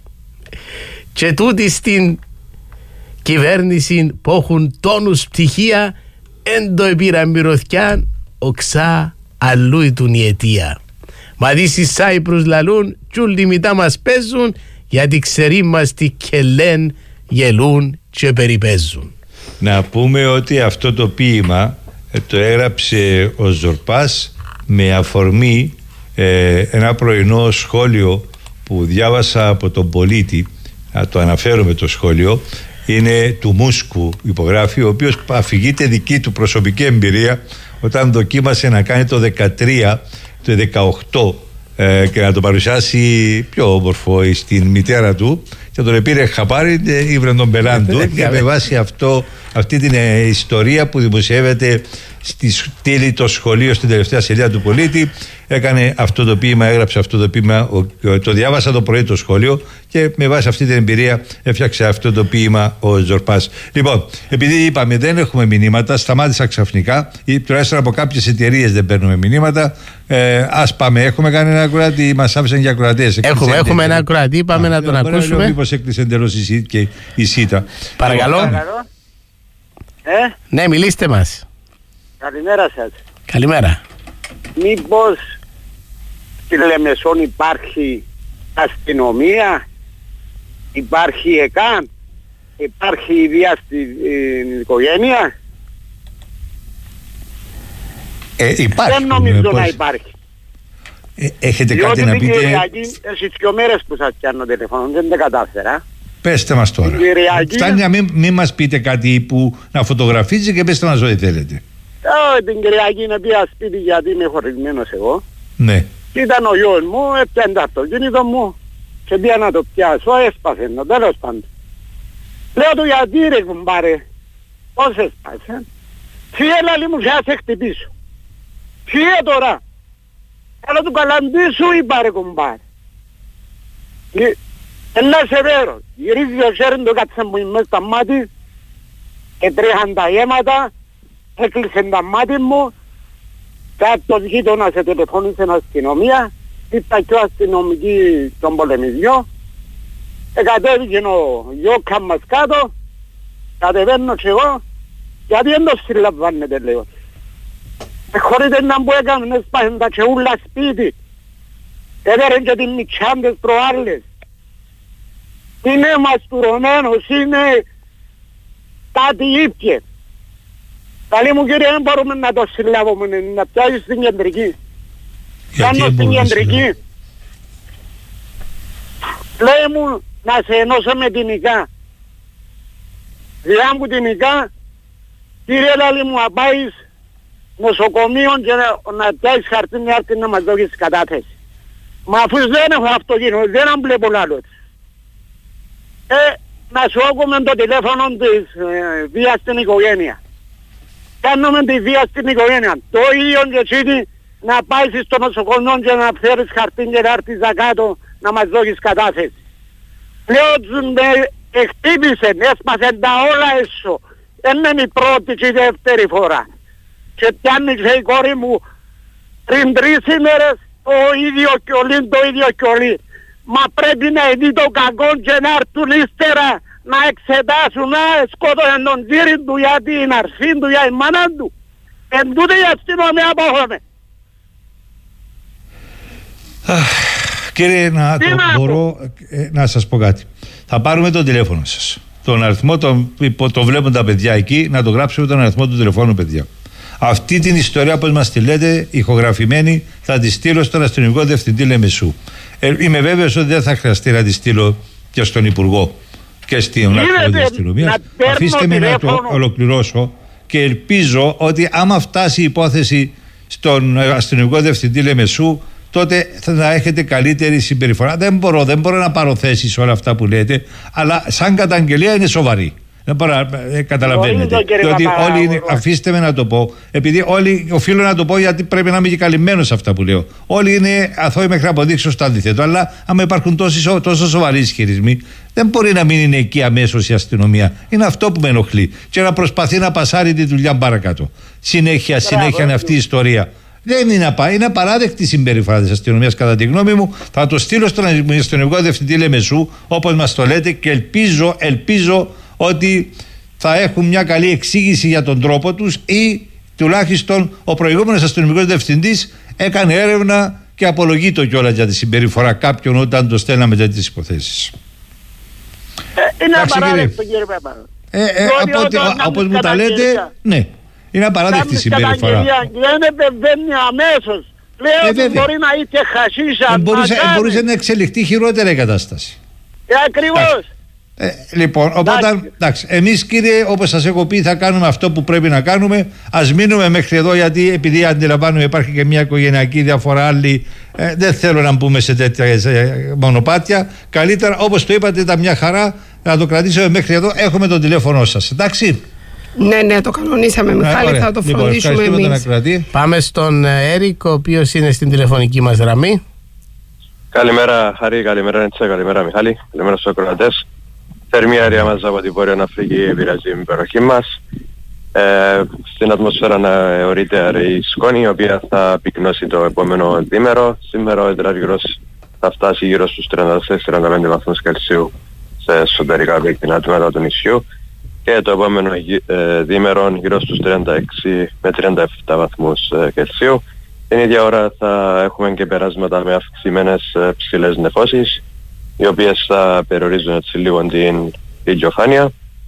Και τούτη στην κυβέρνηση που έχουν τόνους πτυχία εν το επήραν μυρωθκιάν οξά αλλού ήτουν η αιτία. Μα δεις οι Σάιπρους λαλούν κι ούλοι μητά μας παίζουν γιατί ξέρει μας τι κελέν γελούν και περιπέζουν. Να πούμε ότι αυτό το ποίημα ε, το έγραψε ο Ζορπάς με αφορμή ε, ένα πρωινό σχόλιο που διάβασα από τον Πολίτη. Να το αναφέρω το σχόλιο. Είναι του Μούσκου, υπογράφει, ο οποίος αφηγείται δική του προσωπική εμπειρία όταν δοκίμασε να κάνει το δεκατρία, το δεκαοκτώ ε, και να το παρουσιάσει πιο όμορφο στην μητέρα του και τον επήρε χαπάρι ήβρε τον πελάν του και με βάση αυτό, αυτή την ε, ιστορία που δημοσιεύεται στη στήλη το σχολείο στην τελευταία σελίδα του Πολίτη έκανε αυτό το ποίημα, έγραψε αυτό το ποίημα, ο, το διάβασα το πρωί το σχολείο και με βάση αυτή την εμπειρία έφτιαξε αυτό το ποίημα ο Ζορπάς. Λοιπόν, επειδή είπαμε δεν έχουμε μηνύματα, σταμάτησα ξαφνικά ή τουλάχιστον από κάποιες εταιρείες δεν παίρνουμε μηνύματα. Ε, ας πάμε, έχουμε κάνει ένα ακροατή, μας άφησαν για ακροατές. Έχουμε, έχουμε ένα ακροατή, πάμε να τον ακούσουμε. Μήπως έκλεισε εντελώς η, η ΣΥΤΑ. Παρακαλώ. Ε? Ναι, μιλήστε μας. Καλημέρα σας. Καλημέρα. Μήπως στη Λεμεσόν υπάρχει αστυνομία, υπάρχει ΕΚΑΝ, υπάρχει ιδέα στην οικογένεια? Ε, υπάρχει. Δεν νομίζω πώς... να υπάρχει. Ε, έχετε διότι κάτι να πείτε? Κυριακή, εσείς δυο μέρες που σας πιάνω τηλεφωνό, δεν τα κατάφερα. Πέστε μας τώρα. Κυριακή... Φτάνει να μην, μην μας πείτε κάτι που να φωτογραφίζει και πέστε μας ό,τι θέλετε. Ε, την Κυριακή να πήγα σπίτι γιατί είμαι χωρισμένος εγώ. Ναι. Και ήταν ο γιος μου, έπιανε το αυτοκίνητο μου και πήγα να το πιάσω, έσπασε το, τέλος πάντων. Λέω του γιατί ρε κουμπάρε, πώς έσπασε? Φύγε λαλί μου και ας σε χτυπήσω. Φύγε τώρα. Αλλά του καλαντήσου είπα ρε κουμπάρε. Ένα σεβαίρο. Γυρίζει ο χέρι του κάτσε μου μέσα στα μάτι και τρέχαν τα αίματα, έκλεισε τα μάτι μου. Κάποιος γείτονας σε τηλεφώνησε στην αστυνομία, είπα και ο αστυνομική των πολεμιδιών. Εκατέβηκε ο Γιώκα μας κάτω, κατεβαίνω και εγώ, γιατί δεν το συλλαμβάνετε λέω. Ε, χωρίς να που έκαμε, έσπασαν τα τσεούλα σπίτι, έδεραν και τις μητσάντες προάλλες. Είναι μαστουρωμένος, είναι κάτι ήπιε. Καλή μου κύριε, δεν μπορούμε να το συλλάβουμε, να πιάσεις στην κεντρική. Κάνω στην κεντρική. Λέει μου να σε ενώσω με την ΙΚΑ. Διά μου την ΙΚΑ, κύριε λαλή μου, να πάεις νοσοκομείο και να, να πιάσεις χαρτί μια άρτη να μας δώσεις κατάθεση. Μα αφού δεν έχω αυτοκίνητο, δεν αμπλέπω λάλο. Ε, να σου όκουμε το τηλέφωνο της ε, βίας στην οικογένεια. Κάνουμε τη βία στην οικογένεια. Το ίδιο και εσύ να πάεις στο νοσοκομείο και να φέρεις χαρτί και να έρθεις κάτω να μας δώσεις κατάθεση. Λέω τους με εκτύπησεν, έσπασεν τα όλα έσω. Δεν είναι η πρώτη και η δεύτερη φορά. Και πιάνει και η κόρη μου πριν τρεις ημέρες το ίδιο κιολί, το ίδιο κιολί. Μα πρέπει να δει το κακό και να έρθουν ύστερα να εξετάσουν, να σκότωσαν τον τζίρι του για την αρφή του, για η μάνα του. Εν τούτε η αστυνομία απόχωνε. Κύριε, να, το, μπορώ ε, να σας πω κάτι. Θα πάρουμε το τηλέφωνο σας. Τον αριθμό, τον, το βλέπουν τα παιδιά εκεί, να το γράψουμε τον αριθμό του τηλεφώνου, παιδιά. Αυτή την ιστορία, όπως μας τη λέτε, ηχογραφημένη, θα τη στείλω στον αστυνομικό διευθυντή Λεμεσού. Ε, είμαι βέβαιος ότι δεν θα χρειαστεί να τη στείλω και στον Υπουργό και στην αρχή της αστυνομίας. Αφήστε με να το ολοκληρώσω και ελπίζω ότι άμα φτάσει η υπόθεση στον αστυνομικό διευθυντή Λεμεσού, τότε θα έχετε καλύτερη συμπεριφορά. Δεν μπορώ, δεν μπορώ να πάρω θέση σε όλα αυτά που λέτε, αλλά σαν καταγγελία είναι σοβαρή. Δεν μπορώ να ε, καταλαβαίνετε. Διότι όλοι είναι, αφήστε με να το πω, επειδή όλοι, οφείλω να το πω γιατί πρέπει να είμαι και καλυμμένος σε αυτά που λέω. Όλοι είναι αθώοι μέχρι αποδείξεις το αντίθετο. Αλλά άμα υπάρχουν τόσο, τόσο σοβαροί ισχυρισμοί, δεν μπορεί να μην είναι εκεί αμέσως η αστυνομία. Είναι αυτό που με ενοχλεί. Και να προσπαθεί να πασάρει τη δουλειά παρακάτω. Συνέχεια, συνέχεια είναι αυτή η ιστορία. Δεν είναι, απα... είναι απαράδεκτη συμπεριφορά της αστυνομίας κατά τη γνώμη μου. Θα το στείλω στον αστυνομικό διευθυντή Λεμεσού, όπως μας το λέτε, και ελπίζω, ελπίζω ότι θα έχουν μια καλή εξήγηση για τον τρόπο τους, ή τουλάχιστον ο προηγούμενος αστυνομικός διευθυντής έκανε έρευνα και απολογεί το κιόλας για τη συμπεριφορά κάποιον όταν το στέλναμε για τις υποθέσεις. Ε, είναι απαράδεκτο, κύριε Πέπα. Ε, ε, από ότι, όπως μου τα λέτε, ναι, είναι απαράδεκτη συμπεριφορά. Δεν επεμβαίνει αμέσως. Λέω ότι μπορεί να είχε χασίσα. Μπορούσε, μπορούσε να εξελιχθεί χειρότερα η κατάσταση. Ε, ακριβώς. Ε, λοιπόν, οπότε, εντάξει, εμείς, κύριε, όπως σας έχω πει, θα κάνουμε αυτό που πρέπει να κάνουμε. Ας μείνουμε μέχρι εδώ, γιατί επειδή αντιλαμβάνουμε υπάρχει και μια οικογενειακή διαφορά άλλη, ε, δεν θέλω να μπούμε σε τέτοια ε, μονοπάτια. Καλύτερα, όπως το είπατε, ήταν μια χαρά να το κρατήσουμε μέχρι εδώ. Έχουμε το τηλέφωνο σας, εντάξει. Ναι, ναι, το κανονίσαμε, Μιχάλη, ναι, θα το φροντίσουμε λοιπόν, εμείς. Πάμε στον Έρικ, ο οποίος είναι στην τηλεφωνική μας γραμμή. Καλημέρα, Χαρή, καλημέρα, Νίτσα, καλημέρα, Μιχάλη, καλημέρα στους ακροατές. Θερμή αέρια μας από την Βόρεια Αφρική επηρεάζει η περιοχή μας. Ε, στην ατμόσφαιρα να ορείται η σκόνη, η οποία θα πυκνώσει το επόμενο διήμερο. Σήμερα ο υδραργυρός θα φτάσει γύρω στους τριάντα τέσσερα με τριάντα πέντε βαθμούς Κελσίου σε εσωτερικά επεκτηνά τμήματα του νησιού, και το επόμενο ε, διήμερο γύρω στους τριάντα έξι με τριάντα επτά βαθμούς ε, Κελσίου. Την ίδια ώρα θα έχουμε και περάσματα με αυξημένες ε, ψηλές νεφώσεις, οι οποίες θα περιορίζουν έτσι λίγο την ηλιοφάνεια.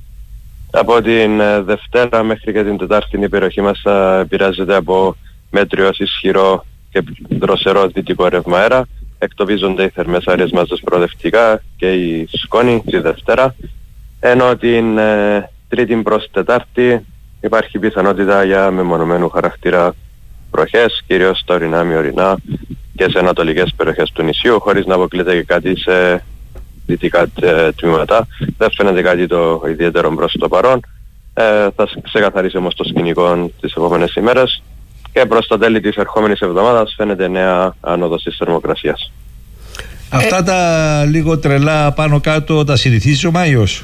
Από την ε, Δευτέρα μέχρι και την Τετάρτη η περιοχή μας θα επηρεάζεται από μέτριο ισχυρό και δροσερό δυτικό ρεύμα αέρα. Εκτοπίζονται οι θερμές αέρες μάζες προοδευτικά και η σκόνη τη Δευτέρα, ενώ την ε, Τρίτη προς Τετάρτη υπάρχει πιθανότητα για μεμονωμένου χαρακτήρα βροχές, κυρίως στα ορεινά, μειωρινά και σε ανατολικές περιοχές του νησιού, χωρίς να αποκλείται και κάτι σε δυτικά ε, τμήματα. Δεν φαίνεται κάτι το ιδιαίτερο προς το παρόν. Ε, θα ξεκαθαρίσει όμως το σκηνικό τις επόμενες ημέρες, και προς τα τέλη της ερχόμενης εβδομάδας φαίνεται νέα άνοδος της θερμοκρασίας. Αυτά ε... τα λίγο τρελά πάνω κάτω τα συνηθίζει ο Μάιος?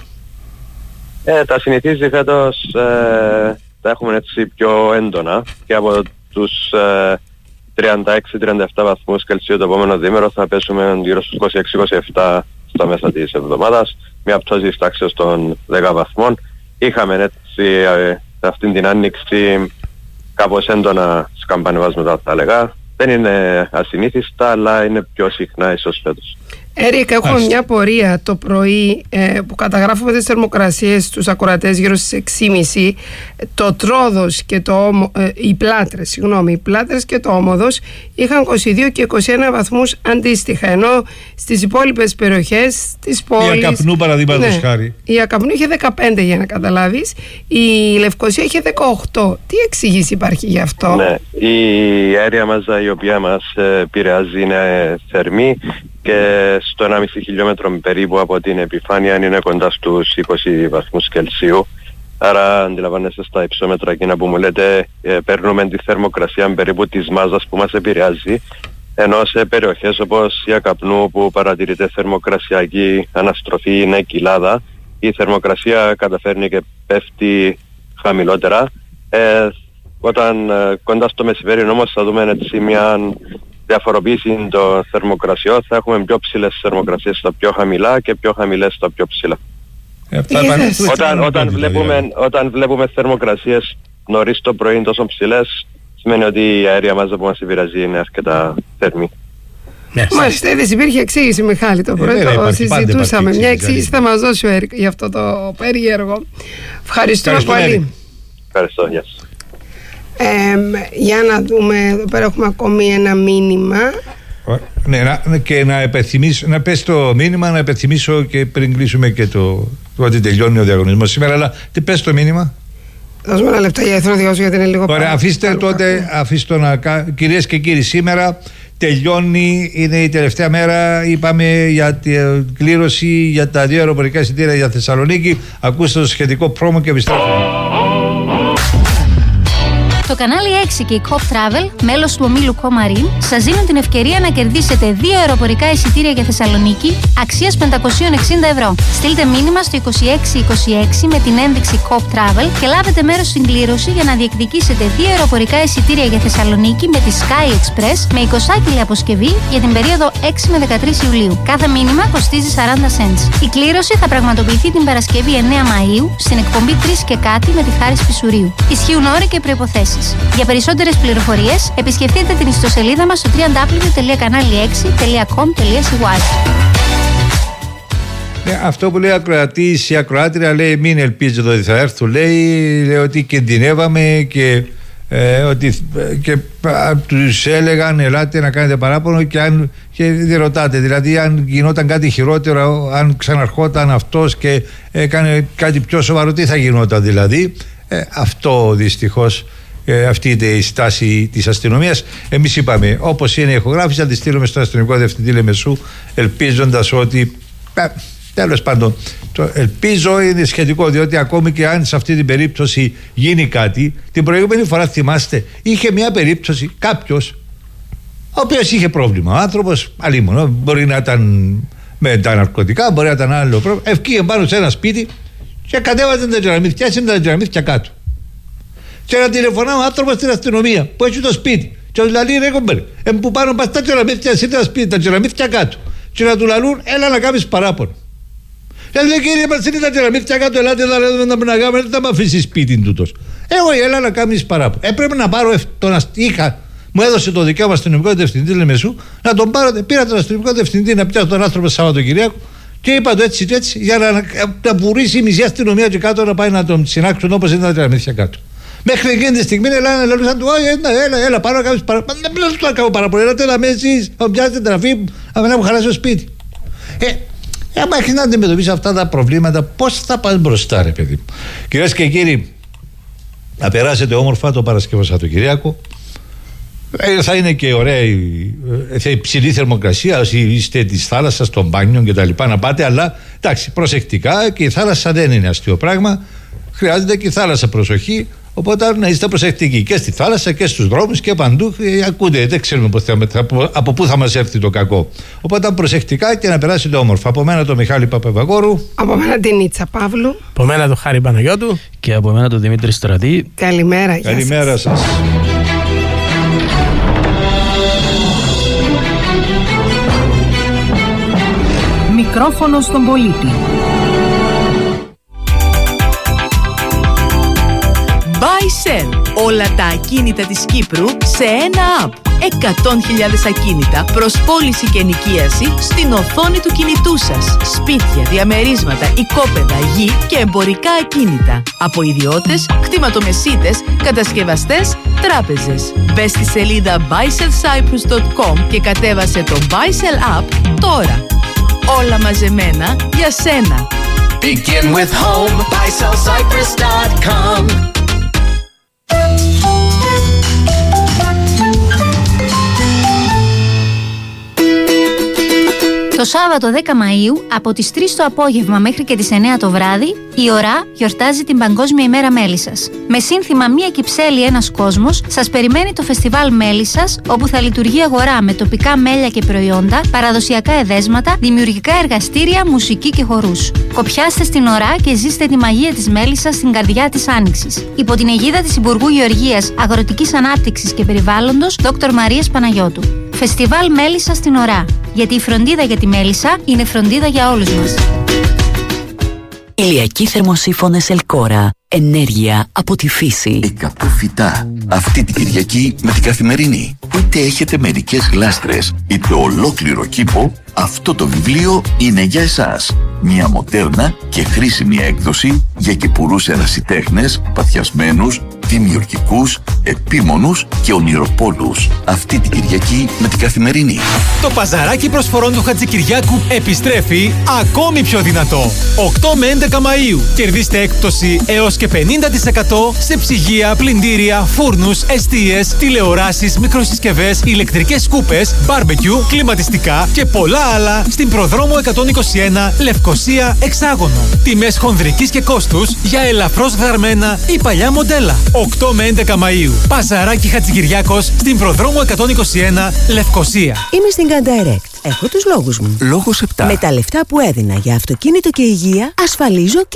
Ε, τα συνηθίζει φέτος, ε, τα έχουμε έτσι πιο έντονα, και από τους ε, τριάντα έξι με τριάντα επτά βαθμούς Κελσίου το επόμενο διήμερο θα πέσουμε γύρω στους είκοσι έξι με είκοσι επτά στα μέσα της εβδομάδας, μια πτώση της τάξης των δέκα βαθμών. Είχαμε έτσι ε, αυτήν την άνοιξη κάπως έντονα σκαμπανεβάσματα, θα έλεγα. Δεν είναι ασυνήθιστα, αλλά είναι πιο συχνά ίσως φέτος. Έρικ, έχουμε μια πορεία το πρωί ε, που καταγράφουμε τις θερμοκρασίες στους ακροατές γύρω στις έξι και μισή. Το Τρόδος και το όμο, ε, οι Πλάτρες, συγγνώμη, οι Πλάτρες και το Όμοδος είχαν είκοσι δύο και είκοσι ένα βαθμούς αντίστοιχα, ενώ στις υπόλοιπες περιοχές της πόλης... Η Ακαπνού, παραδείγματος ναι, χάρη. Η Ακαπνού είχε δεκαπέντε, για να καταλάβεις. Η Λευκοσία είχε δεκαοκτώ. Τι εξήγηση υπάρχει γι' αυτό? Ναι, η αέρια μάζα η οποία μας επηρεάζει είναι θερμή, και στο ενάμιση χιλιόμετρο περίπου από την επιφάνεια είναι κοντά στους είκοσι βαθμούς Κελσίου. Άρα αντιλαμβάνεστε στα υψόμετρα εκείνα που μου λέτε, ε, παίρνουμε τη θερμοκρασία περίπου της μάζας που μας επηρεάζει, ενώ σε περιοχές όπως η Ακαπνού, που παρατηρείται θερμοκρασιακή αναστροφή, είναι κοιλάδα, η θερμοκρασία καταφέρνει και πέφτει χαμηλότερα. Ε, όταν ε, κοντά στο μεσημέρι όμως θα δούμε έτσι μια διαφοροποίηση των θερμοκρασιών, θα έχουμε πιο ψηλές θερμοκρασίες στα πιο χαμηλά και πιο χαμηλές στα πιο ψηλά. Ε, όταν, όταν, βλέπουμε, όταν βλέπουμε θερμοκρασίες νωρίς το πρωί τόσο ψηλές, σημαίνει ότι η αέρια μάζα που μας επηρεάζει είναι αρκετά θερμή. Yes. Μάλιστα, είδες, υπήρχε εξήγηση, Μιχάλη, το πρωί, το ε, συζητούσαμε. Μια εξήγηση θα μας δώσει ο Έρικ για αυτό το περίεργο. Ευχαριστούμε πολύ. Ευχαριστώ, γεια σας. Ε, για να δούμε, εδώ πέρα έχουμε ακόμη ένα μήνυμα. Ναι, να, και να υπενθυμίσω, να πες το μήνυμα, να υπενθυμίσω και πριν κλείσουμε και το, το ότι τελειώνει ο διαγωνισμός σήμερα, αλλά τι πες το μήνυμα. Δώσουμε ένα λεπτό για εθνόδιός γιατί είναι λίγο. Ωραία, αφήστε τότε, αφήστε να. Κυρίες και κύριοι, σήμερα τελειώνει, είναι η τελευταία μέρα. Είπαμε για την κλήρωση για τα δύο αεροπορικά εισιτήρια για Θεσσαλονίκη. Ακούστε το σχετικό πρόμο και επιστρέφουμε. Το κανάλι έξι και η Cop Travel, μέλος του ομίλου Comarin, σας δίνουν την ευκαιρία να κερδίσετε δύο αεροπορικά εισιτήρια για Θεσσαλονίκη αξίας πεντακόσια εξήντα ευρώ. Στείλτε μήνυμα στο είκοσι έξι είκοσι έξι με την ένδειξη Cop Travel και λάβετε μέρος στην κλήρωση για να διεκδικήσετε δύο αεροπορικά εισιτήρια για Θεσσαλονίκη με τη Sky Express με εικοσάκιλη αποσκευή για την περίοδο έξι με δεκατρείς Ιουλίου. Κάθε μήνυμα κοστίζει σαράντα cents. Η κλήρωση θα πραγματοποιηθεί την Παρασκευή εννέα Μαΐου στην εκπομπή τρεις και κάτι με τη Χάρη Σπισουρίου. Ισχύουν όροι και προϋποθέσεις. Για περισσότερες πληροφορίες, επισκεφτείτε την ιστοσελίδα μας στο double-u double-u double-u τελεία κανάλι έξι τελεία com τελεία c y. Ναι, αυτό που λέει ο ακροατής, η ακροάτρια λέει μην ελπίζετε ότι θα έρθουν, λέει, λέει ότι κινδυνεύαμε και, ε, ότι, και α, τους έλεγαν ελάτε να κάνετε παράπονο και, αν, και δεν ρωτάτε, δηλαδή αν γινόταν κάτι χειρότερο, αν ξαναρχόταν αυτός και έκανε κάτι πιο σοβαρό, τι θα γινόταν δηλαδή. Ε, αυτό δυστυχώς. Ε, αυτή είναι η στάση της αστυνομίας. Εμείς είπαμε, όπως είναι η ηχογράφηση, θα τη στείλουμε στον αστυνομικό διευθυντή Λεμεσού, ελπίζοντας ότι. Ε, τέλος πάντων, το ελπίζω είναι σχετικό, διότι ακόμη και αν σε αυτή την περίπτωση γίνει κάτι, την προηγούμενη φορά θυμάστε, είχε μια περίπτωση κάποιος, ο οποίος είχε πρόβλημα. Ο άνθρωπος, αλίμονο, μπορεί να ήταν με τα ναρκωτικά, μπορεί να ήταν άλλο πρόβλημα. Ευκήγε πάνω σε ένα σπίτι και κατέβαζε τα τζεραμίδια, έσαι τα τζεραμίδια κάτω. Και να τηλεφωνά ο άνθρωπος στην αστυνομία που έχει το σπίτι. Και του λέει ρε κομπέρ, εμ που πάνω πας τα τζεραμίδια, εσύ τα σπίτι, τα τζεραμίδια κάτω. Και να του λαλούν, έλα να κάνεις παράπονο. Και λέει κύριε μας είναι τα τζεραμίδια κάτω, ελάτε να μην αγάμε, δεν θα με αφήσει σπίτι τούτος. Εγώ έλα να κάνεις παράπονο. Έπρεπε να πάρω τον αστήχα. Μου έδωσε το δικαίωμα αστυνομικό διευθυντή Λεμεσού να τον πάρω. Πήρα τον αστυνομικό διευθυντή να πιάσω τον άνθρωπο Σαββατοκυριακό και είπα το έτσι και έτσι για να, να πουρήσει η μισή αστυνομία και κάτω να πάει να τον συνάξουν όπως είναι τα τζεραμίδια κάτω. Μέχρι εκείνη τη στιγμή έλα να λαλούσαν του, έλα, έλα, έλα, πάρω να κάνεις παραπάνω. Δεν πλέον του να κάνω παραπάνω, έλα τέλα με εσείς, θα πιάσετε τραφή, να μου χαλάσει το σπίτι. Ε, άμα έχεις να αντιμετωπίσεις αυτά τα προβλήματα, πώς θα πας μπροστά ρε παιδί μου. Κυρίες και κύριοι, να περάσετε όμορφα το Παρασκευό Σαββατοκυριακό. Ε, θα είναι και ωραία θα υψηλή θερμοκρασία όσοι είστε της θάλασσας, των μπάνιων κτλ. Να πάτε, αλλά εντάξει, προσεκτικά, και η θάλασσα δεν είναι αστείο πράγμα. Χρειάζεται και η θάλασσα προσοχή. Οπότε να είστε προσεκτικοί και στη θάλασσα και στους δρόμους και παντού. Ε, ακούτε, δεν ξέρουμε πώς θα, από πού θα μας έρθει το κακό. Οπότε προσεκτικά και να περάσετε όμορφα. Από μένα το Μιχάλη Παπαβαγόρου. Από μένα την Νίτσα Παύλου. Από μένα το Χάρη Παναγιώτου. Και από μένα το Δημήτρη Στρατή. Καλημέρα. Καλημέρα σας. Μικρόφωνο στον πολίτη. Buy-sell. Όλα τα ακίνητα της Κύπρου σε ένα app. εκατό χιλιάδες ακίνητα προς πώληση και ενοικίαση στην οθόνη του κινητού σας. Σπίτια, διαμερίσματα, οικόπεδα, γη και εμπορικά ακίνητα. Από ιδιώτες, κτηματομεσίτες, κατασκευαστές, τράπεζες. Μπες στη σελίδα buy sell cyprus dot com και κατέβασε το Buy-sell app τώρα. Όλα μαζεμένα για σένα. Begin with home, buy sell cyprus dot com. Το Σάββατο δέκα Μαΐου από τις τρεις το απόγευμα μέχρι και τις εννέα το βράδυ η ΟΡΑ γιορτάζει την Παγκόσμια ημέρα Μέλισσας. Με σύνθημα «Μία Κυψέλη, ένας κόσμος» σας περιμένει το φεστιβάλ Μέλισσας, όπου θα λειτουργεί αγορά με τοπικά μέλια και προϊόντα, παραδοσιακά εδέσματα, δημιουργικά εργαστήρια, μουσική και χορούς. Κοπιάστε στην ΟΡΑ και ζήστε τη μαγεία της Μέλισσας στην καρδιά της Άνοιξης. Υπό την αιγίδα της Υπουργού Γεωργίας, Αγροτικής Ανάπτυξης και Περιβάλλοντος, Δόκτωρ Μαρίας Παναγιώτου. Φεστιβάλ Μέλισσας στην ΟΡΑ. Γιατί η φροντίδα για τη μέλισσα είναι φροντίδα για όλους μας. Ηλιακοί θερμοσύφωνες Ελκόρα. Ενέργεια από τη φύση. εκατό φυτά. Αυτή την Κυριακή με την Καθημερινή. Είτε έχετε μερικές γλάστρες, είτε ολόκληρο κήπο, αυτό το βιβλίο είναι για εσάς. Μια μοντέρνα και χρήσιμη έκδοση για κυπουρούς ερασιτέχνες, παθιασμένους δημιουργικούς, επίμονους και ονειροπόλους. Αυτή την Κυριακή με την Καθημερινή. Το παζαράκι προσφορών του Χατζικυριάκου επιστρέφει ακόμη πιο δυνατό. οκτώ με έντεκα Μαΐου. Κερδίστε έκπτωση έως και πενήντα τοις εκατό σε ψυγεία, πλυντήρια, φούρνους, εστίες, τηλεοράσεις, μικροσυσκευές, ηλεκτρικές σκούπες, μπάρμπεκιου, κλιματιστικά και πολλά άλλα στην Προδρόμο εκατόν είκοσι ένα Λευκοσία Εξάγωνο. Τιμές χονδρικής και κόστους για ελαφρώς γραμμένα ή παλιά μοντέλα. οκτώ με έντεκα Μαΐου. Παζαράκι Χατζικυριάκος στην Προδρόμο εκατόν είκοσι ένα Λευκοσία. Είμαι στην Candirect. Έχω τους λόγους μου. Λόγος επτά. Με τα λεφτά που έδινα για αυτοκίνητο και υγεία, ασφαλίζω και